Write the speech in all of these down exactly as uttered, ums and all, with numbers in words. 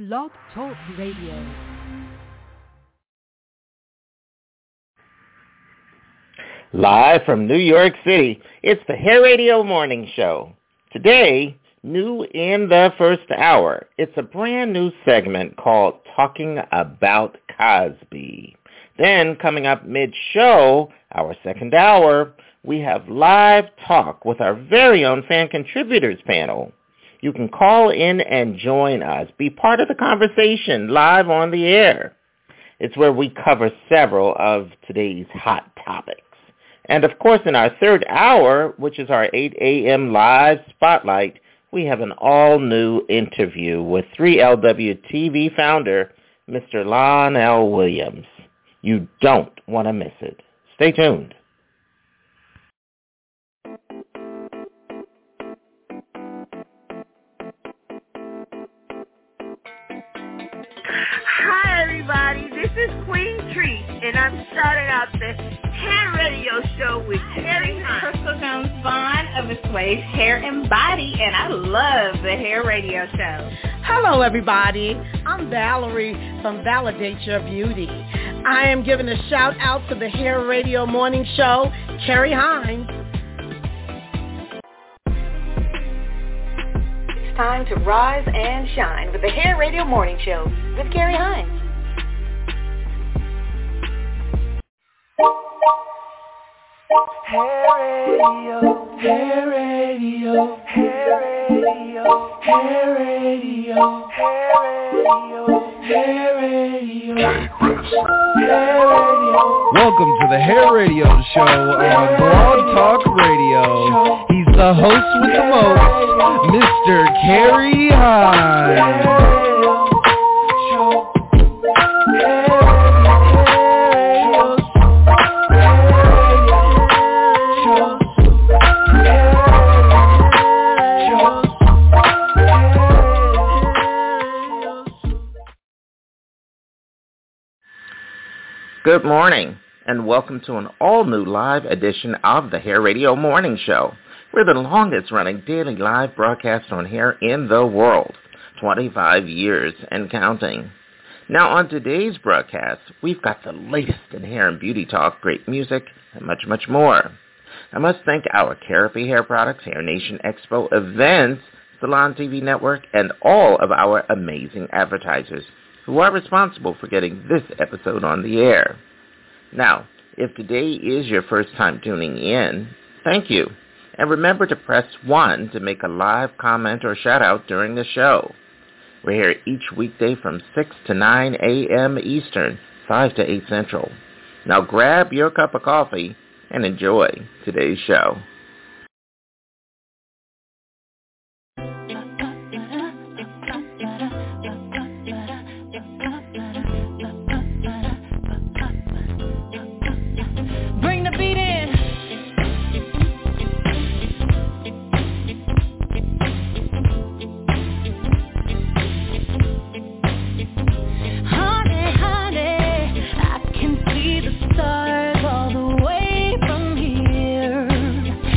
Blog Talk Radio. Live from New York City, it's the Hair Radio Morning Show. Today, new in the first hour, it's a brand new segment called Talking About Cosby. Then, coming up mid-show, our second hour, we have live talk with our very own fan contributors panel. You can call in and join us. Be part of the conversation live on the air. It's where we cover several of today's hot topics. And of course, in our third hour, which is our eight a.m. live spotlight, we have an all-new interview with three L W T V founder, Mister Lon L. Williams. You don't want to miss it. Stay tuned. Hi, everybody. This is Queen Treat, and I'm starting out the Hair Radio Show with Terry Hunt. Crystal Jones Vaughn of Assuage Hair and Body, and I love the Hair Radio Show. Hello, everybody. I'm Valerie from Validate Your Beauty. I am giving a shout out to the Hair Radio Morning Show, Carrie Hines. It's time to rise and shine with the Hair Radio Morning Show with Carrie Hines. Hair Radio, Hair Radio, Hair Radio, Hair Radio, Hair Radio, Hair Radio, Hair Radio. Welcome to the Hair Radio Show on Blog Talk Radio. He's the host with the most, Mister Carrie Hines. Good morning, and welcome to an all-new live edition of the Hair Radio Morning Show. We're the longest-running daily live broadcast on hair in the world, twenty-five years and counting. Now, on today's broadcast, we've got the latest in hair and beauty talk, great music, and much, much more. I must thank our Therapy Hair Products, Hair Nation Expo events, Salon T V Network, and all of our amazing advertisers who are responsible for getting this episode on the air. Now, if today is your first time tuning in, thank you. And remember to press one to make a live comment or shout out during the show. We're here each weekday from six to nine a.m. Eastern, five to eight Central. Now grab your cup of coffee and enjoy today's show. Stars all the way from here.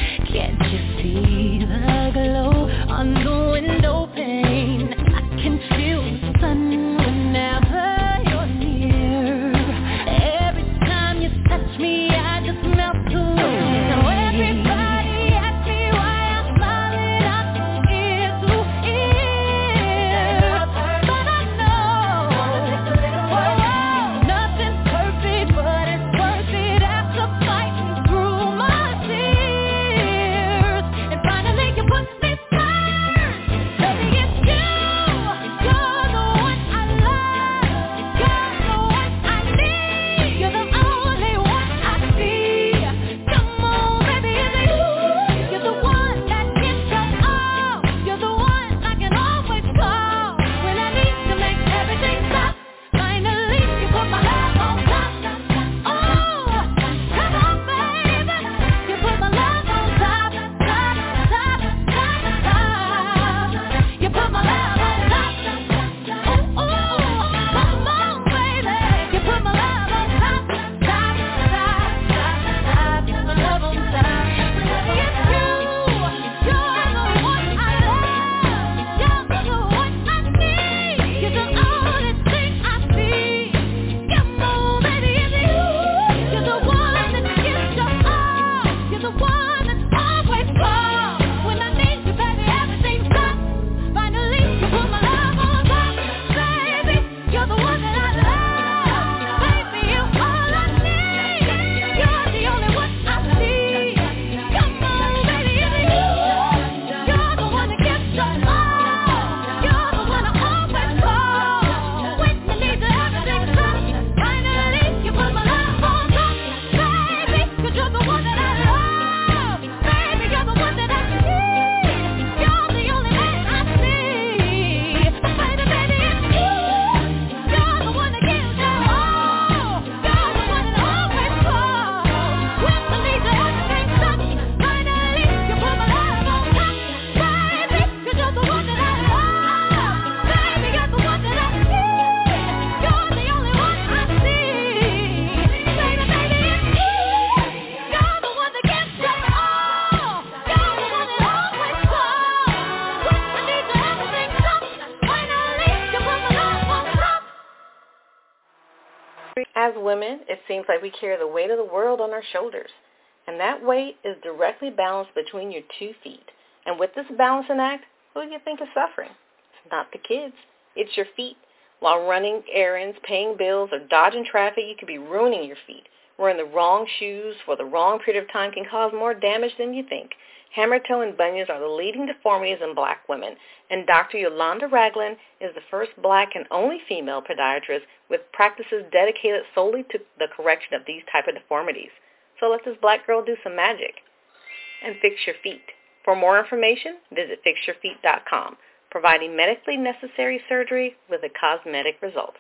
As women, it seems like we carry the weight of the world on our shoulders, and that weight is directly balanced between your two feet. And with this balancing act, who do you think is suffering? It's not the kids. It's your feet. While running errands, paying bills, or dodging traffic, you could be ruining your feet. Wearing the wrong shoes for the wrong period of time can cause more damage than you think. Hammer toe and bunions are the leading deformities in black women, and Doctor Yolanda Ragland is the first black and only female podiatrist with practices dedicated solely to the correction of these type of deformities. So let this black girl do some magic and fix your feet. For more information, visit fix your feet dot com, providing medically necessary surgery with a cosmetic result.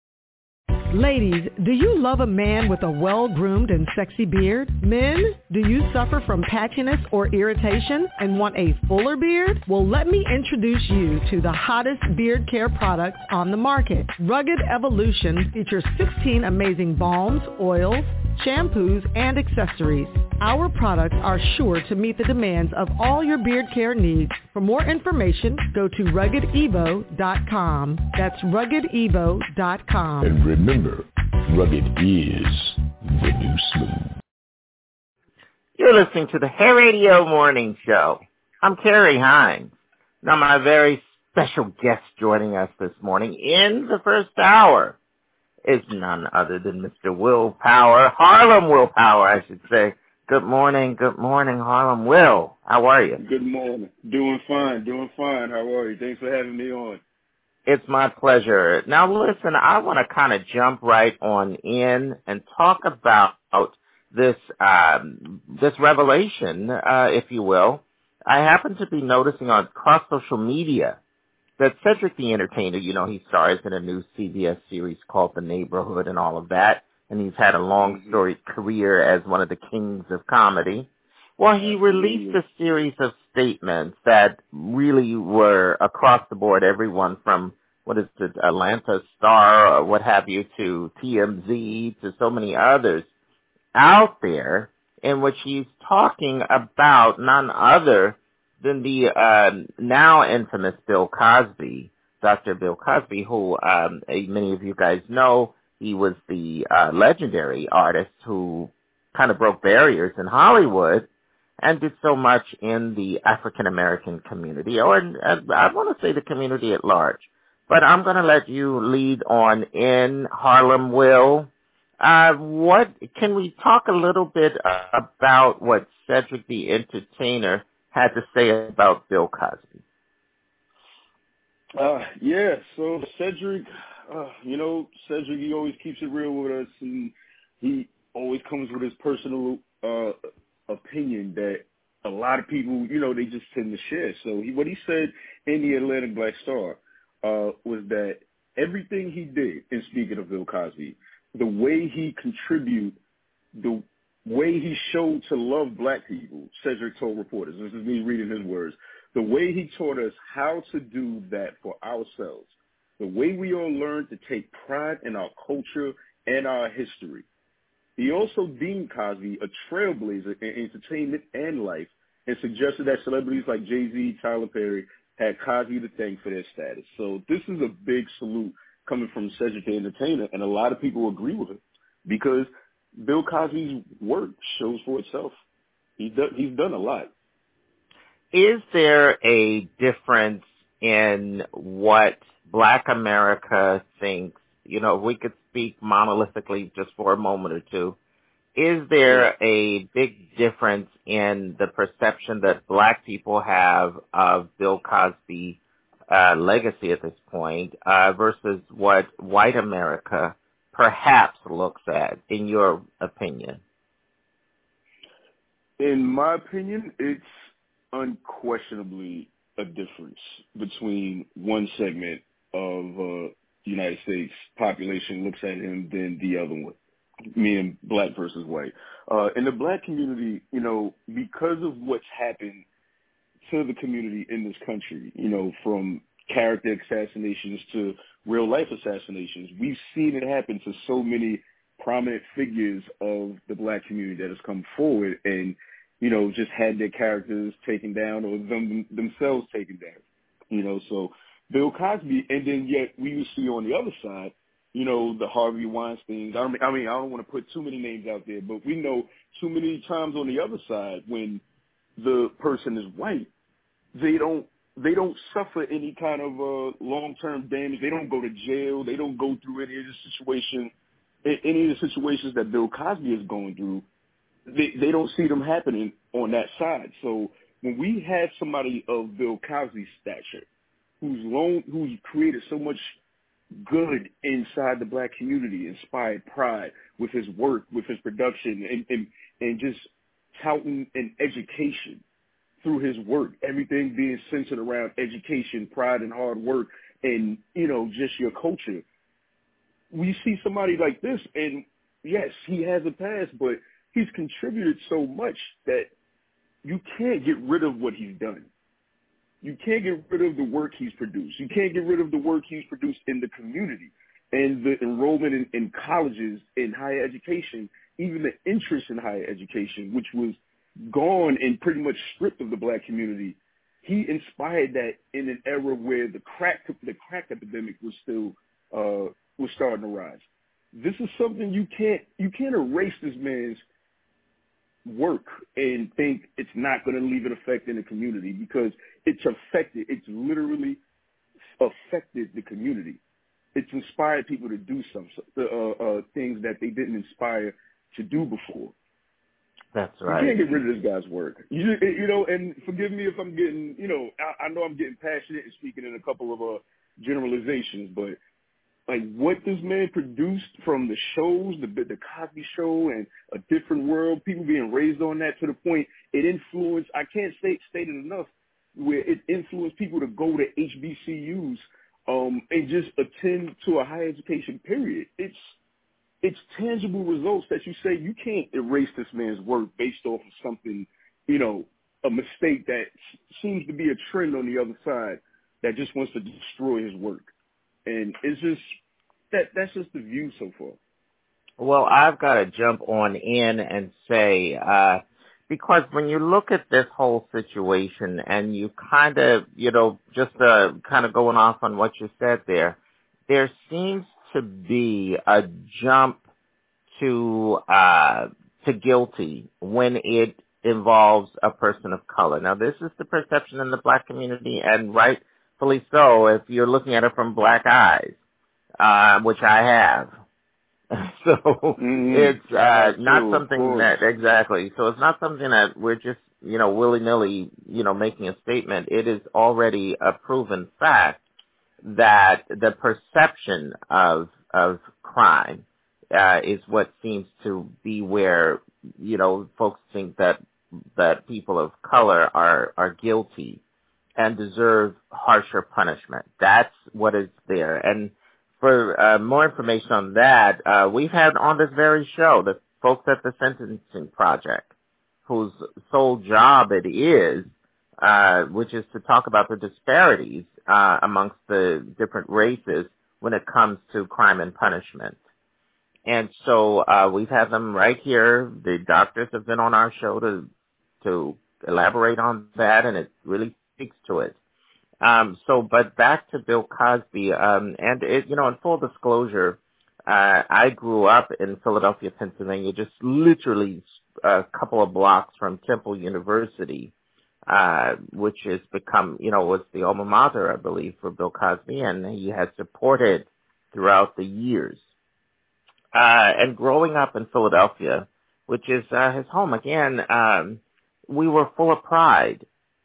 Ladies, do you love a man with a well-groomed and sexy beard? Men, do you suffer from patchiness or irritation and want a fuller beard? Well, let me introduce you to the hottest beard care products on the market. Rugged Evolution features sixteen amazing balms, oils, shampoos, and accessories. Our products are sure to meet the demands of all your beard care needs. For more information, go to rugged evo dot com. That's rugged evo dot com. And remember, rugged is the new smooth. You're listening to the Hair Radio Morning Show. I'm Carrie Hines. Now, my very special guest joining us this morning in the first hour is none other than Mister Will Power, Harlem Will Power, I should say. Good morning, good morning, Harlem Will. How are you? Good morning. Doing fine, doing fine. How are you? Thanks for having me on. It's my pleasure. Now, listen, I want to kind of jump right on in and talk about this um, this revelation, uh, if you will. I happen to be noticing on cross social media that Cedric the Entertainer, you know, he stars in a new C B S series called The Neighborhood and all of that, and he's had a long storied career as one of the kings of comedy. Well, he released a series of statements that really were across the board, everyone from, what is it, Atlanta Star or what have you, to T M Z, to so many others out there, in which he's talking about none other than the uh, now infamous Bill Cosby, Doctor Bill Cosby, who um, many of you guys know, he was the uh, legendary artist who kind of broke barriers in Hollywood and did so much in the African-American community, or uh, I want to say the community at large. But I'm going to let you lead on in, Harlem Will. Uh, what can we talk a little bit about what Cedric the Entertainer had to say about Bill Cosby? Uh, yeah, so Cedric, uh, you know, Cedric, he always keeps it real with us, and he always comes with his personal uh, opinion that a lot of people, you know, they just tend to share. So he, what he said in the Atlantic Black Star uh, was that everything he did, and speaking of Bill Cosby, the way he contribute, the way he showed to love black people, Cedric told reporters, this is me reading his words, the way he taught us how to do that for ourselves, the way we all learned to take pride in our culture and our history. He also deemed Cosby a trailblazer in entertainment and life and suggested that celebrities like Jay-Z, Tyler Perry had Cosby to thank for their status. So this is a big salute coming from Cedric the Entertainer, and a lot of people agree with him because Bill Cosby's work shows for itself. He do, he's done a lot. Is there a difference in what Black America thinks? You know, if we could speak monolithically just for a moment or two, is there a big difference in the perception that Black people have of Bill Cosby uh, legacy at this point uh, versus what white America perhaps looks at, in your opinion? In my opinion, it's unquestionably a difference between one segment of uh, the United States population looks at him than the other one, meaning black versus white. Uh, in the black community, you know, because of what's happened to the community in this country, you know, from character assassinations to real-life assassinations, we've seen it happen to so many prominent figures of the black community that has come forward and, you know, just had their characters taken down or them themselves taken down, you know. So Bill Cosby, and then yet we see on the other side, you know, the Harvey Weinsteins. I mean, I mean, I don't want to put too many names out there, but we know too many times on the other side when the person is white, they don't they don't suffer any kind of uh, long-term damage. They don't go to jail. They don't go through any of the situation, any of the situations that Bill Cosby is going through. They they don't see them happening on that side. So when we have somebody of Bill Cosby's stature, who's long, who's created so much good inside the black community, inspired pride with his work, with his production, and and, and just touting an education through his work, everything being centered around education, pride, and hard work, and, you know, just your culture. We see somebody like this, and yes, he has a past, but he's contributed so much that you can't get rid of what he's done. You can't get rid of the work he's produced. You can't get rid of the work he's produced in the community and the enrollment in, in colleges, in higher education, even the interest in higher education, which was gone and pretty much stripped of the black community. He inspired that in an era where the crack the crack epidemic was still uh, was starting to rise. This is something you can't you can't erase this man's work and think it's not going to leave an effect in the community, because it's affected. It's literally affected the community. It's inspired people to do some uh, uh, things that they didn't inspire to do before. That's right. You can't get rid of this guy's work. You, you know, and forgive me if I'm getting, you know, I, I know I'm getting passionate and speaking in a couple of uh, generalizations, but like what this man produced from the shows, the the Cosby Show and A Different World, people being raised on that to the point it influenced, I can't state, state it enough, where it influenced people to go to H B C Us um, and just attend to a higher education period. It's It's tangible results that you say you can't erase this man's work based off of something, you know, a mistake that seems to be a trend on the other side that just wants to destroy his work. And it's just, that that's just the view so far. Well, I've got to jump on in and say, uh, because when you look at this whole situation and you kind of, you know, just uh, kind of going off on what you said there, there seems to be a jump to uh, to guilty when it involves a person of color. Now, this is the perception in the black community, and rightfully so if you're looking at it from black eyes, uh, which I have. So mm-hmm. it's uh, not true, something that, exactly, so it's not something that we're just, you know, willy-nilly, you know, making a statement. It is already a proven fact that the perception of of crime uh, is what seems to be where, you know, folks think that that people of color are are guilty and deserve harsher punishment. That's what is there. And for uh, more information on that, uh, we've had on this very show the folks at the Sentencing Project, whose sole job it is, uh, which is to talk about the disparities uh, amongst the different races when it comes to crime and punishment. And so uh, we've had them right here. The doctors have been on our show to to elaborate on that, and it really speaks to it. Um, so, but back to Bill Cosby, um, and it, you know, in full disclosure, uh, I grew up in Philadelphia, Pennsylvania, just literally a couple of blocks from Temple University, uh, which has become, you know, was the alma mater, I believe, for Bill Cosby, and he has supported throughout the years. Uh, and growing up in Philadelphia, which is uh, his home again, um, we were full of pride.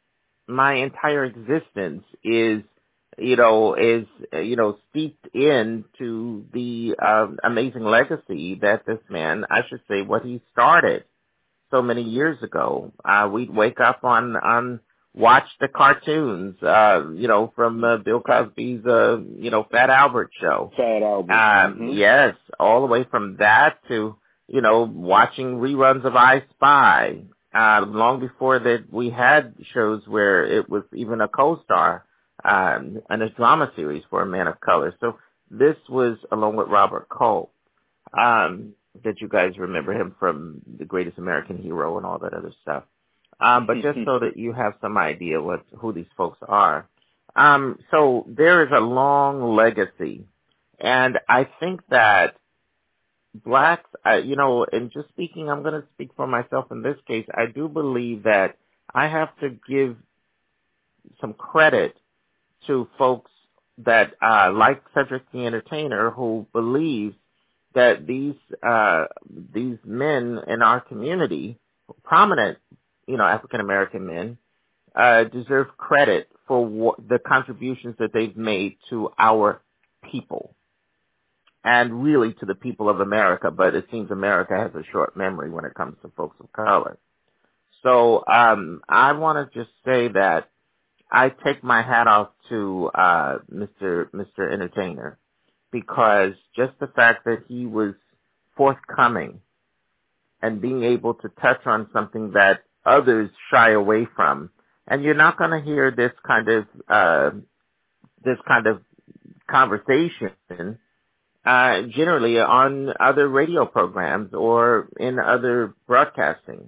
My entire existence is, you know, is, you know, steeped into the uh, amazing legacy that this man, I should say, what he started so many years ago. Uh, we'd wake up on, on, watch the cartoons, uh, you know, from uh, Bill Cosby's, uh, you know, Fat Albert show. Fat Albert. Um, mm-hmm. Yes, all the way from that to, you know, watching reruns of I Spy. Uh, long before that, we had shows where it was even a co-star um, in a drama series for a man of color. So this was along with Robert Culp, um, that you guys remember him from The Greatest American Hero and all that other stuff. Um, but just so that you have some idea what who these folks are. Um, so there is a long legacy And I think that blacks, uh, you know, and just speaking, I'm going to speak for myself in this case. I do believe that I have to give some credit to folks that, uh, like Cedric the Entertainer, who believes that these, uh, these men in our community, prominent, you know, African American men, uh, deserve credit for what, the contributions that they've made to our people. And really to the people of America, but it seems America has a short memory when it comes to folks of color. So um, I want to just say that I take my hat off to uh, Mister Mister Entertainer, because just the fact that he was forthcoming and being able to touch on something that others shy away from, and you're not going to hear this kind of uh, this kind of conversation Uh, generally on other radio programs or in other broadcasting.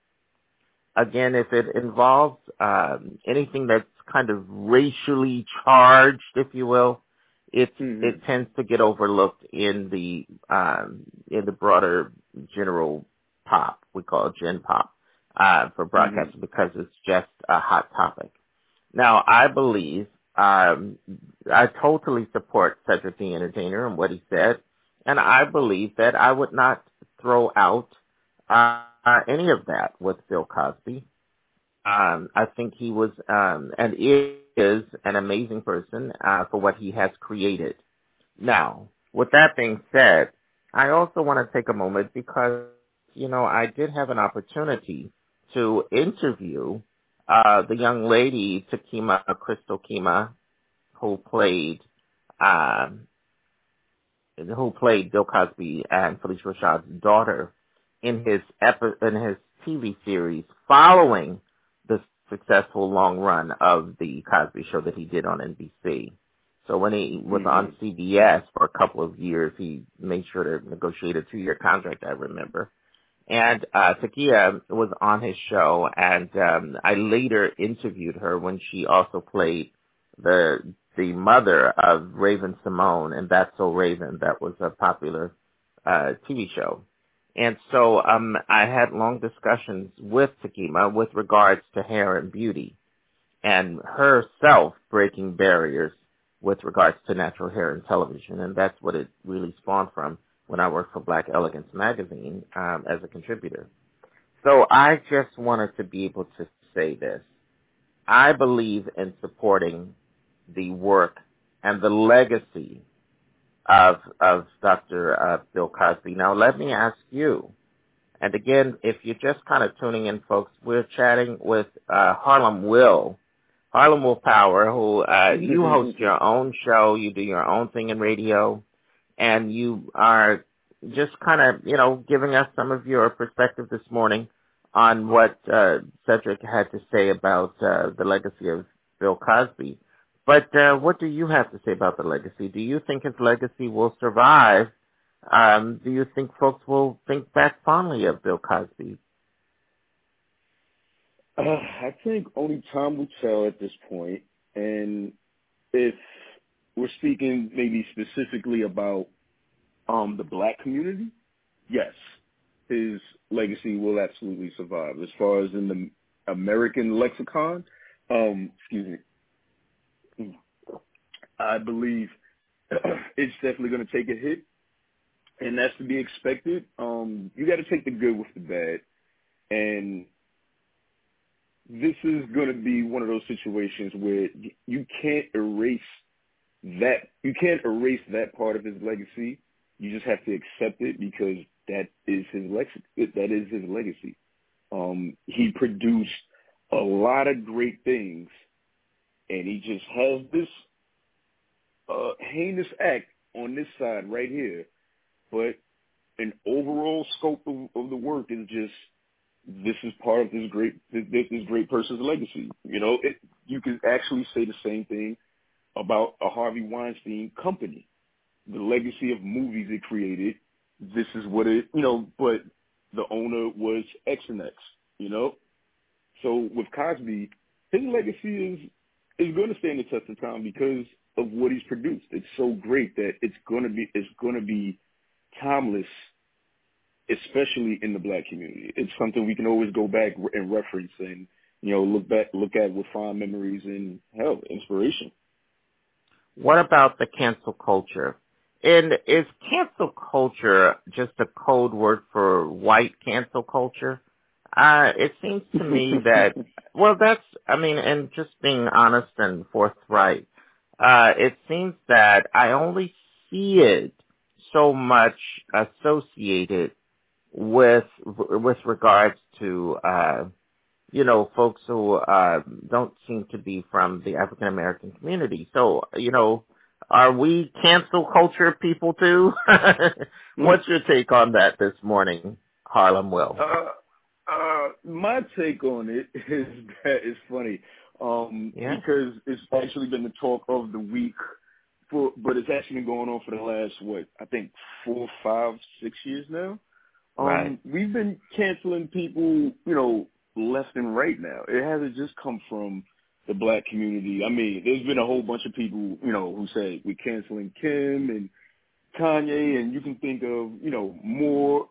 Again, if it involves um, anything that's kind of racially charged, if you will, it mm-hmm. it tends to get overlooked in the um, in the broader general pop. We call it gen pop uh, for broadcasting mm-hmm. because it's just a hot topic. Now, I believe. Um, I totally support Cedric the Entertainer and what he said, and I believe that I would not throw out uh, any of that with Bill Cosby. Um, I think he was um, and is an amazing person uh, for what he has created. Now, with that being said, I also want to take a moment because, you know, I did have an opportunity to interview Uh, the young lady, Takima, Crystal Kima, who played, um, who played Bill Cosby and Felicia Rashad's daughter in his epi- in his T V series following the successful long run of the Cosby Show that he did on N B C. So when he was mm-hmm. on C B S for a couple of years, he made sure to negotiate a two-year contract, I remember. And uh, Takia was on his show, and um, I later interviewed her when she also played the the mother of Raven Simone, and That's So Raven. That was a popular uh, T V show. And so um, I had long discussions with Takima with regards to hair and beauty, and herself breaking barriers with regards to natural hair in television, and that's what it really spawned from when I worked for Black Elegance magazine um, as a contributor. So I just wanted to be able to say this. I believe in supporting the work and the legacy of of Doctor Uh, Bill Cosby. Now, let me ask you, and again, if you're just kind of tuning in, folks, we're chatting with uh, Harlem Will, Harlem Will Power, who uh, you host your own show, you do your own thing in radio, and you are just kind of, you know, giving us some of your perspective this morning on what uh, Cedric had to say about uh, the legacy of Bill Cosby. But uh, what do you have to say about the legacy? Do you think his legacy will survive? Um, do you think folks will think back fondly of Bill Cosby? Uh, I think only time will tell at this point. And if we're speaking maybe specifically about um, the black community, yes, his legacy will absolutely survive. As far as in the American lexicon, um, excuse me, I believe it's definitely going to take a hit, and that's to be expected. Um, you got to take the good with the bad, and this is going to be one of those situations where you can't erase that. You can't erase that part of his legacy. You just have to accept it because that is his legacy. That is his legacy. Um, he produced a lot of great things, and he just has this uh, heinous act on this side right here. But an overall scope of, of the work is just, this is part of this great this, this great person's legacy. You know, it, you could actually say the same thing about a Harvey Weinstein company. The legacy of movies it created, this is what it, you know, but the owner was X and X, you know? So with Cosby, his legacy is is going to stand the test of time because of what he's produced. It's so great that it's gonna be it's gonna be timeless, especially in the black community. It's something we can always go back and reference and, you know, look back, look at with fond memories and, hell, inspiration. What about the cancel culture? And is cancel culture just a code word for white cancel culture? Uh, it seems to me that, well, that's, I mean, and just being honest and forthright, uh, it seems that I only see it so much associated with, with regards to, uh, you know, folks who, uh, don't seem to be from the African American community. So, you know, are we cancel culture people too? What's your take on that this morning, Harlem Will? Uh, uh, my take on it is that it's funny, um, yeah. because it's actually been the talk of the week, for, but it's actually been going on for the last, what, I think four, five, six years now. Um, right. We've been canceling people, you know, left and right now. It hasn't just come from the black community. I mean, there's been a whole bunch of people, you know, who say we're canceling Kim and Kanye, and you can think of, you know, more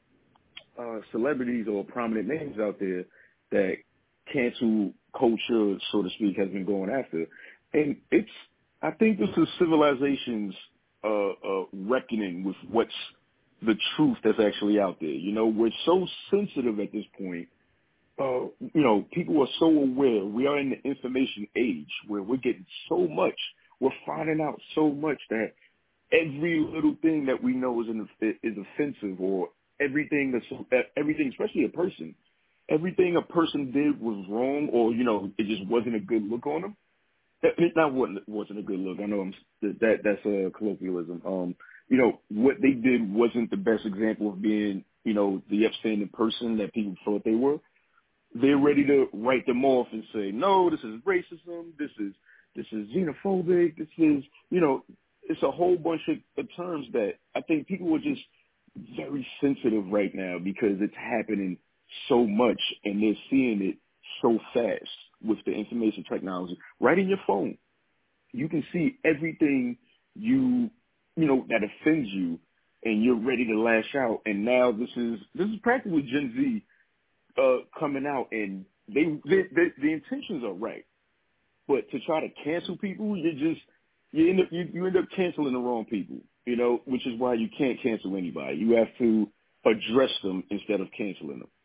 uh, celebrities or prominent names out there that cancel culture, so to speak, has been going after. And it's, I think this is civilization's uh, uh, reckoning with what's the truth that's actually out there. You know, we're so sensitive at this point. Uh, you know, people are so aware. We are in the information age where we're getting so much. We're finding out so much that every little thing that we know is an, is offensive, or everything that's everything, especially a person, everything a person did was wrong, or you know, it just wasn't a good look on them. It not wasn't wasn't a good look. I know I'm, that that's a colloquialism. Um, you know, what they did wasn't the best example of being, you know, the upstanding person that people thought they were. They're ready to write them off and say, no, this is racism, this is this is xenophobic, this is, you know, it's a whole bunch of, of terms that I think people are just very sensitive right now because it's happening so much and they're seeing it so fast with the information technology. Right in your phone, you can see everything you, you know, that offends you, and you're ready to lash out. And now this is this is practically Gen Z uh, coming out, and they, they, they the intentions are right, but to try to cancel people, you just you end up you, you end up canceling the wrong people. You know, which is why you can't cancel anybody. You have to address them instead of canceling them.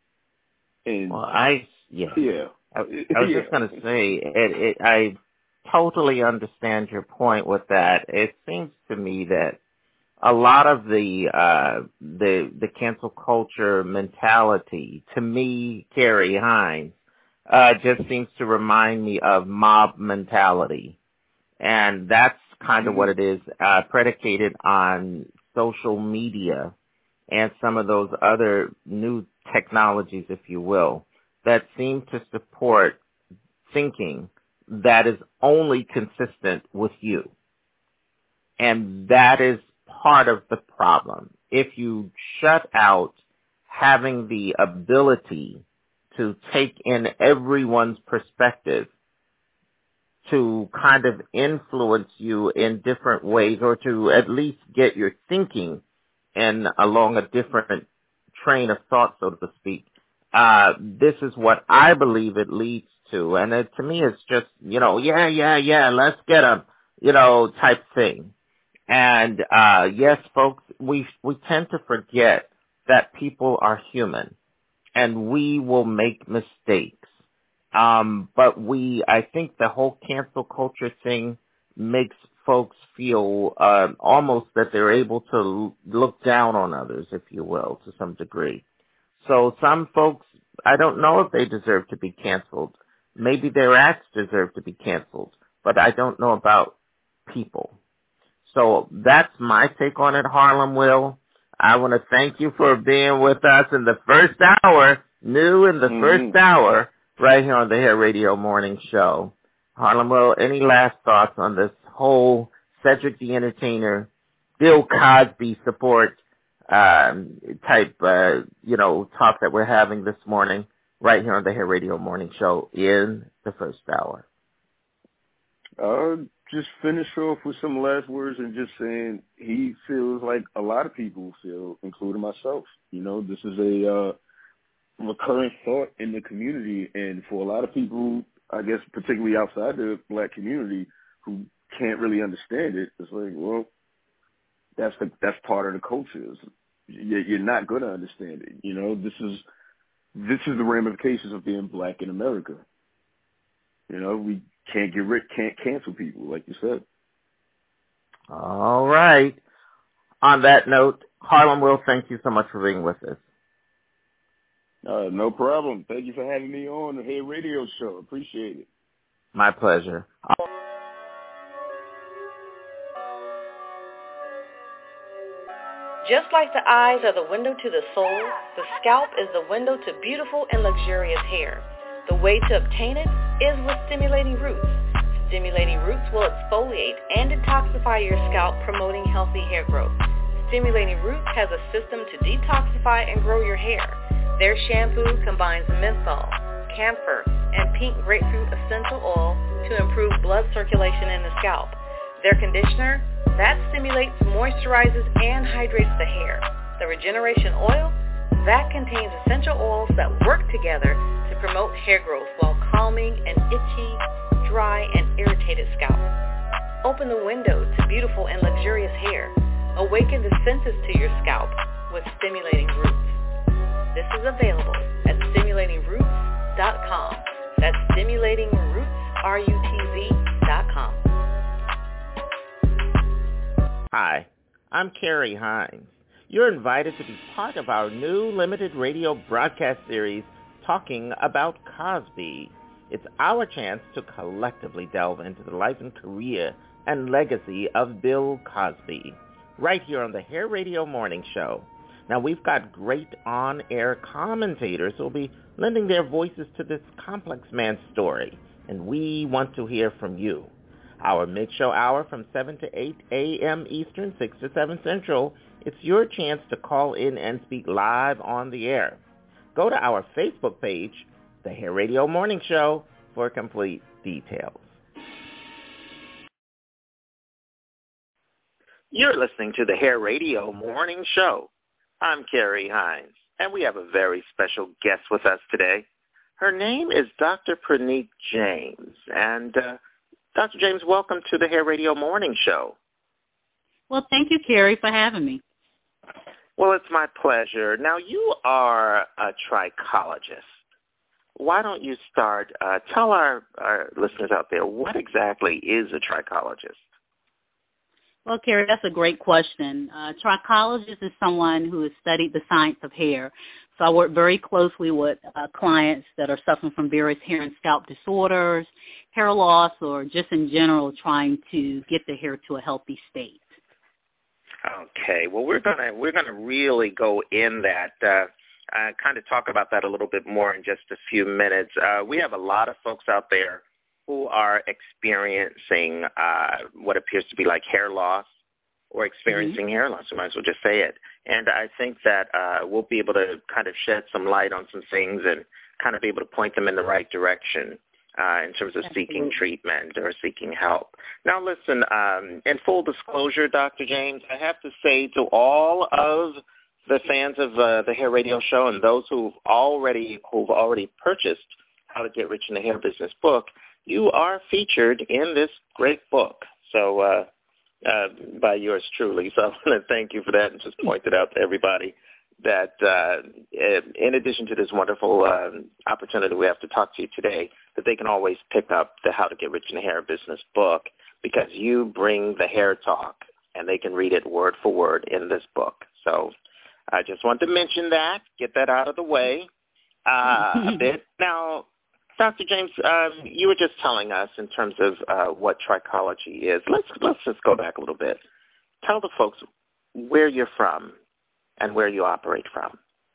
And well, I yeah yeah. I, I was yeah. just going to say it, it. I totally understand your point with that. It seems to me that a lot of the uh, the the cancel culture mentality, to me, Carrie Hines, uh, just seems to remind me of mob mentality, and that's kind of mm-hmm. what it is, uh, predicated on social media and some of those other new technologies, if you will, that seem to support thinking that is only consistent with you. And that is part of the problem. If you shut out having the ability to take in everyone's perspective, to kind of influence you in different ways, or to at least get your thinking in along a different train of thought, so to speak, uh, this is what I believe it leads to. And it, to me, it's just, you know, yeah, yeah, yeah, let's get them, you know, type thing. And, uh, yes, folks, we, we tend to forget that people are human and we will make mistakes. Um, but we, I think the whole cancel culture thing makes folks feel, uh, almost that they're able to l- look down on others, if you will, to some degree. So some folks, I don't know if they deserve to be canceled. Maybe their acts deserve to be canceled, but I don't know about people. So that's my take on it, Harlem Will. I want to thank you for being with us in the first hour, new in the mm-hmm. first hour, right here on the Hair Radio Morning Show. Harlem Will, any last thoughts on this whole Cedric the Entertainer, Bill Cosby support um, type, uh, you know, talk that we're having this morning, right here on the Hair Radio Morning Show in the first hour? Uh, just finish off with some last words and just saying he feels like a lot of people feel, including myself. You know, this is a uh, recurrent thought in the community, and for a lot of people, I guess particularly outside the black community, who can't really understand it, it's like, well, that's the, that's part of the culture. You're not going to understand it. You know, this is this is the ramifications of being black in America. You know, we can't get rid, can't cancel people, like you said. All right. On that note, Harlem Will, thank you so much for being with us. Uh, no problem. Thank you for having me on the Hair Radio Show. Appreciate it. My pleasure. Just like the eyes are the window to the soul, the scalp is the window to beautiful and luxurious hair. The way to obtain it is with Stimulating Roots. Stimulating Roots will exfoliate and detoxify your scalp, promoting healthy hair growth. Stimulating Roots has a system to detoxify and grow your hair. Their shampoo combines menthol, camphor, and pink grapefruit essential oil to improve blood circulation in the scalp. Their conditioner, that stimulates, moisturizes, and hydrates the hair. The Regeneration Oil, that contains essential oils that work together to promote hair growth while calming an itchy, dry, and irritated scalp. Open the window to beautiful and luxurious hair. Awaken the senses to your scalp with Stimulating Roots. This is available at stimulating roots dot com. That's stimulating roots, R U T Z dot com. Hi, I'm Carrie Hines. You're invited to be part of our new limited radio broadcast series, Talking About Cosby. It's our chance to collectively delve into the life and career and legacy of Bill Cosby, right here on the Hair Radio Morning Show. Now, we've got great on-air commentators who will be lending their voices to this complex man's story, and we want to hear from you. Our mid-show hour from seven to eight a.m. Eastern, six to seven Central, it's your chance to call in and speak live on the air. Go to our Facebook page, The Hair Radio Morning Show, for complete details. You're listening to The Hair Radio Morning Show. I'm Carrie Hines, and we have a very special guest with us today. Her name is Doctor Praneet James, and uh, Doctor James, welcome to the Hair Radio Morning Show. Well, thank you, Carrie, for having me. Well, it's my pleasure. Now, you are a trichologist. Why don't you start, uh, tell our, our listeners out there, what exactly is a trichologist? Well, Carrie, that's a great question. A trichologist is someone who has studied the science of hair. So I work very closely with uh, clients that are suffering from various hair and scalp disorders, hair loss, or just in general trying to get the hair to a healthy state. Okay. Well, we're gonna we're gonna really go in that. Uh, uh, kind of talk about that a little bit more in just a few minutes. Uh, we have a lot of folks out there who are experiencing uh, what appears to be like hair loss or experiencing mm-hmm. hair loss. We might as well just say it. And I think that uh, we'll be able to kind of shed some light on some things and kind of be able to point them in the right direction uh, in terms of Absolutely. seeking treatment or seeking help. Now, listen, um, in full disclosure, Doctor James, I have to say to all of the fans of uh, the Hair Radio Show and those who've already who've already purchased How to Get Rich in the Hair Business book, you are featured in this great book, so uh, uh, by yours truly. So I want to thank you for that and just point it out to everybody that uh, in addition to this wonderful uh, opportunity we have to talk to you today, that they can always pick up the How to Get Rich in the Hair Business book because you bring the hair talk, and they can read it word for word in this book. So I just want to mention that, get that out of the way uh, a bit. Now, Doctor James, um, you were just telling us in terms of uh, what trichology is. Let's let's just go back a little bit. Tell the folks where you're from and where you operate from.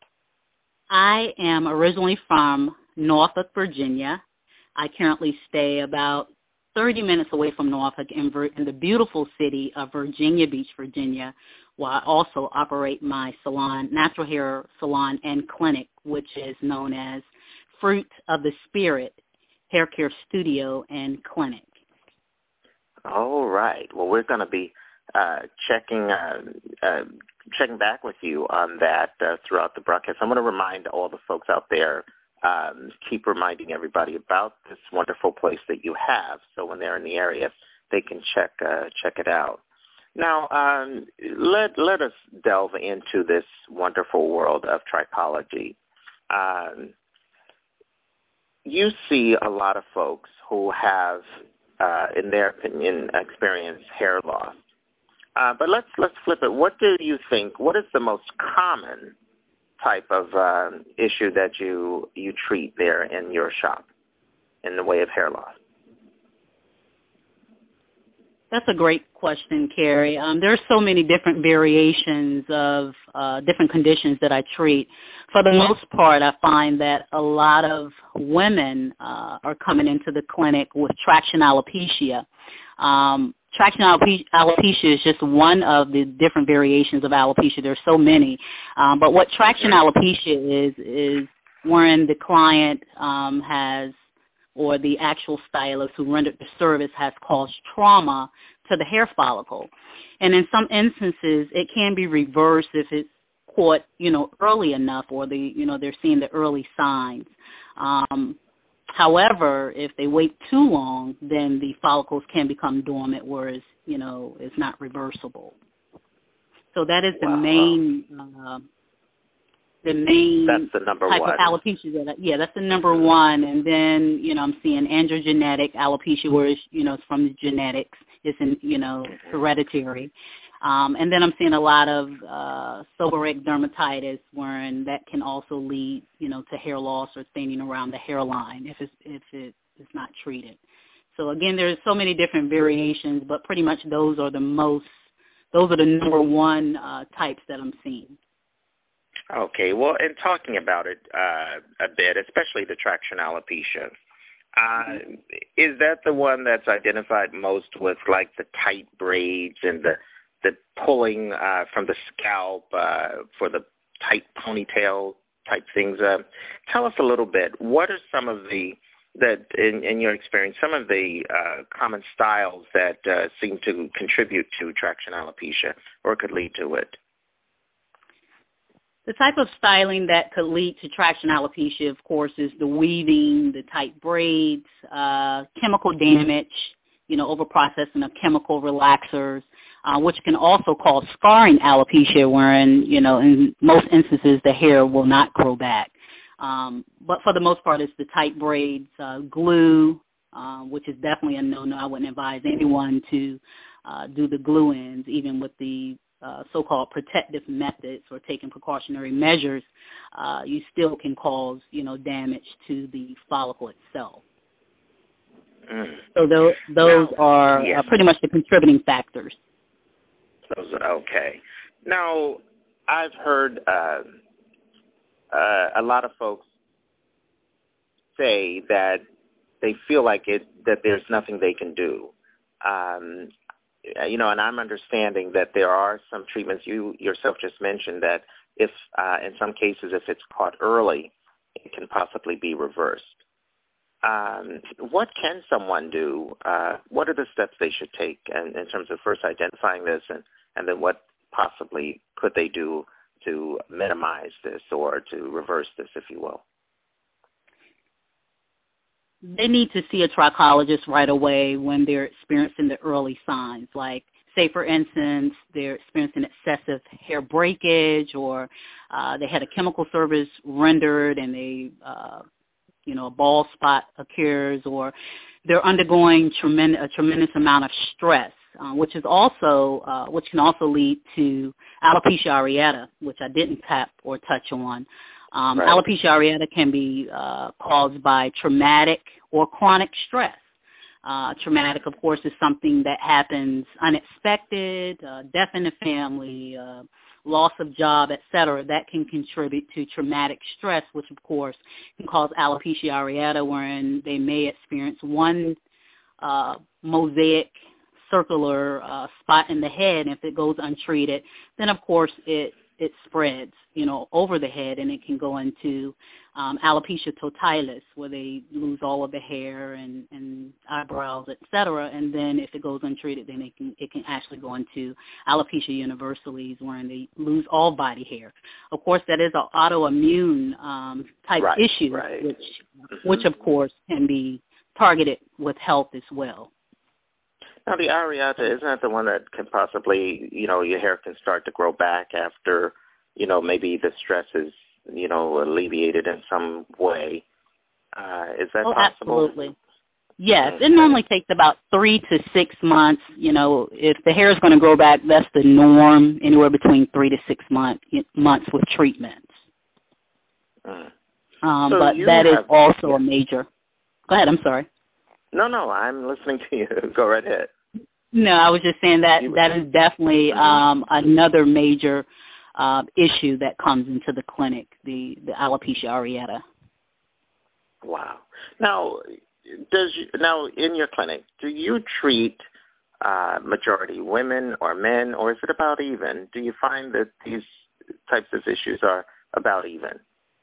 I am originally from Norfolk, Virginia. I currently stay about thirty minutes away from Norfolk in, Vir- in the beautiful city of Virginia Beach, Virginia, where I also operate my salon, natural hair salon and clinic, which is known as Fruit of the Spirit Hair Care Studio and Clinic. All right. Well, we're going to be uh, checking uh, uh, checking back with you on that uh, throughout the broadcast. I'm going to remind all the folks out there, um, keep reminding everybody about this wonderful place that you have, so when they're in the area, they can check uh, check it out. Now, um, let let us delve into this wonderful world of trichology. Um, you see a lot of folks who have, uh, in their opinion, experienced hair loss. Uh, but let's let's flip it. What do you think? What is the most common type of uh, issue that you you treat there in your shop in the way of hair loss? That's a great question, Carrie. Um, there are so many different variations of uh, different conditions that I treat. For the most part, I find that a lot of women uh, are coming into the clinic with traction alopecia. Um, traction alopecia, alopecia is just one of the different variations of alopecia. There's so many. Um, but what traction alopecia is, is when the client um, has or the actual stylist who rendered the service has caused trauma to the hair follicle. And in some instances, it can be reversed if it's caught, you know, early enough or, the, you know, they're seeing the early signs. Um, however, if they wait too long, then the follicles can become dormant, whereas, you know, it's not reversible. So that is the wow. main... Uh, The main that's the number type one. of alopecia that I, yeah, that's the number one. And then, you know, I'm seeing androgenetic alopecia where it's, you know, it's from the genetics. It's, in, you know, hereditary. Um, and then I'm seeing a lot of uh, seborrheic dermatitis wherein that can also lead, you know, to hair loss or thinning around the hairline if it's, if it is not treated. So, again, there's so many different variations, but pretty much those are the most, those are the number one uh, types that I'm seeing. Okay, well, in talking about it uh, a bit, especially the traction alopecia, uh, is that the one that's identified most with, like, the tight braids and the the pulling uh, from the scalp uh, for the tight ponytail type things? Uh, tell us a little bit. What are some of the, that in, in your experience, some of the uh, common styles that uh, seem to contribute to traction alopecia or could lead to it? The type of styling that could lead to traction alopecia, of course, is the weaving, the tight braids, uh, chemical damage, you know, overprocessing of chemical relaxers, uh, which can also cause scarring alopecia, wherein, you know, in most instances the hair will not grow back. Um, but for the most part, it's the tight braids, uh, glue, uh, which is definitely a no-no. I wouldn't advise anyone to uh, do the glue ends, even with the Uh, so-called protective methods or taking precautionary measures, uh, you still can cause, you know, damage to the follicle itself. Mm. So those, those now, are yes. uh, pretty much the contributing factors. Those are, okay. Now, I've heard uh, uh, a lot of folks say that they feel like it, that there's nothing they can do. Um, You know, and I'm understanding that there are some treatments you yourself just mentioned that if, uh, in some cases, if it's caught early, it can possibly be reversed. Um, what can someone do? Uh, what are the steps they should take in, in terms of first identifying this, and, and then what possibly could they do to minimize this or to reverse this, if you will? They need to see a trichologist right away when they're experiencing the early signs, like, say, for instance, they're experiencing excessive hair breakage, or uh, they had a chemical service rendered and they, uh, you know, a bald spot occurs, or they're undergoing tremendous, a tremendous amount of stress, uh, which is also, uh, which can also lead to alopecia areata, which I didn't tap or touch on. Um, right. Alopecia areata can be uh, caused by traumatic or chronic stress. Uh, traumatic, of course, is something that happens unexpected, uh, death in the family, uh, loss of job, et cetera. That can contribute to traumatic stress, which, of course, can cause alopecia areata, wherein they may experience one uh, mosaic circular uh, spot in the head. And if it goes untreated, then, of course, it it spreads, you know, over the head, and it can go into um, alopecia totalis, where they lose all of the hair and, and eyebrows, et cetera. And then if it goes untreated, then it can it can actually go into alopecia universalis, where they lose all body hair. Of course, that is an autoimmune um, type right, issue, right. which mm-hmm. which of course can be targeted with health as well. Now, the areata, isn't that the one that can possibly, you know, your hair can start to grow back after, you know, maybe the stress is, you know, alleviated in some way? Uh, is that oh, possible? Absolutely. Yes, it normally takes about three to six months. You know, if the hair is going to grow back, that's the norm, anywhere between three to six month, months with treatments. Mm. Um, so but that have, is also yeah. a major. Go ahead, I'm sorry. No, no, I'm listening to you. Go right ahead. No, I was just saying that that is definitely mm-hmm. um, another major uh, issue that comes into the clinic, the, the alopecia areata. Wow. Now, does you, now in your clinic, do you treat uh, majority women or men, or is it about even? Do you find that these types of issues are about even?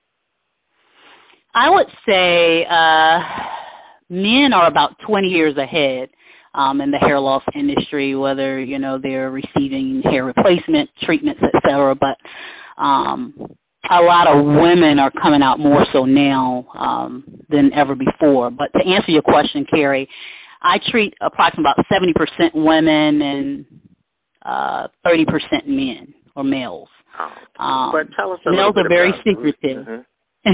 I would say uh, men are about twenty years ahead um, in the hair loss industry, whether, you know, they're receiving hair replacement treatments, et cetera. But um, a lot of women are coming out more so now um, than ever before. But to answer your question, Carrie, I treat approximately about seventy percent women and uh, thirty percent men or males. Um, but tell us a males little bit are very about, secretive. Mm-hmm.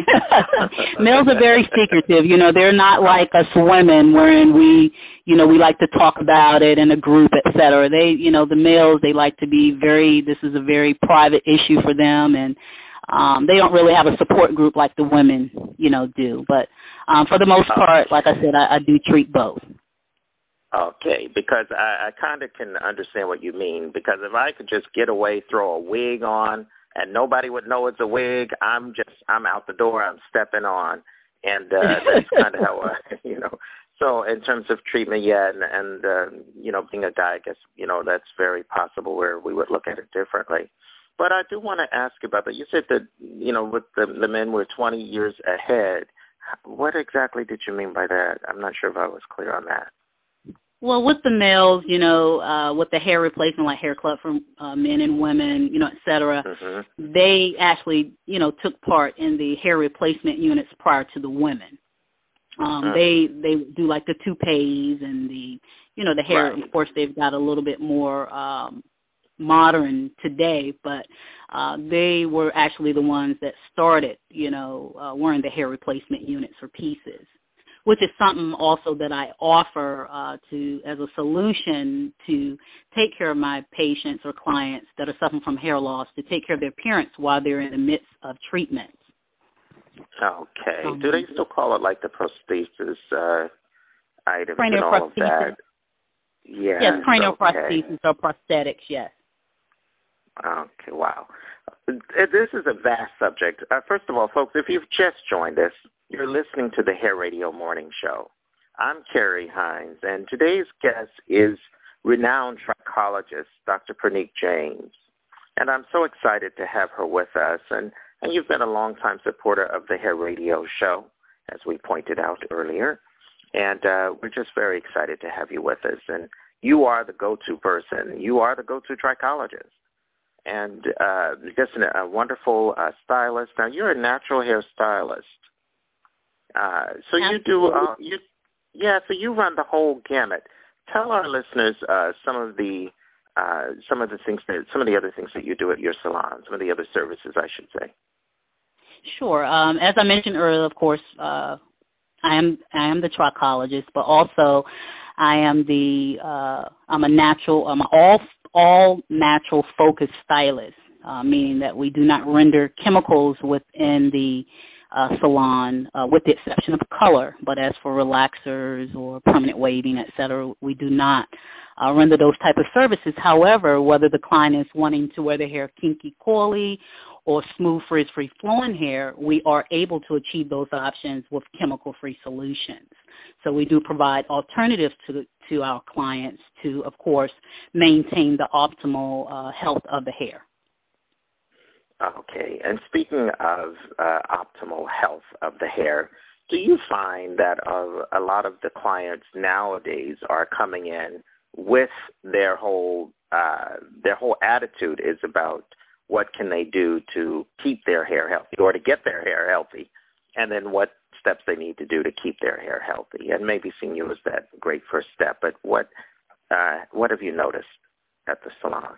Males are very secretive. You know, they're not like us women wherein we, you know, we like to talk about it in a group, et cetera. They, you know, the males, they like to be very, this is a very private issue for them, and um, they don't really have a support group like the women, you know, do. But um, for the most part, like I said, I, I do treat both. Okay, because I, I kind of can understand what you mean, because if I could just get away, throw a wig on, and nobody would know it's a wig, I'm just, I'm out the door, I'm stepping on. And uh, that's kind of how, I, you know, so in terms of treatment, yeah, and, and uh, you know, being a guy, I guess, you know, that's very possible where we would look at it differently. But I do want to ask about that. You said that, you know, with the, the men were twenty years ahead. What exactly did you mean by that? I'm not sure if I was clear on that. Well, with the males, you know, uh, with the hair replacement, like Hair Club for uh, men and women, you know, et cetera, mm-hmm. they actually, you know, took part in the hair replacement units prior to the women. Um, mm-hmm. They they do like the toupees and the, you know, the hair. Right. Of course, they've got a little bit more um, modern today, but uh, they were actually the ones that started, you know, uh, wearing the hair replacement units or pieces, which is something also that I offer uh, to as a solution to take care of my patients or clients that are suffering from hair loss, to take care of their appearance while they're in the midst of treatments. Okay. Um, Do they still call it like the prosthesis uh, items and all prosthesis. of that? Yes. Yes, cranial okay. prosthesis or prosthetics, yes. Okay, wow. This is a vast subject. Uh, first of all, folks, if you've just joined us, you're listening to the Hair Radio Morning Show. I'm Carrie Hines, and today's guest is renowned trichologist, Doctor Pernique James. And I'm so excited to have her with us. And, and you've been a longtime supporter of the Hair Radio Show, as we pointed out earlier. And uh, we're just very excited to have you with us. And you are the go-to person. You are the go-to trichologist. And uh, just a, a wonderful uh, stylist. Now, you're a natural hair stylist. Uh, so Absolutely. you do, uh, you, yeah. So you run the whole gamut. Tell our listeners uh, some of the, uh, some of the things that, some of the other things that you do at your salon. Some of the other services, I should say. Sure. Um, as I mentioned earlier, of course, uh, I am I am the trichologist, but also I am the uh, I'm a natural, I'm an all all natural focused stylist, uh, meaning that we do not render chemicals within the Uh, salon, uh, with the exception of color. But as for relaxers or permanent waving, et cetera, we do not uh, render those type of services. However, whether the client is wanting to wear their hair kinky, coily, or smooth, frizz-free, flowing hair, we are able to achieve those options with chemical-free solutions. So we do provide alternatives to to our clients to, of course, maintain the optimal uh, health of the hair. Okay. And speaking of uh, optimal health of the hair, do you find that uh, a lot of the clients nowadays are coming in with their whole uh, their whole attitude is about what can they do to keep their hair healthy or to get their hair healthy, and then what steps they need to do to keep their hair healthy? And maybe seeing you as that great first step, but what uh, what have you noticed at the salon?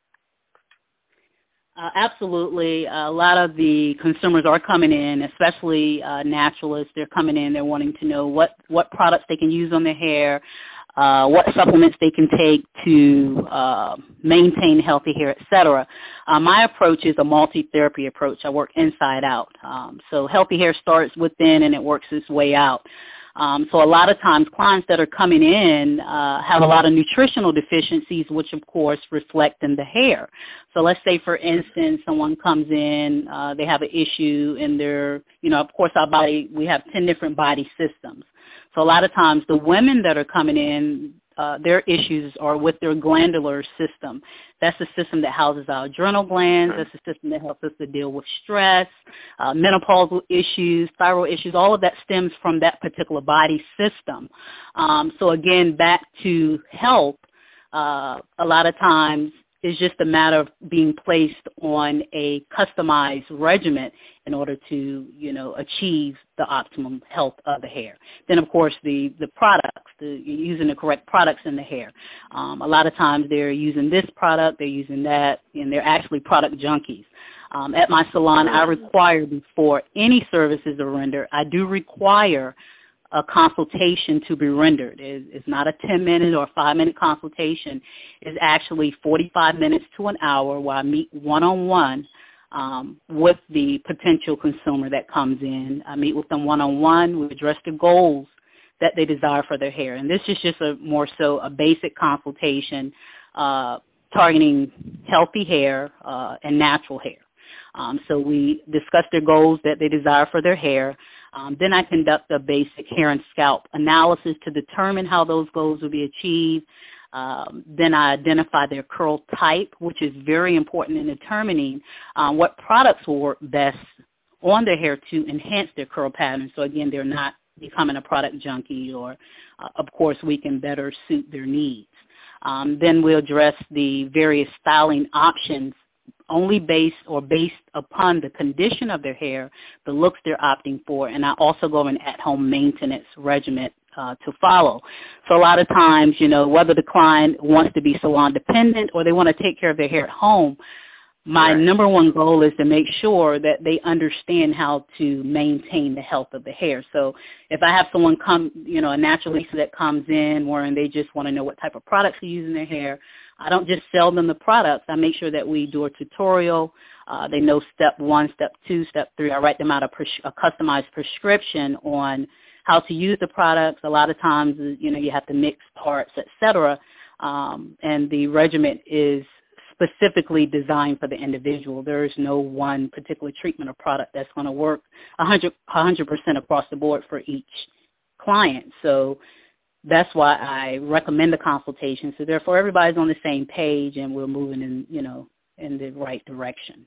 Uh, absolutely. Uh, a lot of the consumers are coming in, especially uh, naturalists. They're coming in. They're wanting to know what, what products they can use on their hair, uh, what supplements they can take to uh, maintain healthy hair, et cetera. Uh, my approach is a multi-therapy approach. I work inside out. Um, so healthy hair starts within and it works its way out. Um, so a lot of times clients that are coming in uh, have a lot of nutritional deficiencies, which, of course, reflect in the hair. So let's say, for instance, someone comes in, uh, they have an issue in their, you know, of course, our body, we have ten different body systems. So a lot of times the women that are coming in, uh, their issues are with their glandular system. That's the system that houses our adrenal glands. That's the system that helps us to deal with stress, uh, menopausal issues, thyroid issues. All of that stems from that particular body system. Um, so again, back to health, uh, a lot of times it's just a matter of being placed on a customized regimen in order to, you know, achieve the optimum health of the hair. Then, of course, the, the products, the, using the correct products in the hair. Um, a lot of times they're using this product, they're using that, and they're actually product junkies. Um, at my salon, I require, before any services are rendered, I do require a consultation to be rendered. It's not a ten-minute or five-minute consultation. It's actually forty-five minutes to an hour where I meet one-on-one um, with the potential consumer that comes in. I meet with them one-on-one. We address the goals that they desire for their hair. And this is just a more so a basic consultation uh, targeting healthy hair uh, and natural hair. Um, so we discuss their goals that they desire for their hair. Um, then I conduct a basic hair and scalp analysis to determine how those goals will be achieved. Um, then I identify their curl type, which is very important in determining um, what products will work best on their hair to enhance their curl pattern. So, again, they're not becoming a product junkie, or, uh, of course, we can better suit their needs. Um, then we'll address the various styling options only based or based upon the condition of their hair, the looks they're opting for, and I also go over an at-home maintenance regimen uh, to follow. So a lot of times, you know, whether the client wants to be salon dependent or they want to take care of their hair at home, my right. number one goal is to make sure that they understand how to maintain the health of the hair. So if I have someone come, you know, a naturalist that comes in wherein they just want to know what type of products to use in their hair, I don't just sell them the products. I make sure that we do a tutorial. Uh, they know step one, step two, step three. I write them out a, pres- a customized prescription on how to use the products. A lot of times, you know, you have to mix parts, et cetera, um, and the regimen is specifically designed for the individual. There is no one particular treatment or product that's going to work one hundred percent across the board for each client. So that's why I recommend the consultation. So therefore, everybody's on the same page and we're moving in, you know, in the right direction.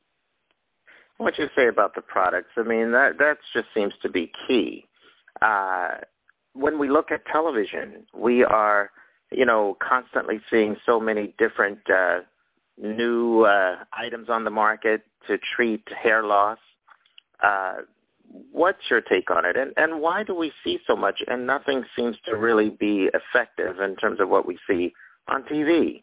What you say about the products, I mean, that that just seems to be key. Uh, when we look at television, we are, you know, constantly seeing so many different uh, new uh, items on the market to treat hair loss. Uh, what's your take on it? And, and why do we see so much and nothing seems to really be effective in terms of what we see on T V?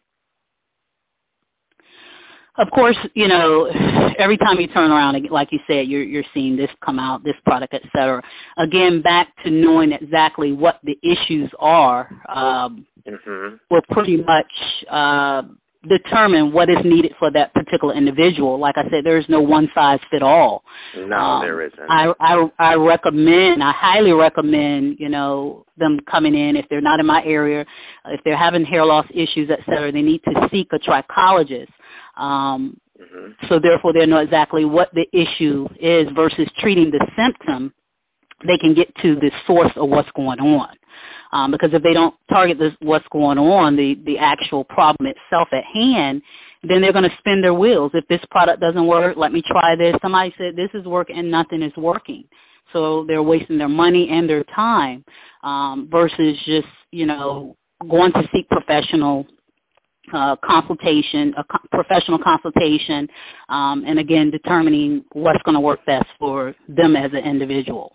Of course, you know, every time you turn around, like you said, you're you're seeing this come out, this product, et cetera. Again, back to knowing exactly what the issues are, um, mm-hmm. will pretty much uh, determine what is needed for that particular individual. Like I said, there is no one size fit all. No, um, there isn't. I, I I recommend, I highly recommend, you know, them coming in if they're not in my area, if they're having hair loss issues, et cetera. They need to seek a trichologist. Um, mm-hmm. So therefore, they know exactly what the issue is versus treating the symptom. They can get to the source of what's going on. Um, because if they don't target this, what's going on, the, the actual problem itself at hand, then they're going to spin their wheels. If this product doesn't work, let me try this. Somebody said this is working and nothing is working. So they're wasting their money and their time um, versus just, you know, going to seek professional uh, consultation, a co- professional consultation, um, and, again, determining what's going to work best for them as an individual.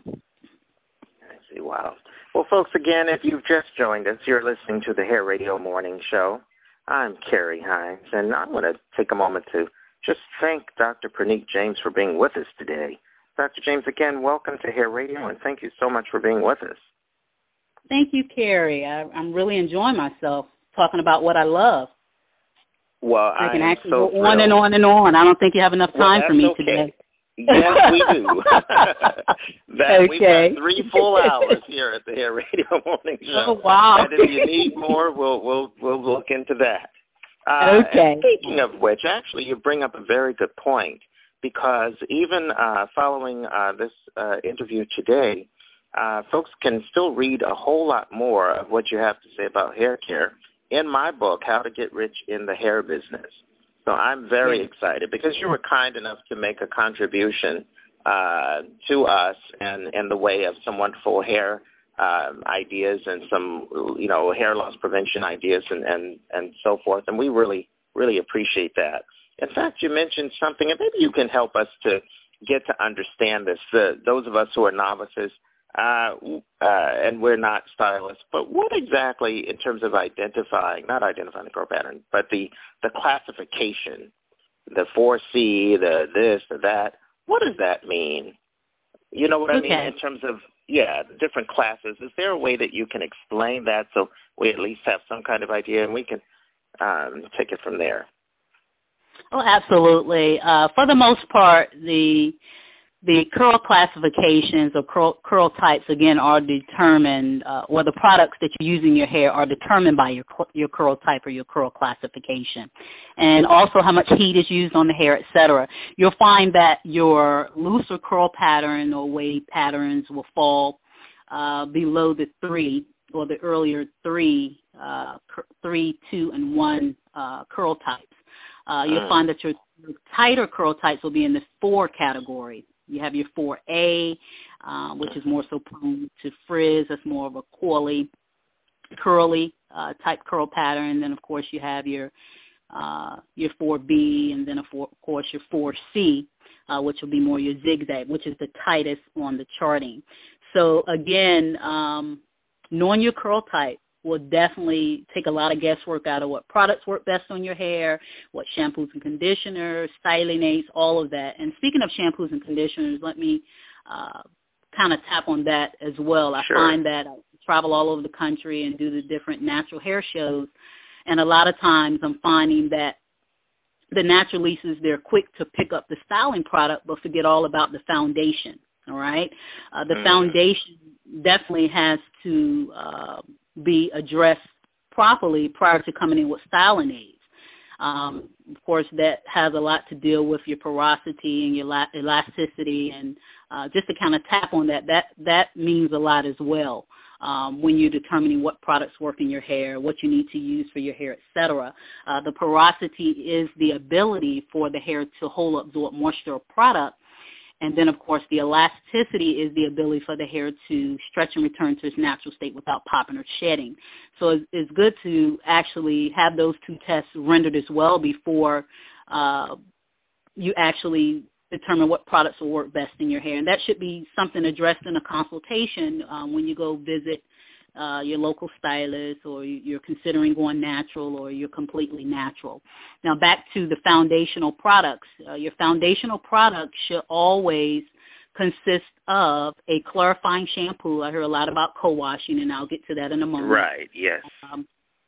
I see. Wow. Well, folks, again, if you've just joined us, you're listening to the Hair Radio Morning Show. I'm Carrie Hines, and I want to take a moment to just thank Doctor Praneet James for being with us today. Doctor James, again, welcome to Hair Radio, and thank you so much for being with us. Thank you, Carrie. I, I'm really enjoying myself talking about what I love. Well, I can I actually so go on thrilled. and on and on. I don't think you have enough time well, for me okay. today. Yes, we do. that, okay. We've got three full hours here at the Hair Radio Morning Show. Oh, wow. And if you need more, we'll we'll we'll look into that. Uh, okay. And speaking of which, actually, you bring up a very good point, because even uh, following uh, this uh, interview today, uh, folks can still read a whole lot more of what you have to say about hair care in my book, How to Get Rich in the Hair Business. So I'm very excited because you were kind enough to make a contribution uh, to us in, in the way of some wonderful hair um, ideas and some, you know, hair loss prevention ideas and, and, and so forth. And we really, really appreciate that. In fact, you mentioned something, and maybe you can help us to get to understand this. The, those of us who are novices, uh, uh, and we're not stylists, but what exactly, in terms of identifying, not identifying the curl pattern, but the, the classification, the four C, the this, the that, what does that mean? You know what I okay. mean in terms of, yeah, the different classes. Is there a way that you can explain that so we at least have some kind of idea and we can um, take it from there? Oh, absolutely. Uh, for the most part, the the curl classifications or curl, curl types, again, are determined, uh, or the products that you use in your hair are determined by your your curl type or your curl classification. And also how much heat is used on the hair, et cetera. You'll find that your looser curl pattern or wave patterns will fall uh, below the three or the earlier three, uh, three, two, and one uh, curl types. Uh, you'll find that your tighter curl types will be in the four category. You have your four A, uh, which is more so prone to frizz. That's more of a coily, curly uh, type curl pattern. And then, of course, you have your uh, your four B, and then, of course, your four C, uh, which will be more your zigzag, which is the tightest on the charting. So, again, um, knowing your curl type will definitely take a lot of guesswork out of what products work best on your hair, what shampoos and conditioners, styling aids, all of that. And speaking of shampoos and conditioners, let me uh, kind of tap on that as well. I Sure. find that I travel all over the country and do the different natural hair shows, and a lot of times I'm finding that the naturalistas, they're quick to pick up the styling product but forget all about the foundation, all right? Uh, the mm. foundation definitely has to uh, be addressed properly prior to coming in with styling aids. Um, of course, that has a lot to deal with your porosity and your la- elasticity, and uh, just to kind of tap on that, that that means a lot as well um, when you're determining what products work in your hair, what you need to use for your hair, et cetera. Uh, the porosity is the ability for the hair to hold, absorb moisture or product. And then, of course, the elasticity is the ability for the hair to stretch and return to its natural state without popping or shedding. So it's, it's good to actually have those two tests rendered as well before uh, you actually determine what products will work best in your hair. And that should be something addressed in a consultation um, when you go visit Uh, your local stylist, or you're considering going natural, or you're completely natural. Now, back to the foundational products. Uh, your foundational products should always consist of a clarifying shampoo. I hear a lot about co-washing, and I'll get to that in a moment. Right, yes. Um,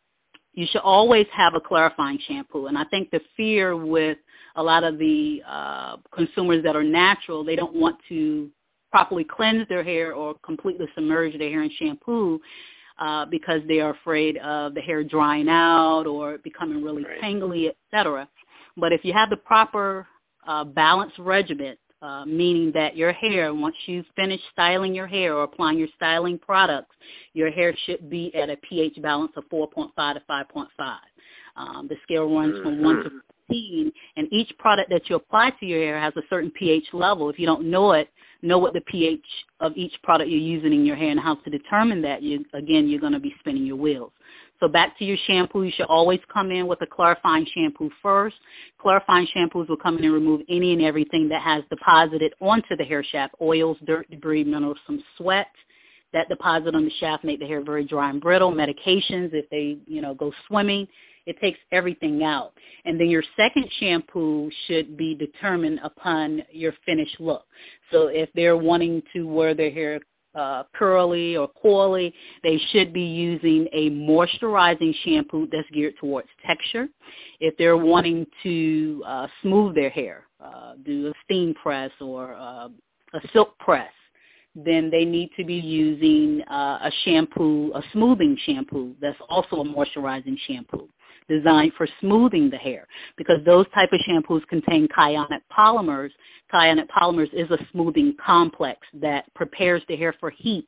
you should always have a clarifying shampoo. And I think the fear with a lot of the uh, consumers that are natural, they don't want to properly cleanse their hair or completely submerge their hair in shampoo uh, because they are afraid of the hair drying out or becoming really right. tangly, et cetera. But if you have the proper uh, balanced regimen uh, meaning that your hair, once you finish styling your hair or applying your styling products, your hair should be at a pH balance of four point five to five point five. Um, the scale runs mm-hmm. from one to fifteen, and each product that you apply to your hair has a certain pH level. If you don't know it, know what the pH of each product you're using in your hair and how to determine that. You, again, you're going to be spinning your wheels. So back to your shampoo, you should always come in with a clarifying shampoo first. Clarifying shampoos will come in and remove any and everything that has deposited onto the hair shaft, oils, dirt, debris, minerals, some sweat. That deposit on the shaft make the hair very dry and brittle. Medications, if they, you know, go swimming, it takes everything out. And then your second shampoo should be determined upon your finished look. So if they're wanting to wear their hair uh, curly or coily, they should be using a moisturizing shampoo that's geared towards texture. If they're wanting to uh, smooth their hair, uh, do a steam press or uh, a silk press, then they need to be using uh, a shampoo, a smoothing shampoo that's also a moisturizing shampoo designed for smoothing the hair, because those type of shampoos contain cyanide polymers. Cyanide polymers is a smoothing complex that prepares the hair for heat.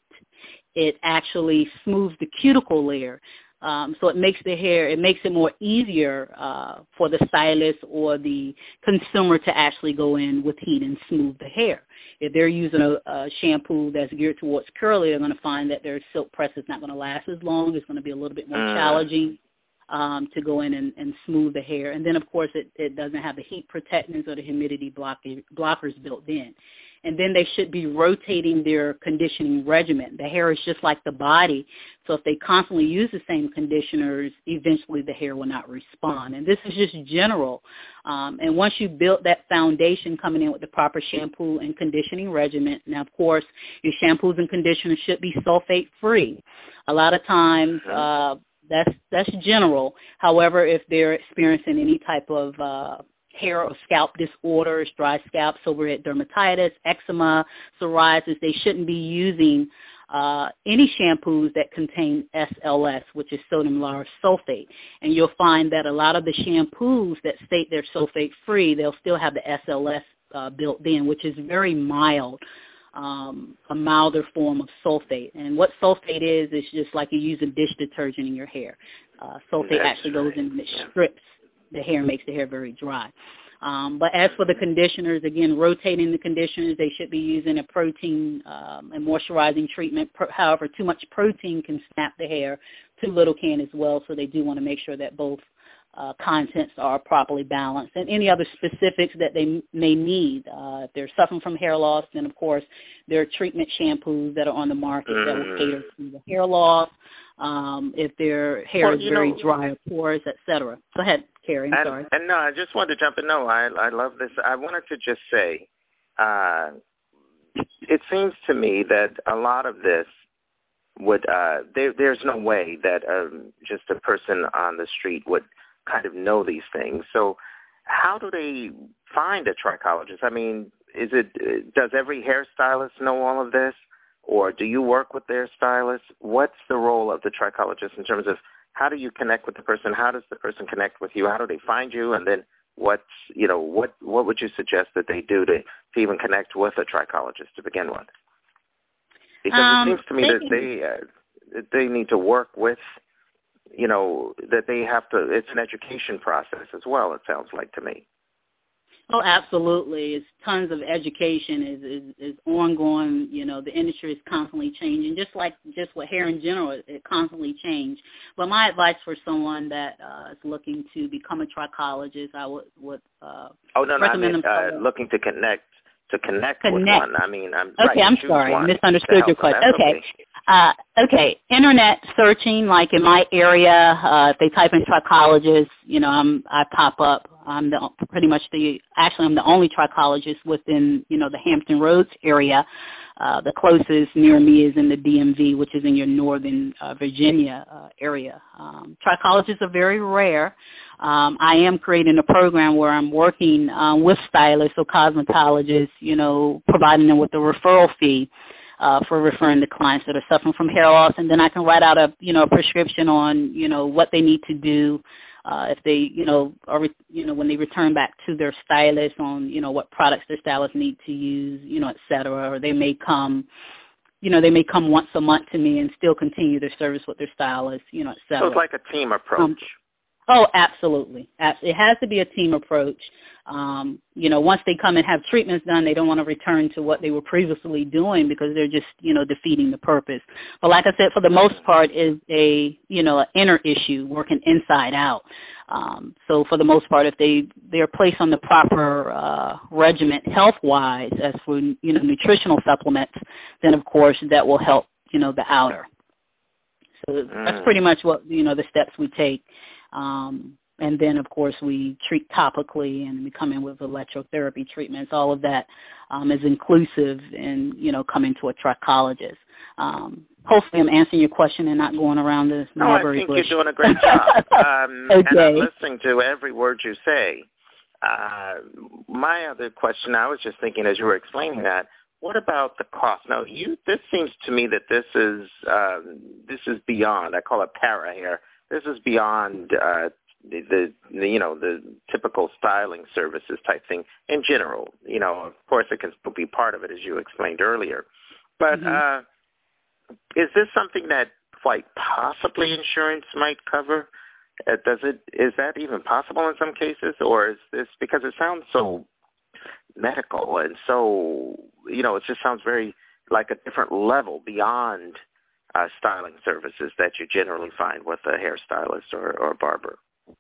It actually smooths the cuticle layer. Um, so it makes the hair, it makes it more easier uh, for the stylist or the consumer to actually go in with heat and smooth the hair. If they're using a, a shampoo that's geared towards curly, they're going to find that their silk press is not going to last as long. It's going to be a little bit more uh. challenging um, to go in and, and smooth the hair. And then, of course, it, it doesn't have the heat protectants or the humidity block, blockers built in. And then they should be rotating their conditioning regimen. The hair is just like the body. So if they constantly use the same conditioners, eventually the hair will not respond. And this is just general. Um, and once you build that foundation coming in with the proper shampoo and conditioning regimen, now, of course, your shampoos and conditioners should be sulfate-free. A lot of times uh, that's, that's general. However, if they're experiencing any type of uh, hair or scalp disorders, dry scalp, seborrheic dermatitis, eczema, psoriasis, they shouldn't be using uh, any shampoos that contain S L S, which is sodium lauryl sulfate. And you'll find that a lot of the shampoos that state they're sulfate-free, they'll still have the S L S uh, built in, which is very mild, um, a milder form of sulfate. And what sulfate is, is just like you use a dish detergent in your hair. Uh, sulfate That's actually goes right. in and it strips the hair, makes the hair very dry. Um, but as for the conditioners, again, rotating the conditioners, they should be using a protein um, and moisturizing treatment. Pro- however, too much protein can snap the hair. Too little can as well, so they do want to make sure that both uh, contents are properly balanced. And any other specifics that they may need. Uh, if they're suffering from hair loss, then, of course, there are treatment shampoos that are on the market mm. that will cater to the hair loss. Um, if their hair well, is very know, dry or porous, et cetera. Go ahead, Carrie. I'm and, sorry. And no, I just wanted to jump in. No, I, I love this. I wanted to just say, uh, it seems to me that a lot of this would, uh, there, there's no way that um, just a person on the street would kind of know these things. So how do they find a trichologist? I mean, is it, does every hairstylist know all of this? Or do you work with their stylist? What's the role of the trichologist in terms of how do you connect with the person? How does the person connect with you? How do they find you? And then what's, you know, what, what would you suggest that they do to, to even connect with a trichologist to begin with? Because um, it seems to me that they, uh, they need to work with, you know, that they have to, it's an education process as well, it sounds like to me. Oh, absolutely. It's tons of education is, is, is ongoing. You know, the industry is constantly changing, just like just with hair in general, it, it constantly changes. But my advice for someone that uh, is looking to become a trichologist, I would, would uh, oh, no, no, I mean, uh, looking to connect, to connect, connect with one. I mean, I'm Okay, right, I'm sorry. I misunderstood your question. Okay. okay. Uh, okay, internet searching, like in my area, uh, if they type in trichologist, you know, I'm, I pop up. I'm the, pretty much the, actually I'm the only trichologist within, you know, the Hampton Roads area. Uh, the closest near me is in the D M V, which is in your northern uh, Virginia uh, area. Um, trichologists are very rare. Um, I am creating a program where I'm working um, with stylists or cosmetologists, you know, providing them with a referral fee. Uh, for referring to clients that are suffering from hair loss, and then I can write out a, you know, a prescription on, you know, what they need to do uh, if they, you know, are, you know, when they return back to their stylist on, you know, what products their stylist need to use, you know, et cetera, or they may come, you know, they may come once a month to me and still continue their service with their stylist, you know, et cetera. So it's like a team approach. Um, Oh, absolutely. It has to be a team approach. Um, you know, once they come and have treatments done, they don't want to return to what they were previously doing because they're just, you know, defeating the purpose. But like I said, for the most part, is a, you know, an inner issue working inside out. Um, so for the most part, if they, they're placed on the proper uh, regimen health-wise as for, you know, nutritional supplements, then, of course, that will help, you know, the outer. So mm. that's pretty much what, you know, the steps we take. Um, and then, of course, we treat topically and we come in with electrotherapy treatments. All of that um, is inclusive in, you know, coming to a trichologist. Um, hopefully I'm answering your question and not going around the No, I think bush. You're doing a great job. Um, okay. And I'm listening to every word you say. Uh, my other question, I was just thinking as you were explaining that, what about the cost? Now, you, this seems to me that this is um, this is beyond, I call it para here, this is beyond uh, the, the, you know, the typical styling services type thing in general. You know, of course, it can still be part of it, as you explained earlier. But mm-hmm. uh, is this something that quite possibly insurance might cover? Uh, does it? Is that even possible in some cases? Or is this, because it sounds so medical and so, you know, it just sounds very like a different level beyond Uh, styling services that you generally find with a hairstylist or, or a barber?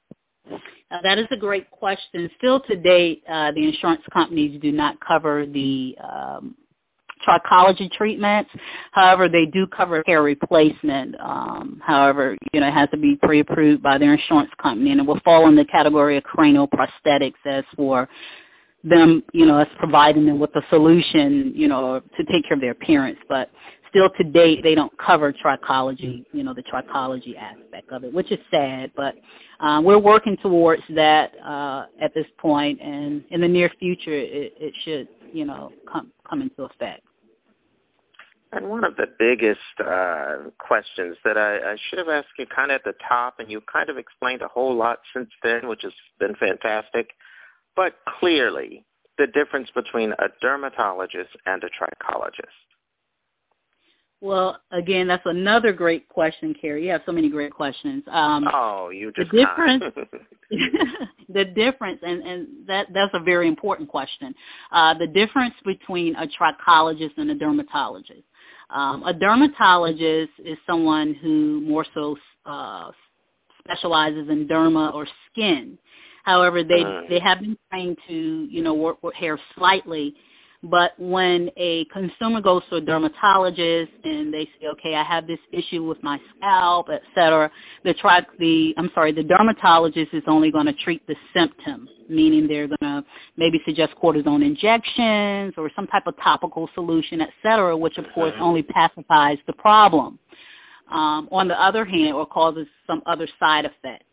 Uh, that is a great question. Still to date, uh, the insurance companies do not cover the um, trichology treatments. However, they do cover hair replacement. Um, however, you know, it has to be pre-approved by their insurance company, and it will fall in the category of cranial prosthetics as for them, you know, as providing them with a solution, you know, to take care of their appearance. But still to date, they don't cover trichology, you know, the trichology aspect of it, which is sad. But uh, we're working towards that uh, at this point, and in the near future, it, it should, you know, come come into effect. And one of the biggest uh, questions that I, I should have asked you kind of at the top, and you kind of explained a whole lot since then, which has been fantastic, but clearly the difference between a dermatologist and a trichologist. Well, again, that's another great question, Carrie. You have so many great questions. Um, oh, you just the difference, the difference, and, and that that's a very important question. Uh, the difference between a trichologist and a dermatologist. Um, a dermatologist is someone who more so uh, specializes in derma or skin. However, they mm. they have been trained to, you know, work with hair slightly. But when a consumer goes to a dermatologist and they say, okay, I have this issue with my scalp, et cetera, the, tri- the I'm sorry, the dermatologist is only going to treat the symptom, meaning they're going to maybe suggest cortisone injections or some type of topical solution, et cetera, which, of course, only pacifies the problem. Um, on the other hand, or causes some other side effect.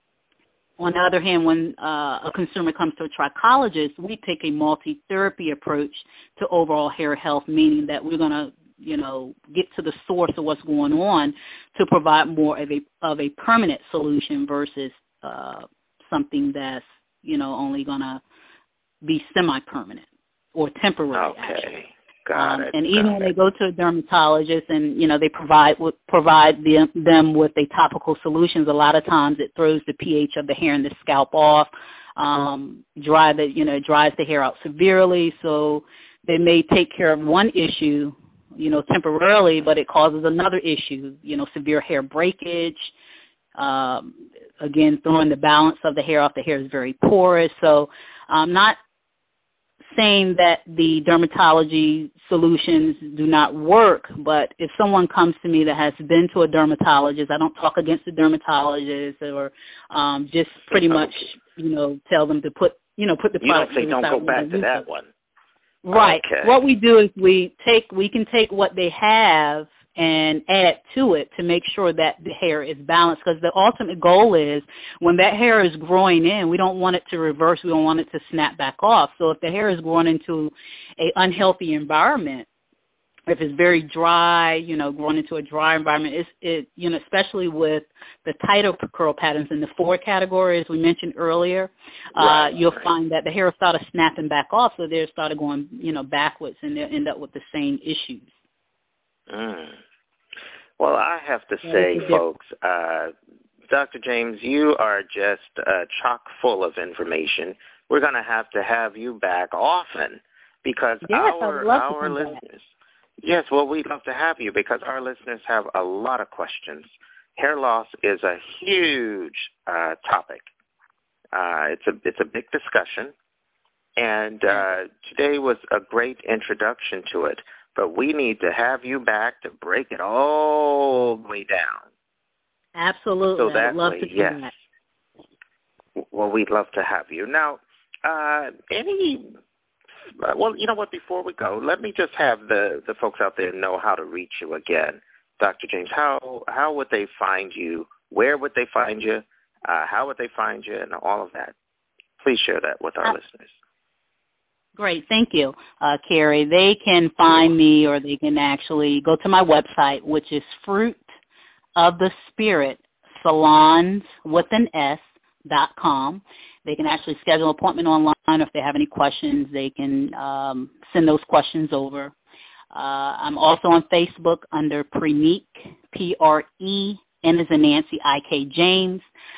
On the other hand, when uh, a consumer comes to a trichologist, we take a multi-therapy approach to overall hair health, meaning that we're going to, you know, get to the source of what's going on to provide more of a of a permanent solution versus uh, something that's, you know, only going to be semi-permanent or temporary, okay. actually. Got um, it. And even Got when it. they go to a dermatologist and, you know, they provide provide them, them with a topical solutions, a lot of times it throws the pH of the hair and the scalp off, um, dry the, you know, dries the hair out severely. So they may take care of one issue, you know, temporarily, but it causes another issue, you know, severe hair breakage. Um, again, throwing the balance of the hair off. The hair is very porous. So um, not saying that the dermatology solutions do not work, but if someone comes to me that has been to a dermatologist, I don't talk against the dermatologist or um, just pretty much, you know, tell them to put, you know, put the product. You don't say don't go back to that one. Right. Okay. What we do is we take, we can take what they have and add to it to make sure that the hair is balanced, because the ultimate goal is when that hair is growing in, we don't want it to reverse. We don't want it to snap back off. So if the hair is growing into an unhealthy environment, if it's very dry, you know, going into a dry environment, it's, it, you know, especially with the tighter curl patterns in the four category, as we mentioned earlier, right, uh, you'll right. find that the hair started snapping back off, so they started going, you know, backwards, and they'll end up with the same issues. Mm. Well, I have to say, folks, uh, Doctor James, you are just uh, chock full of information. We're going to have to have you back often because yes, our our listeners. Back. Yes, well, we'd love to have you because our listeners have a lot of questions. Hair loss is a huge uh, topic. Uh, it's a it's a big discussion, and uh, today was a great introduction to it. But we need to have you back to break it all the way down. Absolutely, so that I'd love way, to do yes. that. Well, we'd love to have you now. Uh, any Uh, well, you know what, before we go, let me just have the, the folks out there know how to reach you again. Doctor James, how how would they find you? Where would they find you? Uh, how would they find you and all of that? Please share that with our uh, listeners. Great. Thank you, uh, Carrie. They can find me or they can actually go to my website, which is Fruit of the Spirit Salons with an S dot com. They can actually schedule an appointment online. If they have any questions, they can um, send those questions over. Uh, I'm also on Facebook under Prenique, P R E N as in Nancy, I K James.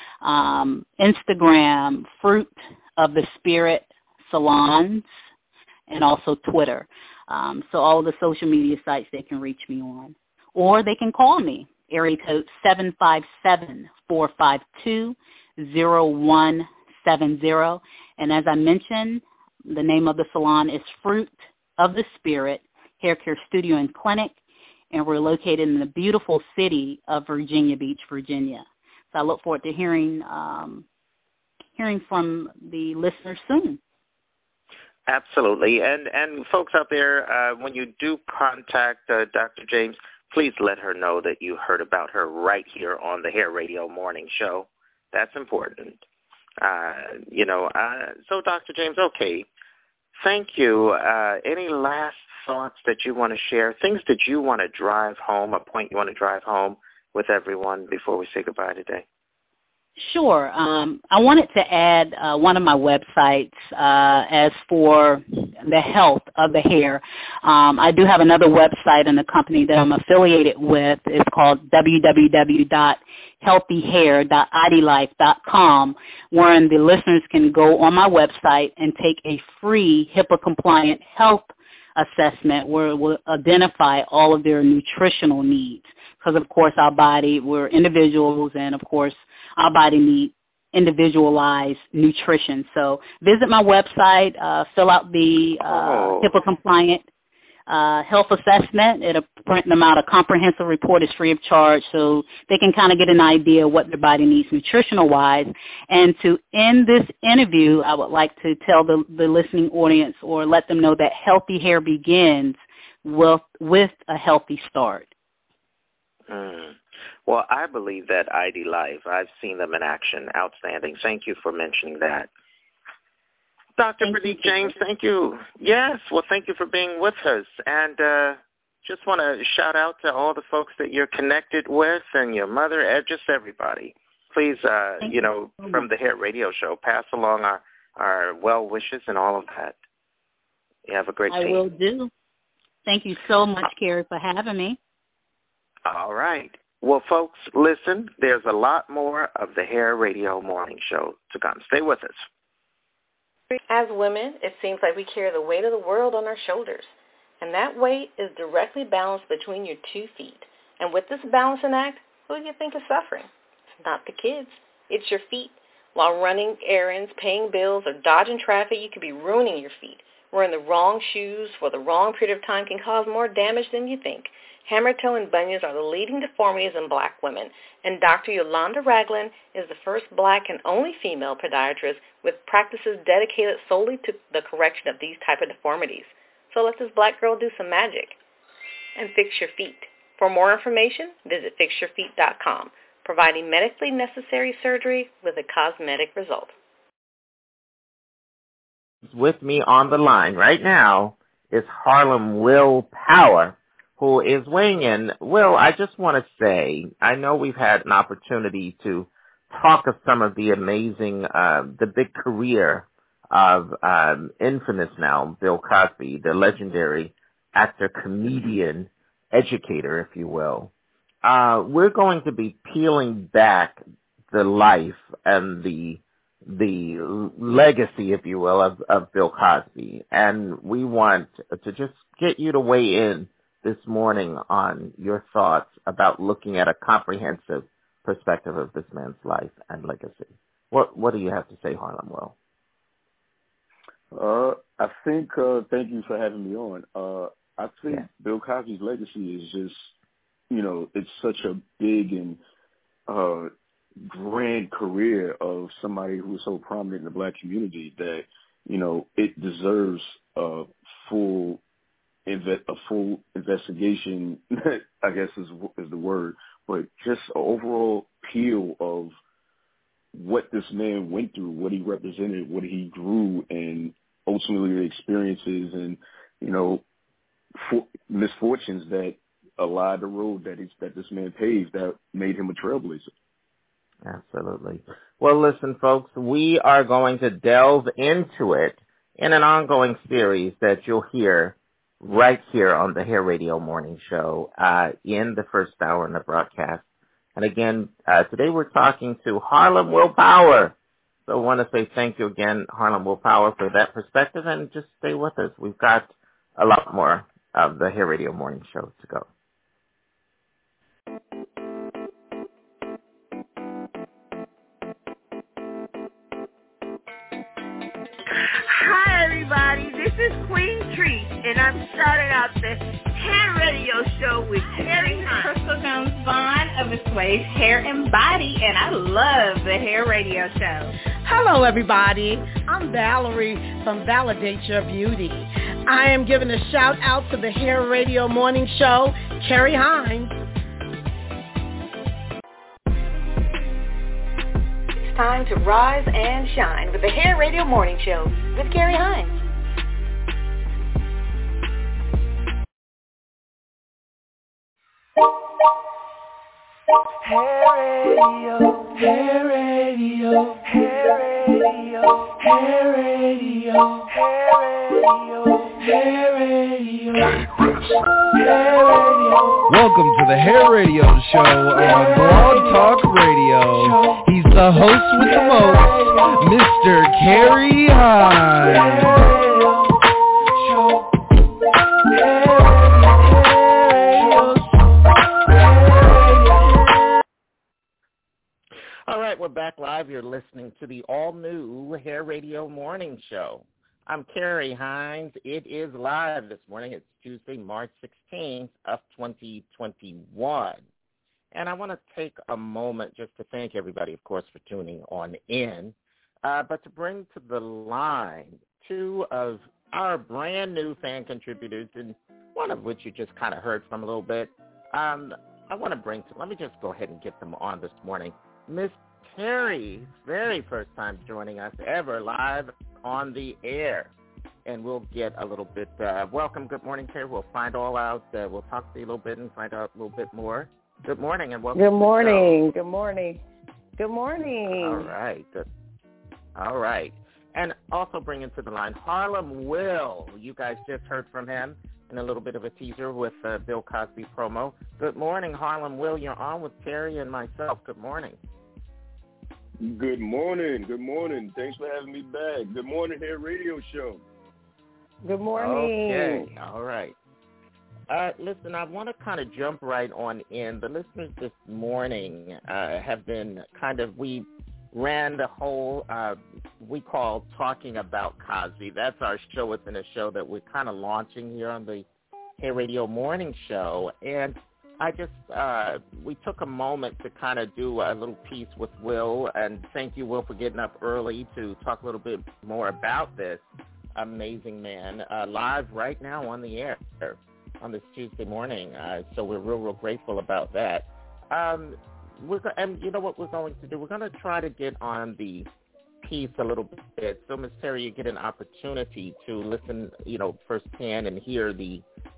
Um, Instagram, Fruit of the Spirit Salons, and also Twitter. Um, so all of the social media sites they can reach me on. Or they can call me, area code seven five seven, four five two, zero one seven zero. And as I mentioned, the name of the salon is Fruit of the Spirit Hair Care Studio and Clinic, and we're located in the beautiful city of Virginia Beach, Virginia. So I look forward to hearing um, hearing from the listeners soon. Absolutely. And, and folks out there, uh, when you do contact uh, Doctor James, please let her know that you heard about her right here on the Hair Radio Morning Show. That's important. Uh, you know, uh, so Doctor James, okay, thank you. Uh, any last thoughts that you want to share, things that you want to drive home, a point you want to drive home with everyone before we say goodbye today? Sure. Um, I wanted to add uh, one of my websites uh, as for the health of the hair. Um, I do have another website in the company that I'm affiliated with. It's called w w w dot healthy hair dot i d life dot com, wherein the listeners can go on my website and take a free HIPAA-compliant health assessment where it will identify all of their nutritional needs. Because, of course, our body, we're individuals, and, of course, our body needs individualized nutrition. So visit my website, uh, fill out the uh, oh. HIPAA-compliant uh, health assessment. It'll print them out. A comprehensive report is free of charge, so they can kind of get an idea of what their body needs nutritional-wise. And to end this interview, I would like to tell the, the listening audience or let them know that healthy hair begins with, with a healthy start. Mm. Well, I believe that I D Life. I've seen them in action. Outstanding. Thank you for mentioning that. Doctor Prenique James, thank you. Yes, well, thank you for being with us. And uh, just want to shout out to all the folks that you're connected with and your mother, and just everybody. Please, uh, you know, from the Hair Radio Show, pass along our, our well wishes and all of that. You have a great I team. I will do. Thank you so much, Carrie, for having me. All right. Well, folks, listen, there's a lot more of the Hair Radio Morning Show to come. Stay with us. As women, it seems like we carry the weight of the world on our shoulders, and that weight is directly balanced between your two feet. And with this balancing act, who do you think is suffering? It's not the kids. It's your feet. While running errands, paying bills, or dodging traffic, you could be ruining your feet. Wearing the wrong shoes for the wrong period of time can cause more damage than you think. Hammer toe and bunions are the leading deformities in black women, and Doctor Yolanda Ragland is the first black and only female podiatrist with practices dedicated solely to the correction of these type of deformities. So let this black girl do some magic and fix your feet. For more information, visit fix your feet dot com, providing medically necessary surgery with a cosmetic result. With me on the line right now is Harlem Will Power. who is weighing in. Will, I just want to say, I know we've had an opportunity to talk of some of the amazing, uh, the big career of um, infamous now Bill Cosby, the legendary actor, comedian, educator, if you will. Uh, we're going to be peeling back the life and the the legacy, if you will, of, of Bill Cosby. And we want to just get you to weigh in this morning on your thoughts about looking at a comprehensive perspective of this man's life and legacy. What what do you have to say, Harlem Will? Uh, I think, uh, thank you for having me on. Uh, I think Yeah. Bill Cosby's legacy is just, you know, it's such a big and uh, grand career of somebody who was so prominent in the black community that, you know, it deserves a full inve- a full investigation, I guess is, is the word, but just an overall peel of what this man went through, what he represented, what he grew, and ultimately the experiences and, you know, for, misfortunes that allied the road that he's, that this man paved that made him a trailblazer. Absolutely. Well, listen, folks, we are going to delve into it in an ongoing series that you'll hear right here on the Hair Radio Morning Show uh, in the first hour in the broadcast. And again, uh, today we're talking to Harlem Will Power. So I want to say thank you again, Harlem Will Power, for that perspective, and just stay with us. We've got a lot more of the Hair Radio Morning Show to go. Hi, everybody. This is Queen Treat, and I'm starting out the Hair Radio Show with Terry Hunt. Crystal Jones Vaughn of Assuage Hair and Body, and I love the Hair Radio Show. Hello, everybody. I'm Valerie from Validate Your Beauty. I am giving a shout out to the Hair Radio Morning Show, Carrie Hines. It's time to rise and shine with the Hair Radio Morning Show with Carrie Hines. Hair Radio, Hair Radio, Hair Radio, Hair Radio, Hair Radio, Hair Radio, Hair Radio. Welcome to the Hair Radio Show on Blog Talk Radio. He's the host with the most, Mister Carrie Hines. All right, we're back live. You're listening to the all-new Hair Radio Morning Show. I'm Carrie Hines. It is live this morning. It's Tuesday, March sixteenth of twenty twenty-one. And I want to take a moment just to thank everybody, of course, for tuning on in, uh, but to bring to the line two of our brand-new fan contributors, and one of which you just kind of heard from a little bit. Um, I want to bring to, let me just go ahead and get them on this morning. Miss Terry's very first time joining us ever live on the air. And we'll get a little bit, uh, welcome, good morning, Terry. We'll find all out, uh, we'll talk to you a little bit and find out a little bit more. Good morning and welcome. Good morning, good morning, good morning. All right, good. All right. And also bringing to the line Harlem Will. You guys just heard from him in a little bit of a teaser with uh, Bill Cosby promo. Good morning, Harlem Will. You're on with Terry and myself. Good morning. Good morning. Good morning. Thanks for having me back. Good morning, Hair Radio Show. Good morning. Okay. All right. Uh, listen, I want to kind of jump right on in. The listeners this morning uh, have been kind of, we ran the whole, uh, we call Talking About Cosby. That's our show within a show that we're kind of launching here on the Hair Radio Morning Show. And I just, uh, we took a moment to kind of do a little piece with Will, and thank you, Will, for getting up early to talk a little bit more about this amazing man, uh, live right now on the air on this Tuesday morning. Uh, so we're real, real grateful about that. Um, we're go- and you know what we're going to do? We're going to try to get on the piece a little bit. So, Miz Terry, you get an opportunity to listen, you know, firsthand and hear the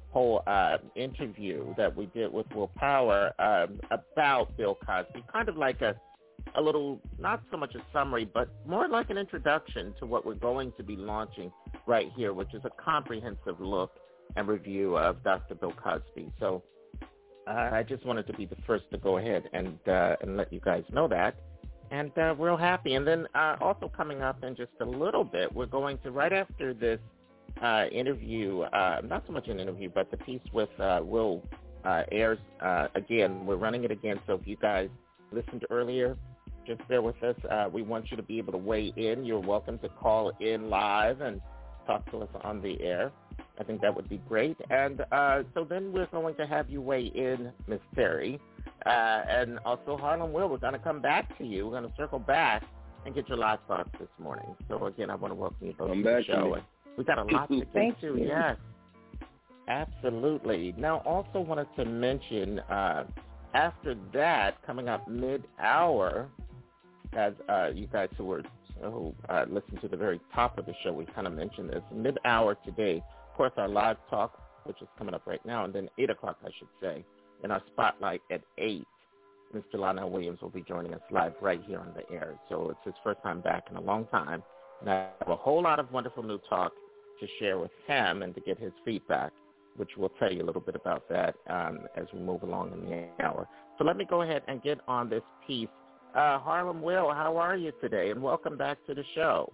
whole uh, interview that we did with Will Power um, about Bill Cosby, kind of like a, a little, not so much a summary, but more like an introduction to what we're going to be launching right here, which is a comprehensive look and review of Doctor Bill Cosby. So uh, I just wanted to be the first to go ahead and uh, and let you guys know that. And uh, we're real happy. And then uh, also coming up in just a little bit, we're going to, right after this uh, interview, uh, not so much an interview, but the piece with uh, Will uh, airs uh, again. We're running it again, so if you guys listened earlier, just bear with us. Uh, we want you to be able to weigh in. You're welcome to call in live and talk to us on the air. I think that would be great. And uh, so then we're going to have you weigh in, Miss Terry. Uh, and also, Harlem Will, we're going to come back to you. We're going to circle back and get your live thoughts this morning. So, again, I want to welcome you both to the show. We got a lot to get to, yes. Absolutely. Now, also wanted to mention, uh, after that, coming up mid-hour, as uh, you guys who were who uh, listened to the very top of the show, we kind of mentioned this, mid-hour today, of course, our live talk, which is coming up right now, and then eight o'clock, I should say. In our spotlight at eight, Mister Lionel Williams will be joining us live right here on the air. So it's his first time back in a long time. And I have a whole lot of wonderful new talk to share with him and to get his feedback, which we'll tell you a little bit about that um, as we move along in the hour. So let me go ahead and get on this piece. Uh, Harlem Will, how are you today? And welcome back to the show.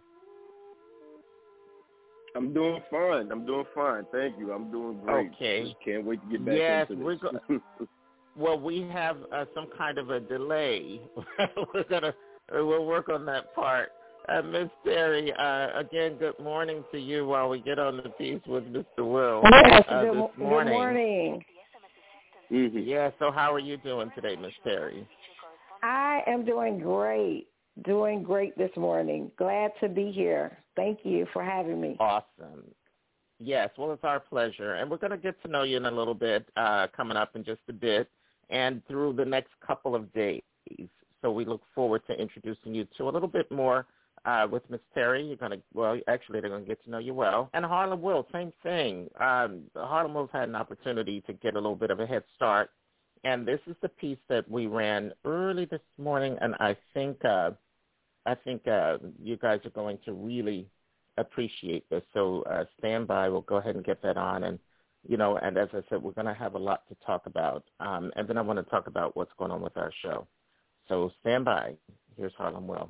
I'm doing fine. I'm doing fine. Thank you. I'm doing great. Okay. Just can't wait to get back yes, into we're this. Go- well, we have uh, some kind of a delay. we're gonna we'll work on that part. Uh, Miss Terry, uh, again, good morning to you while we get on the piece with Mister Will Yes, uh, good, this morning. Good morning. Mm-hmm. Yeah. So how are you doing today, Miss Terry? I am doing great. Doing great this morning. Glad to be here. Thank you for having me. Awesome. Yes, well, it's our pleasure. And we're going to get to know you in a little bit, uh, coming up in just a bit, and through the next couple of days. So we look forward to introducing you to a little bit more uh, with Miss Terry. You're going to, well, actually, they're going to get to know you well. And Harlem Will, same thing. Um, Harlem Will's had an opportunity to get a little bit of a head start. And this is the piece that we ran early this morning, and I think uh, I think uh, you guys are going to really appreciate this. So uh, stand by. We'll go ahead and get that on. And, you know, and as I said, we're going to have a lot to talk about. Um, and then I want to talk about what's going on with our show. So stand by. Here's Harlem Will.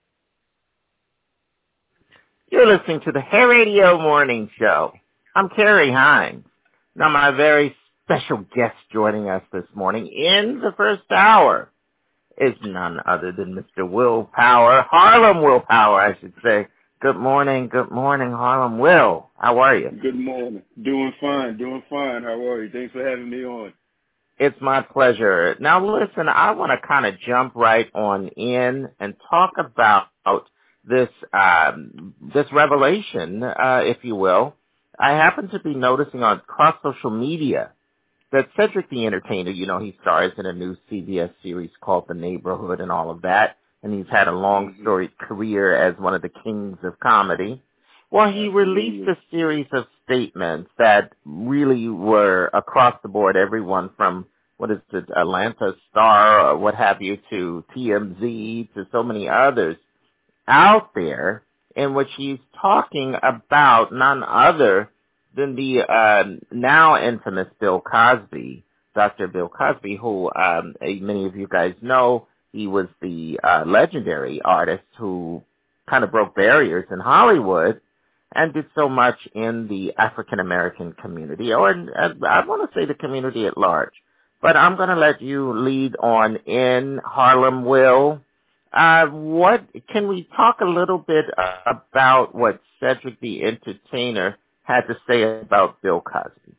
You're listening to the Hair Radio Morning Show. I'm Carrie Hines. Now, my very special guest joining us this morning in the first hour is none other than Mister Will Power, Harlem Will Power, I should say. Good morning, good morning, Harlem Will. How are you? Good morning. Doing fine, doing fine. How are you? Thanks for having me on. It's my pleasure. Now, listen, I want to kind of jump right on in and talk about this um, this revelation, uh, if you will. I happen to be noticing on cross social media that Cedric the Entertainer, you know, he stars in a new C B S series called The Neighborhood and all of that, and he's had a long storied career as one of the kings of comedy. Well, he released a series of statements that really were across the board, everyone from, what is it, Atlanta Star or what have you, to T M Z, to so many others out there, in which he's talking about none other than the uh, now infamous Bill Cosby, Doctor Bill Cosby, who um, many of you guys know, he was the uh, legendary artist who kind of broke barriers in Hollywood and did so much in the African-American community, or uh, I want to say the community at large. But I'm going to let you lead on in, Harlem Will. Uh, what can we talk a little bit uh, about what Cedric the Entertainer had to say about Bill Cosby?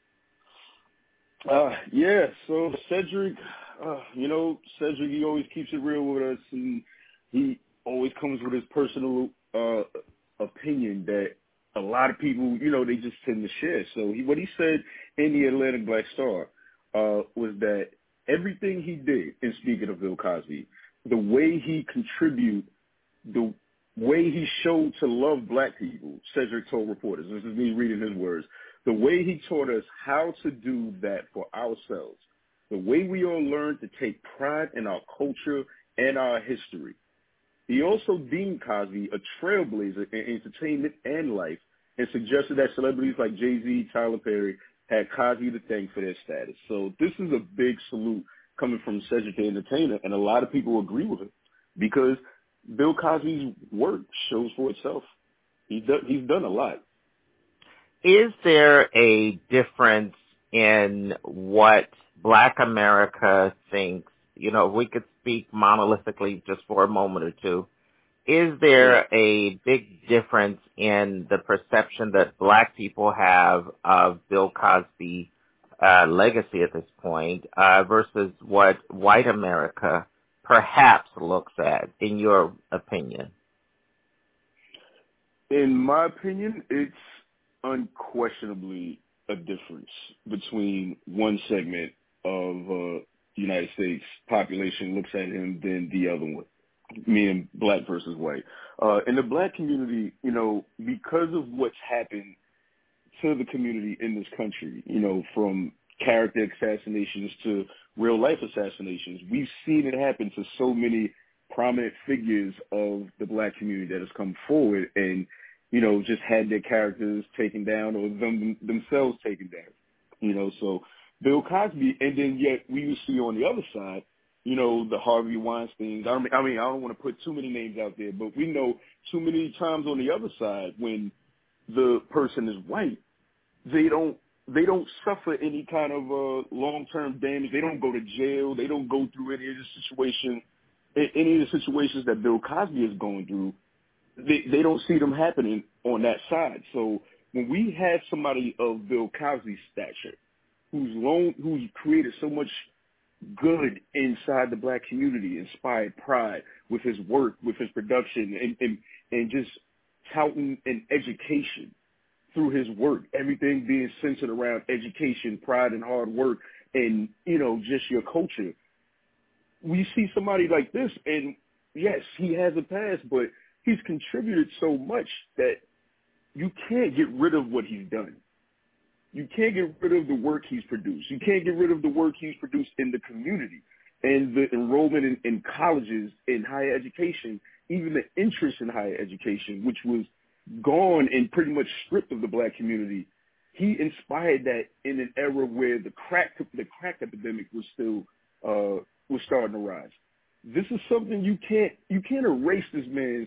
Uh, yeah, so Cedric, uh, you know, Cedric, he always keeps it real with us, and he always comes with his personal uh, opinion that a lot of people, you know, they just tend to share. So he, what he said in the Atlantic Black Star uh, was that everything he did, and speaking of Bill Cosby, the way he contribute, the way he showed to love black people, Cedric told reporters, this is me reading his words, the way he taught us how to do that for ourselves, the way we all learned to take pride in our culture and our history. He also deemed Cosby a trailblazer in entertainment and life and suggested that celebrities like Jay-Z, Tyler Perry had Cosby to thank for their status. So this is a big salute coming from Cedric the Entertainer, and a lot of people agree with him because Bill Cosby's work shows for itself. He's done, he's done a lot. Is there a difference in what Black America thinks? You know, if we could speak monolithically just for a moment or two. Is there a big difference in the perception that Black people have of Bill Cosby's uh, legacy at this point uh, versus what white America perhaps looks at, in your opinion? In my opinion, it's unquestionably a difference between one segment of uh, the United States population looks at him than the other one, meaning black versus white. Uh, in the black community, you know, because of what's happened to the community in this country, you know, from character assassinations to real-life assassinations, we've seen it happen to so many prominent figures of the black community that has come forward and, you know, just had their characters taken down or them themselves taken down, you know. So Bill Cosby, and then yet we see on the other side, you know, the Harvey Weinsteins. I mean, I mean, I don't want to put too many names out there, but we know too many times on the other side when the person is white, they don't they don't suffer any kind of uh, long-term damage. They don't go to jail. They don't go through any of the situation, any of the situations that Bill Cosby is going through. They they don't see them happening on that side. So when we have somebody of Bill Cosby's stature, who's long, who's created so much good inside the black community, inspired pride with his work, with his production, and and, and just touting an education through his work, everything being centered around education, pride, and hard work, and, you know, just your culture. We see somebody like this, and yes, he has a past, but he's contributed so much that you can't get rid of what he's done. You can't get rid of the work he's produced. You can't get rid of the work he's produced in the community and the enrollment in, in colleges, in higher education, even the interest in higher education, which was gone and pretty much stripped of the black community. He inspired that in an era where the crack the crack epidemic was still uh, was starting to rise. This is something you can't you can't erase this man's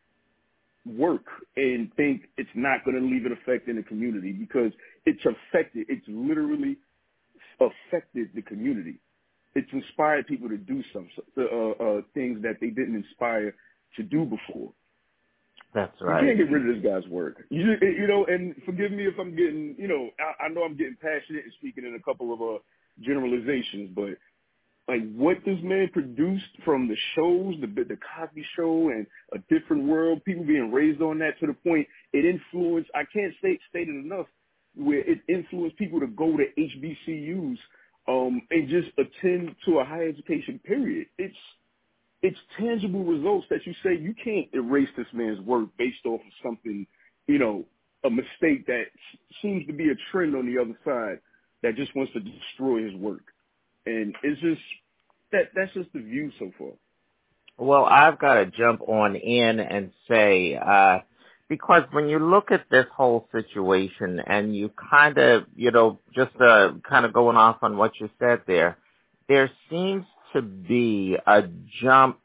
work and think it's not going to leave an effect in the community, because it's affected. It's literally affected the community. It's inspired people to do some uh, uh, things that they didn't inspire to do before. That's right. You can't get rid of this guy's work. You, you know, and forgive me if I'm getting, you know, I, I know I'm getting passionate and speaking in a couple of uh, generalizations, but like what this man produced from the shows, the the Cosby Show and A Different World, people being raised on that to the point it influenced, I can't state, state it enough, where it influenced people to go to H B C Us um, and just attend to a higher education period. It's It's tangible results that you say you can't erase this man's work based off of something, you know, a mistake that seems to be a trend on the other side that just wants to destroy his work. And it's just, that that's just the view so far. Well, I've got to jump on in and say, uh, because when you look at this whole situation and you kind of, you know, just uh, kind of going off on what you said there, there seems to be a jump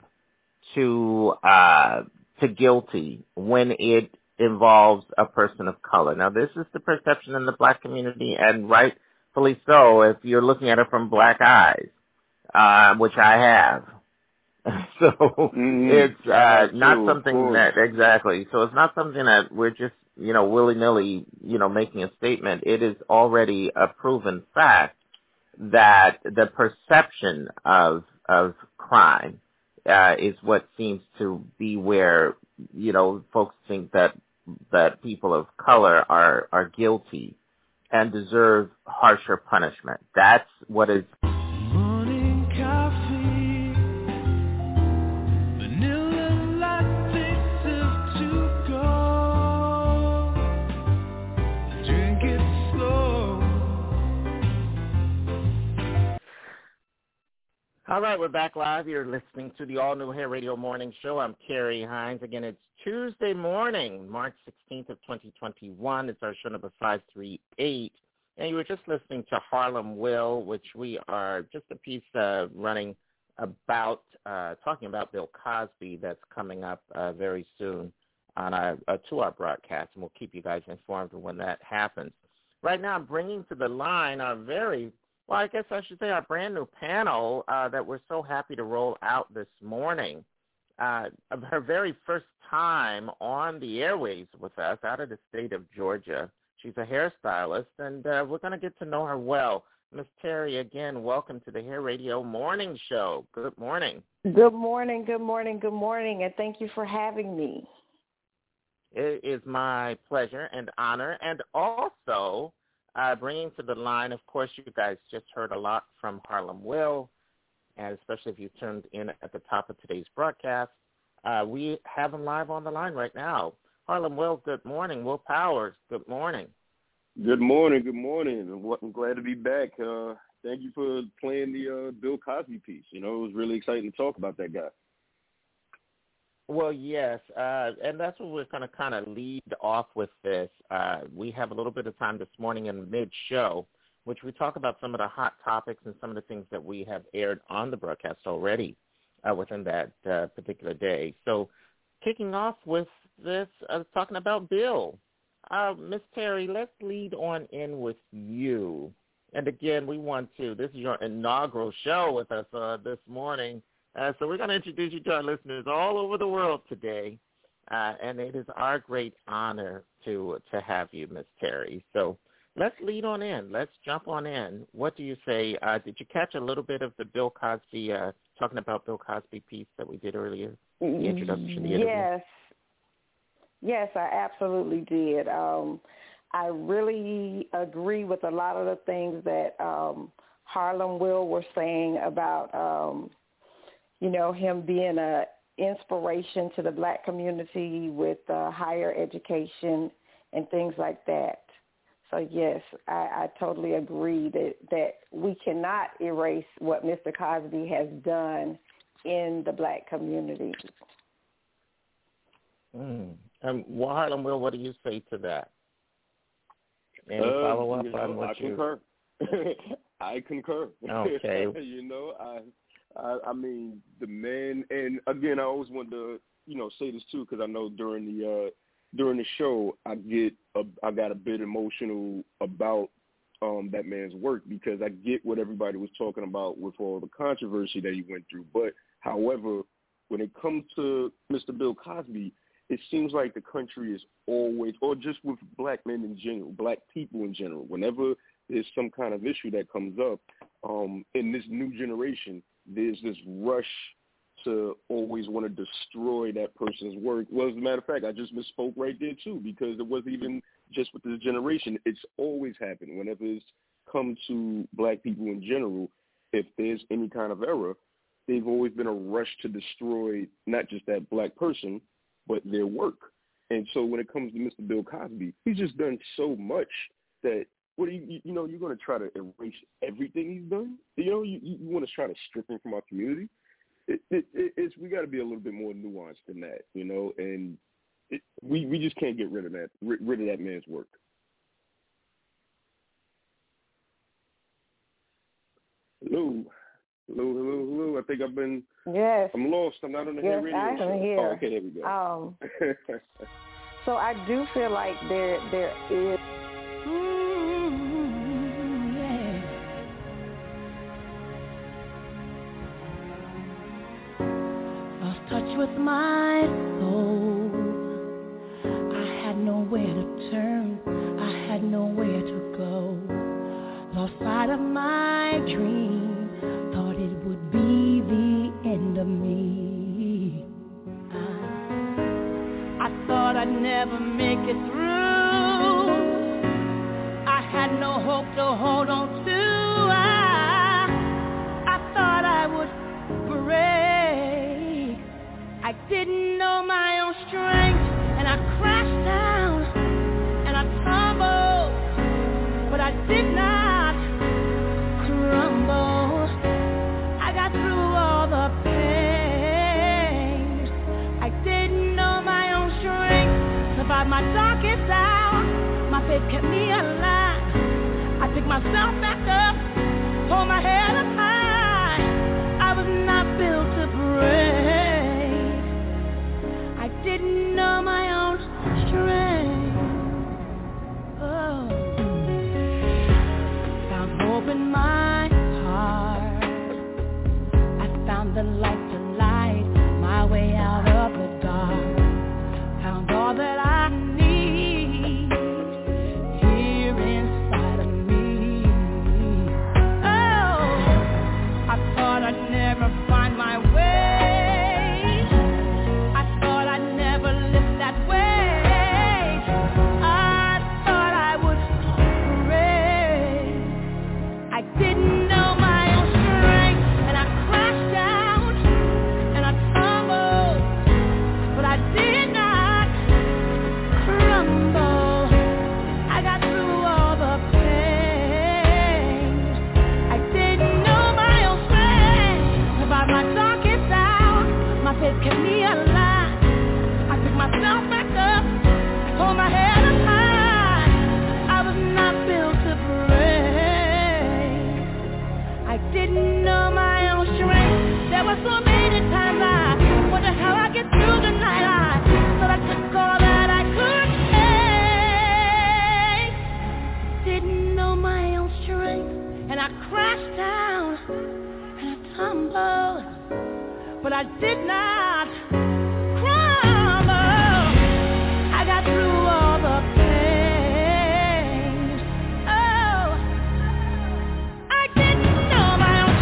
to uh, to guilty when it involves a person of color. Now, this is the perception in the black community, and rightfully so if you're looking at it from black eyes, uh, which I have. So mm-hmm. it's uh, not true, something that, exactly, so it's not something that we're just, you know, willy-nilly, you know, making a statement. It is already a proven fact that the perception of of crime uh, is what seems to be where, you know, folks think that that people of color are are guilty and deserve harsher punishment. That's what is. Morning coffee, vanilla latte, sip All right, we're back live. You're listening to the all-new Hair Radio Morning Show. I'm Carrie Hines. Again, it's Tuesday morning, March sixteenth of twenty twenty-one. It's our show number five three eight. And you were just listening to Harlem Will, which we are just a piece uh, running about, uh, talking about Bill Cosby that's coming up uh, very soon on our, uh, to our broadcast, and we'll keep you guys informed of when that happens. Right now, I'm bringing to the line our very Well, I guess I should say our brand new panel uh, that we're so happy to roll out this morning. Uh, her very first time on the airwaves with us out of the state of Georgia. She's a hairstylist, and uh, we're going to get to know her well. Miss Terry, again, welcome to the Hair Radio Morning Show. Good morning. Good morning, good morning, good morning, and thank you for having me. It is my pleasure and honor, and also Uh, bringing to the line, of course, you guys just heard a lot from Harlem Will, and especially if you tuned in at the top of today's broadcast, uh, we have him live on the line right now. Harlem Will, good morning. Will Powers, good morning. Good morning, good morning. I'm glad to be back. Uh, thank you for playing the uh, Bill Cosby piece. You know, it was really exciting to talk about that guy. Well, yes, uh, and that's what we're going to kind of lead off with this. Uh, we have a little bit of time this morning in mid-show, which we talk about some of the hot topics and some of the things that we have aired on the broadcast already uh, within that uh, particular day. So kicking off with this, uh, talking about Bill. Uh, Miss Terry, let's lead on in with you. And again, we want to, this is your inaugural show with us uh, this morning. Uh, so we're going to introduce you to our listeners all over the world today, uh, and it is our great honor to to have you, Miss Terry. So let's lead on in. Let's jump on in. What do you say? Uh, did you catch a little bit of the Bill Cosby, uh, talking about Bill Cosby piece that we did earlier, the introduction to the interview? Yes. Yes, I absolutely did. Um, I really agree with a lot of the things that um, Harlem Will were saying about um you know, him being a inspiration to the black community with uh, higher education and things like that. So, yes, I, I totally agree that, that we cannot erase what Mister Cosby has done in the black community. Mm. Um, well, Harlem Will, what do you say to that? Any uh, follow-up you know, on what I you... concur. I concur. Okay. you know, I... I, I mean, the man, and again, I always want to, you know, say this too, because I know during the uh, during the show, I get, a, I got a bit emotional about um, that man's work because I get what everybody was talking about with all the controversy that he went through. But, however, when it comes to Mister Bill Cosby, it seems like the country is always, or just with black men in general, black people in general, whenever there's some kind of issue that comes up um, in this new generation, there's this rush to always want to destroy that person's work. Well, as a matter of fact, I just misspoke right there, too, because it wasn't even just with this generation. It's always happened. Whenever it's come to black people in general, if there's any kind of error, they've always been a rush to destroy not just that black person, but their work. And so when it comes to Mister Bill Cosby, he's just done so much that, what do you, you know, you're going to try to erase everything he's done? You know, you, you want to try to strip him from our community? It, it, it, it's we got to be a little bit more nuanced than that, you know, and it, we we just can't get rid of that rid, rid of that man's work. Hello, hello, hello, hello. I think I've been. Yes. I'm lost. I'm not on the yes, Hair Radio I am show. here. Oh, okay, there we go. Um, so I do feel like there there is. Touch with my soul. I had nowhere to turn. I had nowhere to go. Lost sight of my dream. Thought it would be the end of me. I, I thought I'd never make it through. I had no hope to hold on to. I, I thought I would break. I didn't know my own strength, and I crashed down, and I tumbled, but I did not crumble. I got through my darkest hour, my faith kept me alive. I picked myself back up, hold my head up high. I was not built to break. I didn't know my own strength. Oh, found hope in my heart. I found the light to light my way out of the dark. Found all that I need here inside of me. Oh, I thought I'd never find my way. I thought I'd never live that way. I thought I would break. I didn't know my own strength, and I crashed down and I tumbled, but I did not crumble. I got through all the pain. I didn't know my own strength. About my darkest hour, my faith kept me alive. I picked myself back up, hold my head up high. I was not built to break. I didn't know my own strength. There were so many times I wonder how I get through the night. I thought I took all that I could take. Didn't know my own strength, and I crashed down and I tumbled, but I did not crumble. I got through all the pain. Oh, I didn't know my own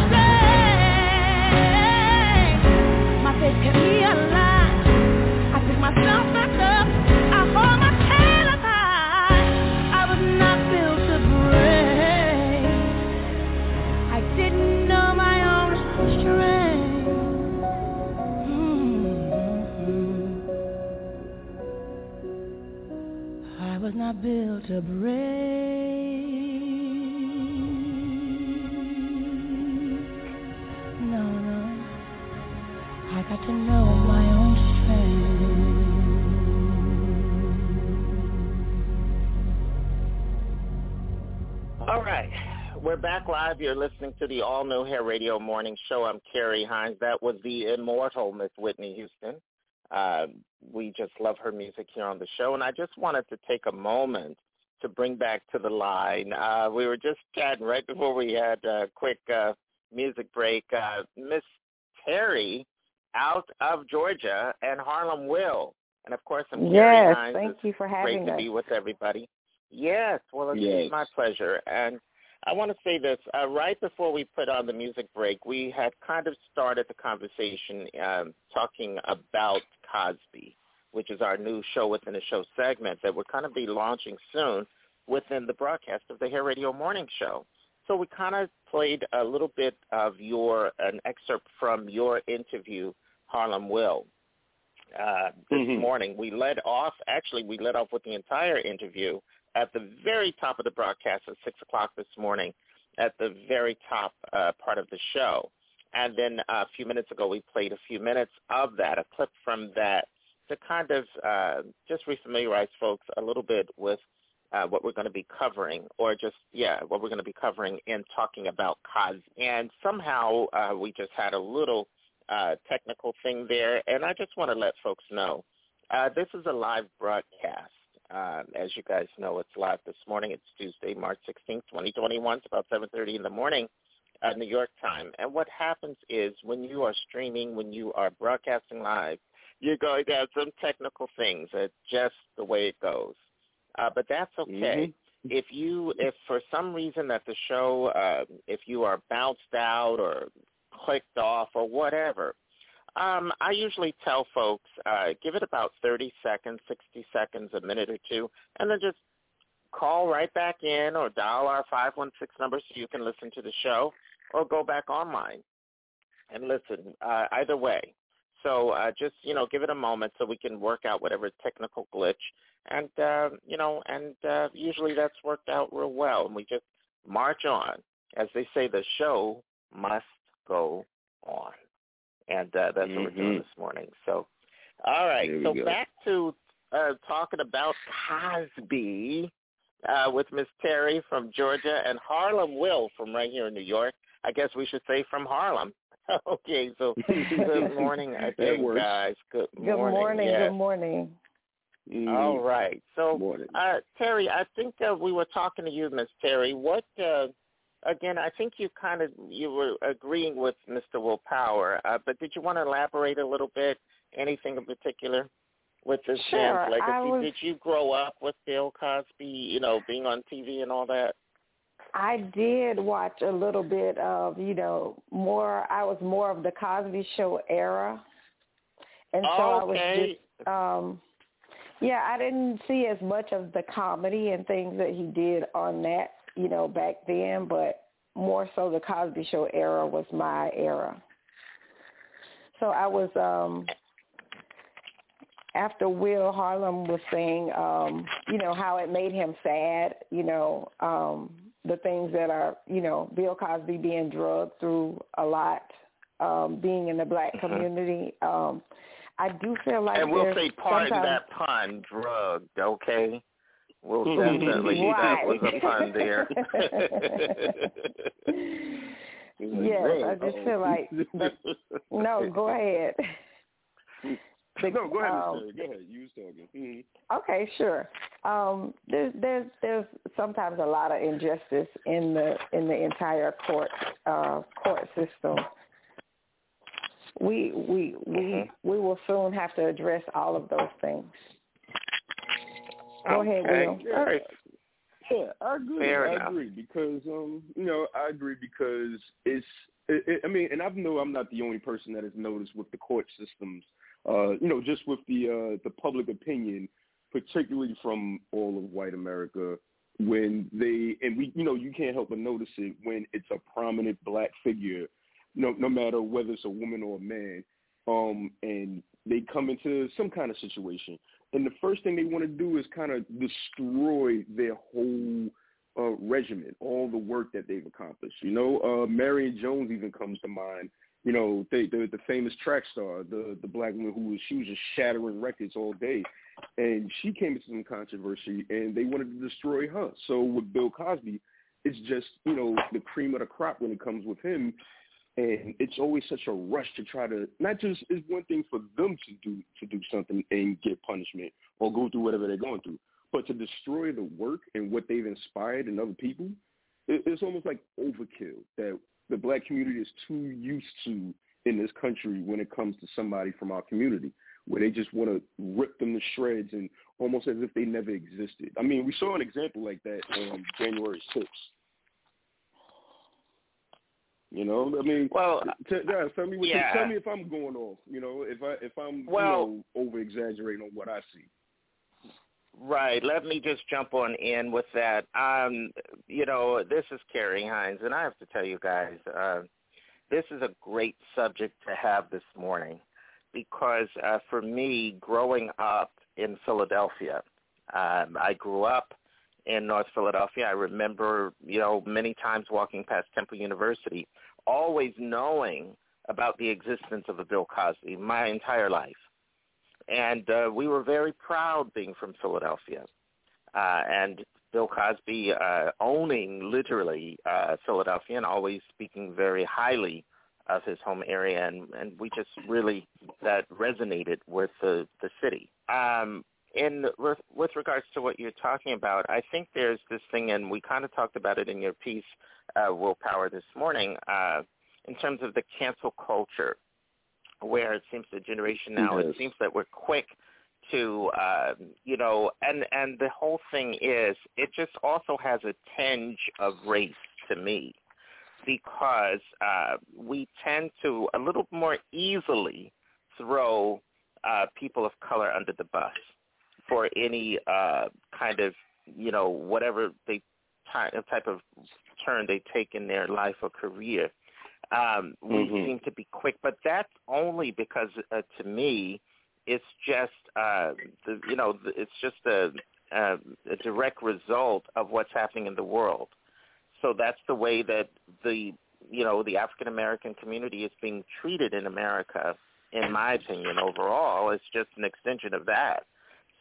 strength. My faith kept me alive. I picked myself back up. I hold my head up high. I was not built to break. I didn't know my own strength. Mm-hmm. I was not built to break. No, no. I got to know my own strength. All right. We're back live. You're listening to the all-new Hair Radio Morning Show. I'm Carrie Hines. That was the immortal Miss Whitney Houston. Uh, we just love her music here on the show. And I just wanted to take a moment to bring back to the line. Uh, we were just chatting right before we had a quick uh, music break. Uh, Miss Terry out of Georgia and Harlem Will. And, of course, I'm Carrie Yes, Hines. thank you for It's having great to us. be with everybody. Yes, well, it's Yes. my pleasure. And I want to say this. Uh, right before we put on the music break, we had kind of started the conversation um, talking about Cosby, which is our new show within a show segment that we're going to be launching soon within the broadcast of the Hair Radio Morning Show. So we kind of played a little bit of your an excerpt from your interview, Harlem Will. Uh, this Mhm. morning, we led off, actually we led off with the entire interview at the very top of the broadcast at six o'clock this morning, at the very top uh, part of the show. And then a few minutes ago, we played a few minutes of that, a clip from that, to kind of uh, just refamiliarize folks a little bit with uh, what we're going to be covering, or just, yeah, what we're going to be covering in talking about Cosby. And somehow uh, we just had a little uh, technical thing there, and I just want to let folks know uh, this is a live broadcast. Uh, as you guys know, it's live this morning. It's Tuesday, March sixteenth, twenty twenty-one. It's about seven thirty in the morning, uh, New York time. And what happens is when you are streaming, when you are broadcasting live, you're going to have some technical things. It's just the way it goes. Uh, but that's okay. Mm-hmm. If you, if for some reason that the show, uh, if you are bounced out or clicked off or whatever, Um, I usually tell folks, uh, give it about thirty seconds, sixty seconds, a minute or two, and then just call right back in or dial our five one six number so you can listen to the show, or go back online and listen, uh, either way. So uh, just, you know, give it a moment so we can work out whatever technical glitch. And, uh, you know, and uh, usually that's worked out real well. And we just march on. As they say, the show must go on. And uh, that's mm-hmm. what we're doing this morning. So, all right. So go. back to uh, talking about Cosby uh, with Miss Terry from Georgia and Harlem Will from right here in New York. I guess we should say from Harlem. Okay, so good morning again, guys. Good morning. Good morning. Yes. Good morning. Mm. All right. So, uh, Terry, I think uh, we were talking to you, Miss Terry. What, uh, again, I think you kind of, you were agreeing with Mister Willpower, uh, but did you want to elaborate a little bit, anything in particular with this Sure, man's legacy? I was, did you grow up with Bill Cosby, you know, being on T V and all that? I did watch a little bit of, you know, more, I was more of the Cosby Show era. And so okay. I was just, um, yeah, I didn't see as much of the comedy and things that he did on that, you know, back then, but more so the Cosby Show era was my era. So I was, um, after Will, Harlem was saying, um, you know, how it made him sad, you know, um, the things that are, you know, Bill Cosby being drugged through a lot, um, being in the black mm-hmm. community. Um, I do feel like and we'll there's say pardon sometimes... that pun, drugged, okay? We'll definitely, right. that was a pun there. Yes, I just feel like, the, no, go ahead. The, no, go ahead, um, Mister Go ahead. You was talking. Mm-hmm. Okay, sure. Um, there's there's there's sometimes a lot of injustice in the in the entire court uh, court system. We we we mm-hmm. we will soon have to address all of those things. Go okay. ahead, Will. Yeah, All right. yeah, I agree. Fair I enough. agree because um, you know, I agree because it's. It, it, I mean, and I know I'm not the only person that has noticed with the court systems. Uh, you know, just with the uh, the public opinion, particularly from all of white America, when they and we, you know, you can't help but notice it when it's a prominent black figure, no, no matter whether it's a woman or a man, um, and they come into some kind of situation, and the first thing they want to do is kind of destroy their whole uh, regimen, all the work that they've accomplished. You know, uh, Marion Jones even comes to mind. You know, they, the the famous track star, the the black woman who was she was just shattering records all day, and she came into some controversy, and they wanted to destroy her. So with Bill Cosby, it's just you know the cream of the crop when it comes with him, and it's always such a rush to try to not just it's one thing for them to do to do something and get punishment or go through whatever they're going through, but to destroy the work and what they've inspired in other people, it, it's almost like overkill that the black community is too used to in this country when it comes to somebody from our community, where they just want to rip them to shreds and almost as if they never existed. I mean, we saw an example like that on January sixth. You know, I mean, well, t- yeah, tell me, what yeah. you, tell me if I'm going off. You know, if I if I'm well, you know, over exaggerating on what I see. Right. Let me just jump on in with that. Um, you know, this is Kerry Hines, and I have to tell you guys, uh, this is a great subject to have this morning because uh, for me, growing up in Philadelphia, um, I grew up in North Philadelphia. I remember, you know, many times walking past Temple University, always knowing about the existence of a Bill Cosby my entire life. And uh, we were very proud being from Philadelphia. Uh, and Bill Cosby uh, owning literally uh, Philadelphia and always speaking very highly of his home area. And, and we just really, that resonated with the, the city. Um, in with, with regards to what you're talking about, I think there's this thing, and we kind of talked about it in your piece, uh, Willpower, this morning, uh, in terms of the cancel culture, where it seems the generation now, yes. it seems that we're quick to, uh, you know, and, and the whole thing is, it just also has a tinge of race to me because uh, we tend to a little more easily throw uh, people of color under the bus for any uh, kind of, you know, whatever they type of turn they take in their life or career. Um, we mm-hmm. seem to be quick, but that's only because, uh, to me, it's just, uh, the, you know, it's just a, a, a direct result of what's happening in the world. So that's the way that the, you know, the African American community is being treated in America, in my opinion, overall. It's just an extension of that.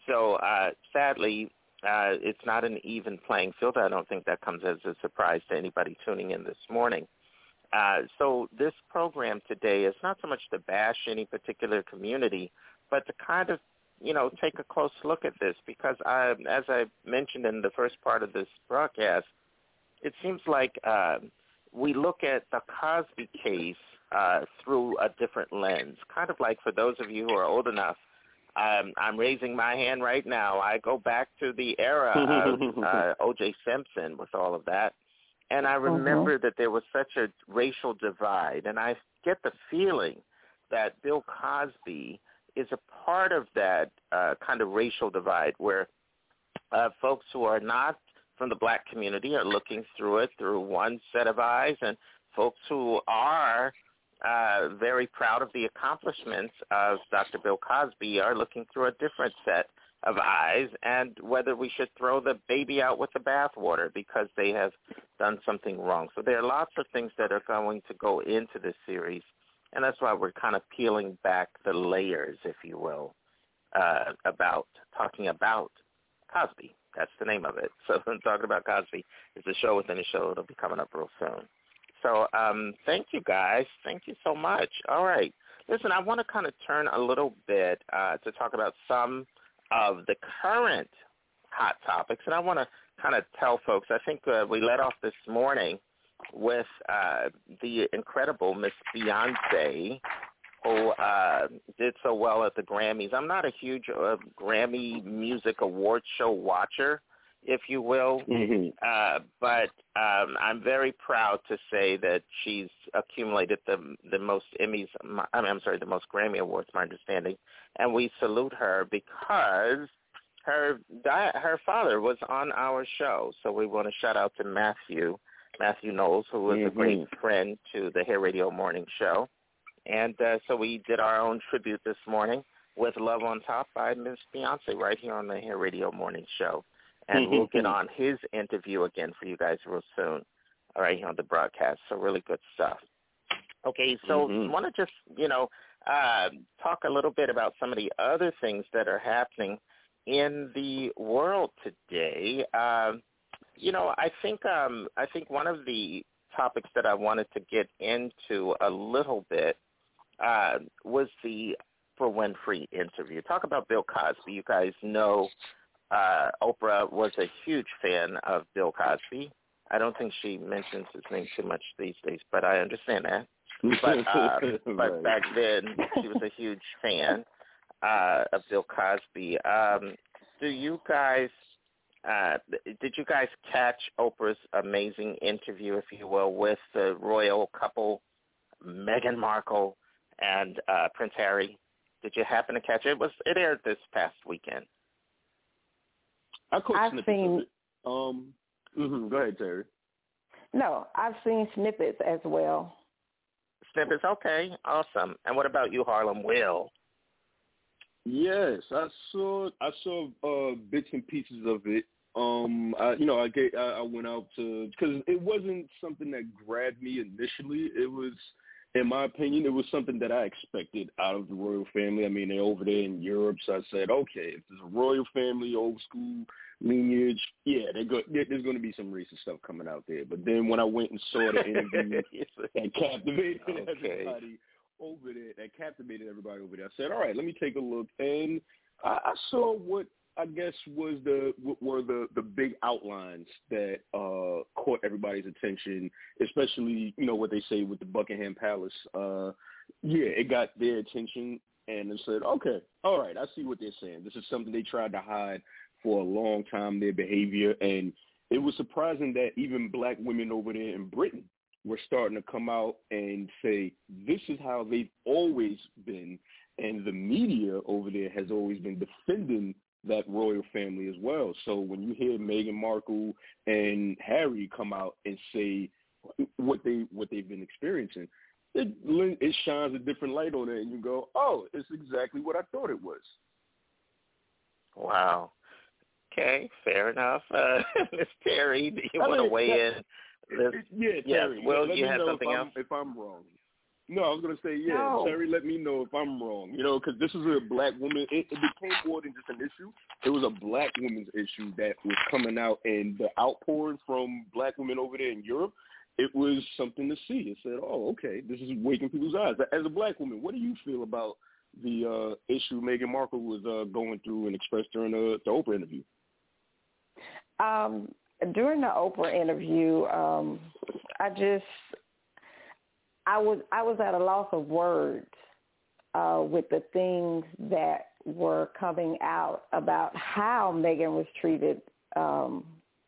So uh, sadly, uh, it's not an even playing field. I don't think that comes as a surprise to anybody tuning in this morning. Uh, so this program today is not so much to bash any particular community, but to kind of, you know, take a close look at this because, I, as I mentioned in the first part of this broadcast, it seems like uh, we look at the Cosby case uh, through a different lens, kind of like for those of you who are old enough. Um, I'm raising my hand right now. I go back to the era of uh, O J Simpson with all of that. And I remember mm-hmm. that there was such a racial divide, and I get the feeling that Bill Cosby is a part of that uh, kind of racial divide where uh, folks who are not from the black community are looking through it through one set of eyes, and folks who are uh, very proud of the accomplishments of Doctor Bill Cosby are looking through a different set of eyes, and whether we should throw the baby out with the bathwater because they have done something wrong. So there are lots of things that are going to go into this series, and that's why we're kind of peeling back the layers, if you will, uh, about talking about Cosby. That's the name of it. So talking about Cosby is a show within a show. It'll be coming up real soon. So um, thank you, guys. Thank you so much. All right. Listen, I want to kind of turn a little bit uh, to talk about some of the current hot topics. And I want to kind of tell folks, I think uh, we led off this morning with uh, the incredible Miss Beyonce, who uh, did so well at the Grammys. I'm not a huge uh, Grammy Music Awards show watcher, if you will, mm-hmm. uh, but um, I'm very proud to say that she's accumulated the the most Emmys, I mean, I'm sorry, the most Grammy Awards, my understanding, and we salute her because her di- her father was on our show, so we want to shout out to Matthew, Matthew Knowles, who was mm-hmm. a great friend to the Hair Radio Morning Show, and uh, so we did our own tribute this morning with Love on Top by Miss Beyonce right here on the Hair Radio Morning Show. And we'll get on his interview again for you guys real soon, all right, here on the broadcast. So really good stuff. Okay, so mm-hmm. I want to just, you know, uh, talk a little bit about some of the other things that are happening in the world today. Uh, you know, I think um, I think one of the topics that I wanted to get into a little bit uh, was the Oprah Winfrey interview. Talk about Bill Cosby. You guys know Uh, Oprah was a huge fan of Bill Cosby. I don't think she mentions his name too much these days, but I understand that. But, uh, but right. back then, she was a huge fan uh, of Bill Cosby. Um, do you guys, uh, did you guys catch Oprah's amazing interview, if you will, with the royal couple, Meghan Markle and uh, Prince Harry? Did you happen to catch it? It was it aired this past weekend. I caught I've snippets seen, of it. Um, mm-hmm. Go ahead, Terry. No, I've seen snippets as well. Snippets, okay, awesome. And what about you, Harlem Will? Yes, I saw. I saw uh, bits and pieces of it. Um, I, you know, I get. I, I went out to because it wasn't something that grabbed me initially. It was, in my opinion, it was something that I expected out of the royal family. I mean, they're over there in Europe, so I said, okay, if there's a royal family, old school lineage, yeah, they're go- there's going to be some racist stuff coming out there. But then when I went and saw the interview that captivated okay. everybody over there, that captivated everybody over there, I said, all right, let me take a look. And I, I saw what I guess was the were the, the big outlines that uh, caught everybody's attention, especially, you know, what they say with the Buckingham Palace. Uh, yeah, it got their attention, and they said, okay, all right, I see what they're saying. This is something they tried to hide for a long time, their behavior, and it was surprising that even black women over there in Britain were starting to come out and say, this is how they've always been, and the media over there has always been defending that royal family as well. So when you hear Meghan Markle and Harry come out and say what they what they've been experiencing, it it shines a different light on it, and you go, oh, it's exactly what I thought it was. Wow. Okay, fair enough. Uh, Miss Terry, do you I want mean, to weigh that, in? This, yeah, yes. Terry. Well, let you me have know something if else? I'm, if I'm wrong. No, I was gonna say yeah. No. Cherry, let me know if I'm wrong. You know, because this is a black woman. It, it became more than just an issue. It was a black woman's issue that was coming out, and the outpouring from black women over there in Europe, it was something to see. It said, "Oh, okay, this is waking people's eyes." As a black woman, what do you feel about the uh, issue Meghan Markle was uh, going through and expressed during the, the Oprah interview? Um, during the Oprah interview, um, I just. I was I was at a loss of words uh, with the things that were coming out about how Meghan was treated um,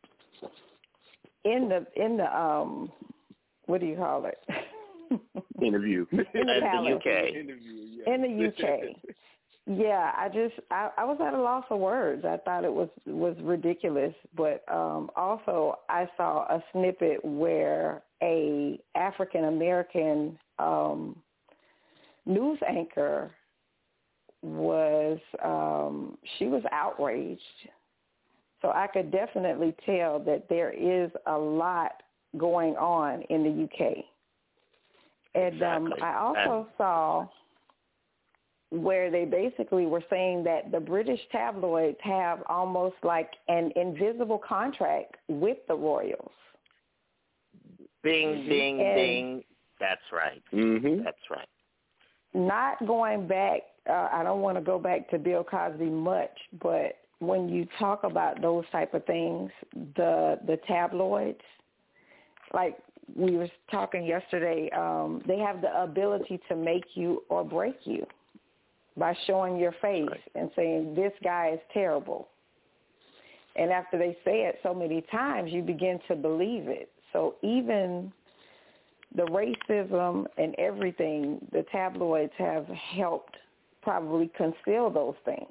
in the in the um, what do you call it? Interview in the, the U K. Interview, yeah. In the U K. Yeah, I just I, I was at a loss of words. I thought it was was ridiculous, but um, also I saw a snippet where a African American um, news anchor was um, she was outraged. So I could definitely tell that there is a lot going on in the U K. And um, Exactly. I also and- saw where they basically were saying that the British tabloids have almost like an invisible contract with the royals. Bing, ding, and ding. That's right. Mm-hmm. That's right. Not going back, uh, I don't want to go back to Bill Cosby much, but when you talk about those type of things, the the tabloids, like we were talking yesterday, um, they have the ability to make you or break you by showing your face right. and saying, this guy is terrible. And after they say it so many times, you begin to believe it. So even the racism and everything, the tabloids have helped probably conceal those things.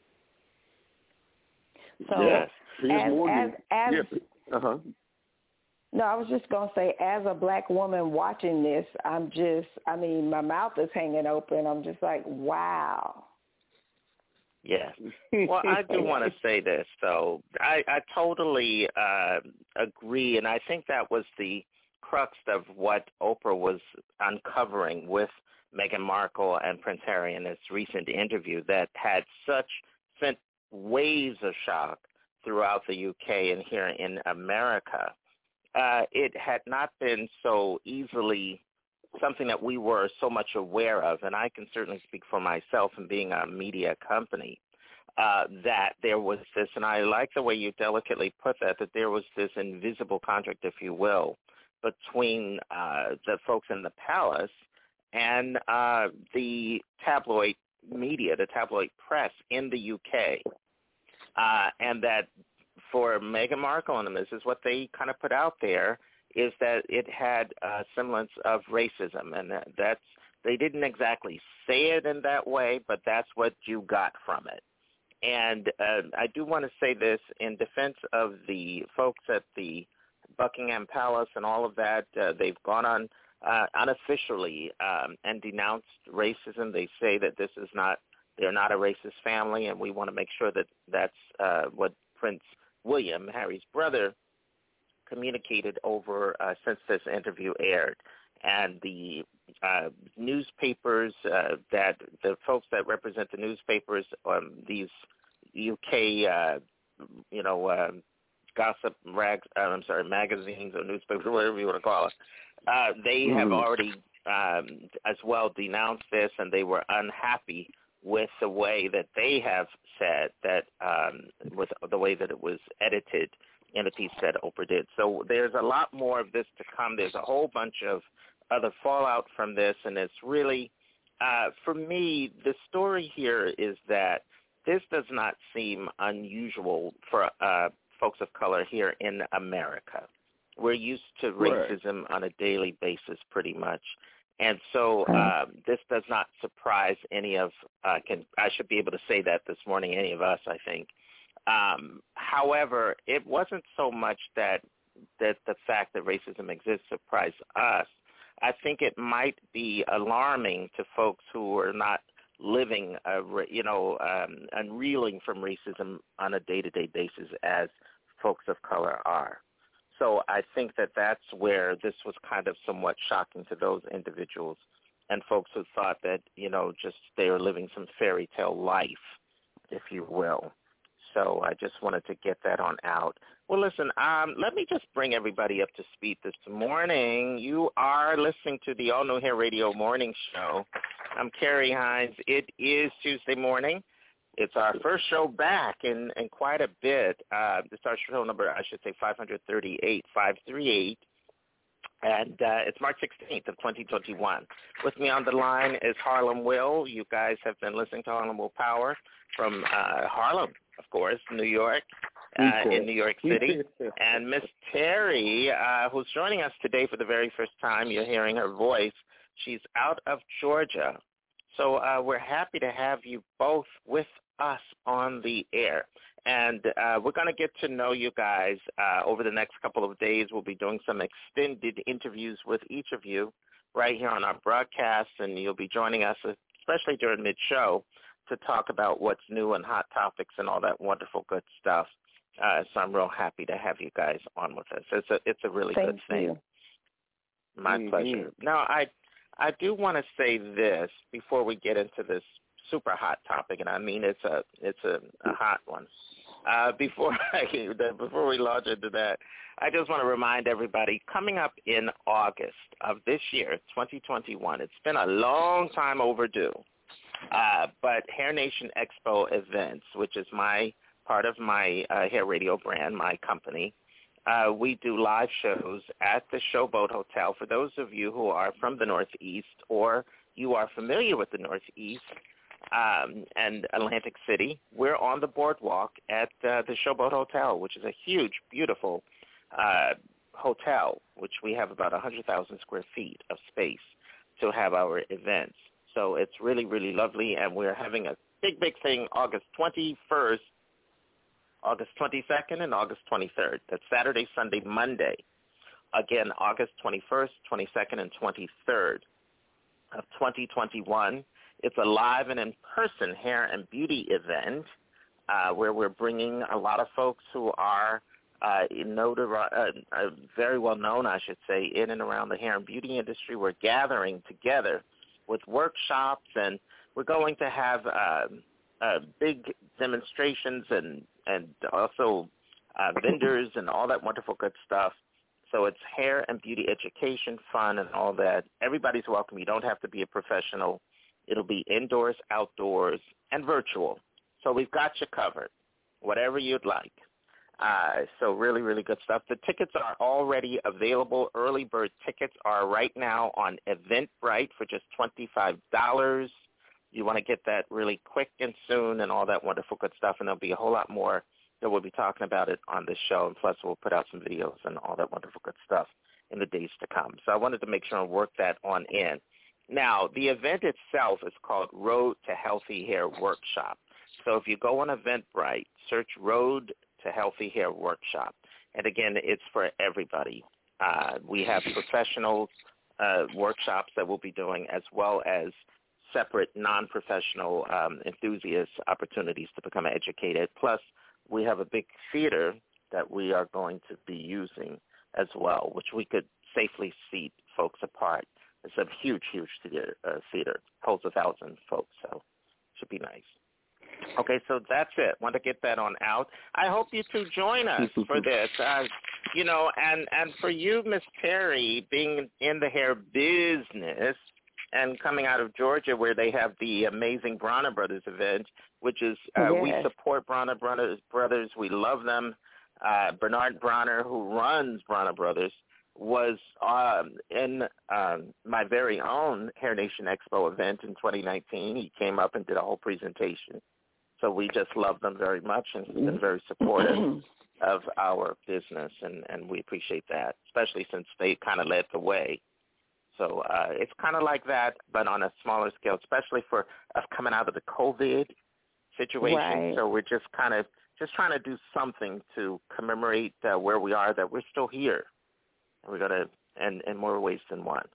So yes. as, more as, as, yes. Uh-huh. No, I was just going to say, as a black woman watching this, I'm just, I mean, my mouth is hanging open. I'm just like, wow. Yes. Well, I do want to say this, though. I, I totally uh, agree, and I think that was the crux of what Oprah was uncovering with Meghan Markle and Prince Harry in this recent interview that had such sent waves of shock throughout the U K and here in America. Uh, it had not been so easily something that we were so much aware of, and I can certainly speak for myself in being a media company, uh, that there was this, and I like the way you delicately put that, that there was this invisible contract, if you will, between uh, the folks in the palace and uh, the tabloid media, the tabloid press in the U K, uh, and that for Meghan Markle and them, this is what they kind of put out there, is that it had a semblance of racism, and that, that's they didn't exactly say it in that way, but that's what you got from it. And uh, I do want to say this in defense of the folks at the Buckingham Palace and all of that. Uh, they've gone on uh, unofficially um, and denounced racism. They say that this is not, they're not a racist family, and we want to make sure that that's uh, what Prince William, Harry's brother, communicated over uh, since this interview aired. And the uh, newspapers uh, that the folks that represent the newspapers, um, these U K, uh, you know, uh, gossip rags, uh, I'm sorry, magazines or newspapers, whatever you want to call it, uh, they mm. have already um, as well denounced this, and they were unhappy with the way that they have said that, um, with the way that it was edited in a piece that Oprah did. So there's a lot more of this to come. There's a whole bunch of other fallout from this, and it's really, uh, for me, the story here is that this does not seem unusual for uh, folks of color here in America. We're used to racism right. on a daily basis pretty much. And so um, this does not surprise any of, uh, can, I should be able to say that this morning, any of us, I think. Um, however, it wasn't so much that that the fact that racism exists surprised us. I think it might be alarming to folks who are not living, a, you know, um, and reeling from racism on a day-to-day basis as folks of color are. So I think that that's where this was kind of somewhat shocking to those individuals and folks who thought that, you know, just they were living some fairy tale life, if you will. So I just wanted to get that on out. Well, listen, um, let me just bring everybody up to speed this morning. You are listening to the All New Hair Radio Morning Show. I'm Carrie Hines. It is Tuesday morning. It's our first show back in, in quite a bit. Uh, it's our show number, I should say, five thirty-eight, five thirty-eight. And uh, it's March sixteenth of twenty twenty-one. With me on the line is Harlem Will. You guys have been listening to Harlem Will Power from uh, Harlem, of course, New York, uh, in New York City. And Miss Terry, uh, who's joining us today for the very first time. You're hearing her voice. She's out of Georgia. So uh, we're happy to have you both with us on the air. And uh, we're going to get to know you guys uh, over the next couple of days. We'll be doing some extended interviews with each of you right here on our broadcast, and you'll be joining us, especially during mid-show, to talk about what's new and hot topics and all that wonderful good stuff. Uh, so I'm real happy to have you guys on with us. It's a, it's a really Thank good thing. you. My mm-hmm. pleasure. Now, I, I do want to say this before we get into this super hot topic, and I mean it's a it's a, a hot one. Uh, before I, before we launch into that, I just want to remind everybody, coming up in August of this year, twenty twenty-one, it's been a long time overdue, uh, but Hair Nation Expo Events, which is my part of my uh, Hair Radio brand, my company, uh, we do live shows at the Showboat Hotel. For those of you who are from the Northeast or you are familiar with the Northeast, Um, and Atlantic City, we're on the boardwalk at uh, the Showboat Hotel, which is a huge, beautiful uh, hotel, which we have about one hundred thousand square feet of space to have our events. So it's really, really lovely, and we're having a big, big thing August twenty-first, August twenty-second, and August twenty-third. That's Saturday, Sunday, Monday. Again, August twenty-first, twenty-second, and twenty-third of twenty twenty-one. It's a live and in-person hair and beauty event uh, where we're bringing a lot of folks who are uh, notori- uh, uh, very well known, I should say, in and around the hair and beauty industry. We're gathering together with workshops, and we're going to have uh, uh, big demonstrations and, and also uh, vendors and all that wonderful good stuff. So it's hair and beauty education, fun, and all that. Everybody's welcome. You don't have to be a professional. It'll be indoors, outdoors, and virtual. So we've got you covered, whatever you'd like. Uh, so really, really good stuff. The tickets are already available. Early bird tickets are right now on Eventbrite for just twenty-five dollars. You want to get that really quick and soon and all that wonderful good stuff, and there'll be a whole lot more that we'll be talking about it on this show, and plus we'll put out some videos and all that wonderful good stuff in the days to come. So I wanted to make sure and work that on in. Now, the event itself is called Road to Healthy Hair Workshop. So if you go on Eventbrite, search Road to Healthy Hair Workshop. And again, it's for everybody. Uh, we have professional uh, workshops that we'll be doing, as well as separate non-professional um, enthusiast opportunities to become educated. Plus, we have a big theater that we are going to be using as well, which we could safely seat folks apart. It's a huge, huge theater. Uh, theater. Holds a thousand folks, so should be nice. Okay, so that's it. Want to get that on out. I hope you two join us for this. Uh, you know, and, and for you, Miss Terry, being in the hair business and coming out of Georgia where they have the amazing Bronner Brothers event, which is uh, yes. we support Bronner Brothers. Brothers. We love them. Uh, Bernard Bronner, who runs Bronner Brothers, was um, in um, my very own Hair Nation Expo event in twenty nineteen. He came up and did a whole presentation. So we just love them very much, and he's been very supportive of our business, and, and we appreciate that, especially since they kind of led the way. So uh, it's kind of like that, but on a smaller scale, especially for us coming out of the COVID situation. Right. So we're just kind of just trying to do something to commemorate uh, where we are, that we're still here. We're going to, and in more ways than one.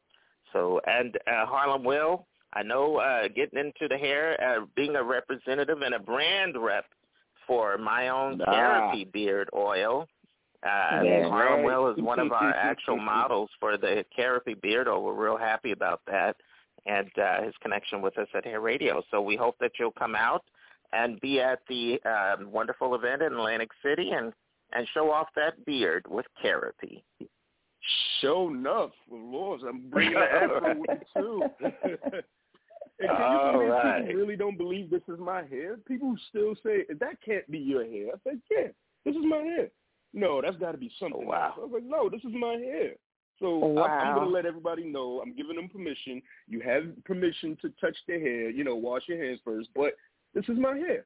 So, and uh, Harlem Will, I know uh, getting into the hair, uh, being a representative and a brand rep for my own ah. Therapy Beard Oil. Uh, yeah, Harlem right. Will is one of our actual models for the Therapy Beard Oil. We're real happy about that. and uh, his connection with us at Hair Radio. So we hope that you'll come out and be at the um, wonderful event in Atlantic City and, and show off that beard with Karapi. Sure enough, Lord, I'm bringing the afro with me too. And can All you believe right. people really don't believe this is my hair? People still say, that can't be your hair. I said, yeah, this is my hair. No, that's got to be something. Wow. else. I was like, no, this is my hair. So Wow. I'm, I'm going to let everybody know. I'm giving them permission. You have permission to touch their hair, you know, wash your hands first, but this is my hair.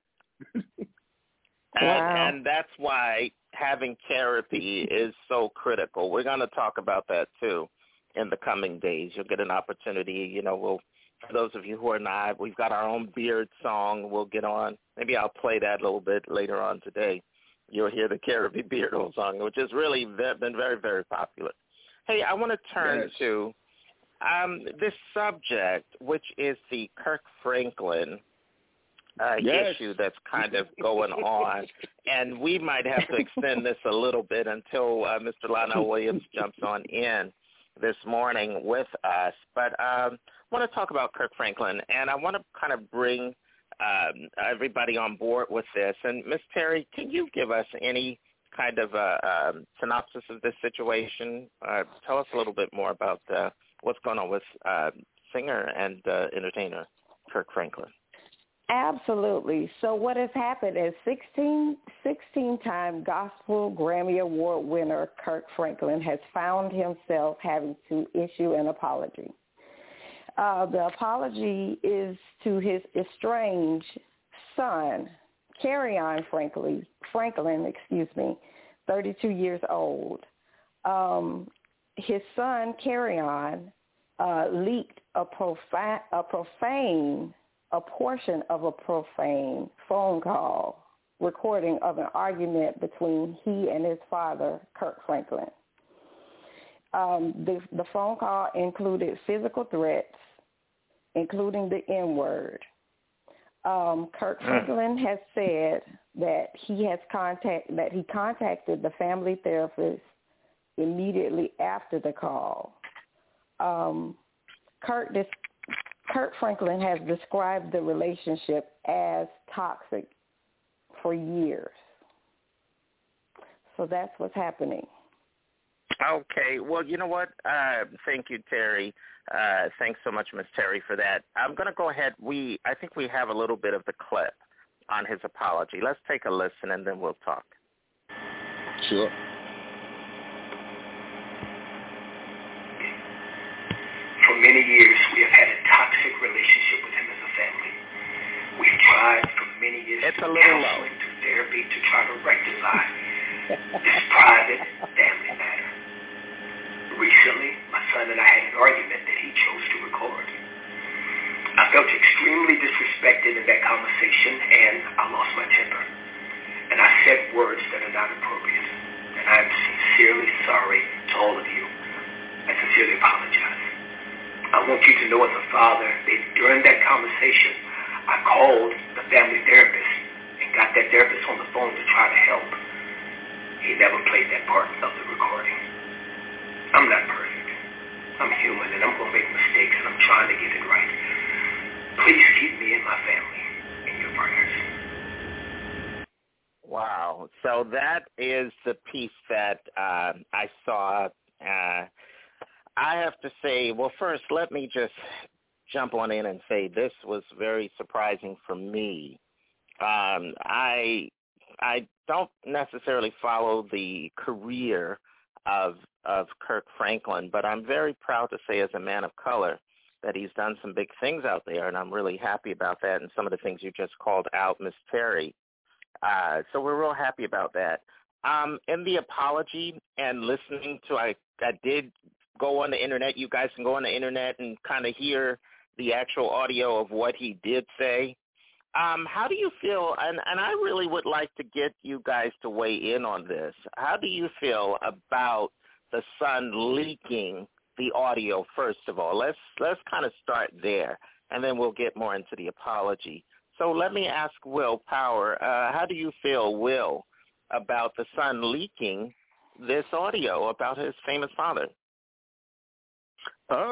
And, and that's why having Karapi is so critical. We're going to talk about that, too, in the coming days. You'll get an opportunity. You know, we'll, for those of you who are not, we've got our own beard song we'll get on. Maybe I'll play that a little bit later on today. You'll hear the Karapi Beard Oil song, which has really been very, very popular. Hey, I want to turn Yes. to um, this subject, which is the Kirk Franklin Uh, Yes. issue that's kind of going on, and we might have to extend this a little bit until uh, Mister Lionel Williams jumps on in this morning with us. But um, I want to talk about Kirk Franklin, and I want to kind of bring um, everybody on board with this. And Miz Terry, can you give us any kind of a, um, synopsis of this situation? Uh, tell us a little bit more about uh, what's going on with uh, singer and uh, entertainer Kirk Franklin. Absolutely. So what has happened is sixteen, sixteen-time Gospel Grammy Award winner Kirk Franklin has found himself having to issue an apology. Uh, the apology is to his estranged son, Kerrion Franklin, Franklin, excuse me, thirty-two years old. Um, his son, Kerrion, uh, leaked a, profi- a profane a portion of a profane phone call recording of an argument between he and his father, Kirk Franklin. Um, the, the phone call included physical threats, including the N-word. Um, Kirk Franklin has said that he has contact that he contacted the family therapist immediately after the call. Um, Kirk dis- Kirk Franklin has described the relationship as toxic for years. So that's what's happening. Okay. Well, you know what? Uh, thank you, Terry. Uh, thanks so much, Miz Terry, for that. I'm going to go ahead. We, I think we have a little bit of the clip on his apology. Let's take a listen, and then we'll talk. Sure. For many years, we have had a toxic relationship with him as a family. We've tried for many years it's to a little low. counseling, to therapy, to try to rectify this private family matter. Recently, my son and I had an argument that he chose to record. I felt extremely disrespected in that conversation, and I lost my temper. And I said words that are not appropriate. And I'm sincerely sorry to all of you. I sincerely apologize. I want you to know as a father that during that conversation, I called the family therapist and got that therapist on the phone to try to help. He never played that part of the recording. I'm not perfect. I'm human, and I'm going to make mistakes, and I'm trying to get it right. Please keep me and my family in your prayers. Wow. So that is the piece that uh, I saw. Uh, I have to say, well, first, let me just jump on in and say this was very surprising for me. Um, I I don't necessarily follow the career of of Kirk Franklin, but I'm very proud to say as a man of color that he's done some big things out there, and I'm really happy about that and some of the things you just called out, Miz Terry. Uh, so we're real happy about that. Um, in the apology and listening to, I, I did go on the internet. You guys can go on the internet and kind of hear the actual audio of what he did say. Um, how do you feel, and, and I really would like to get you guys to weigh in on this. How do you feel about the son leaking the audio, first of all? Let's let's kind of start there, and then we'll get more into the apology. So let me ask Will Power, uh, how do you feel, Will, about the son leaking this audio about his famous father? Uh,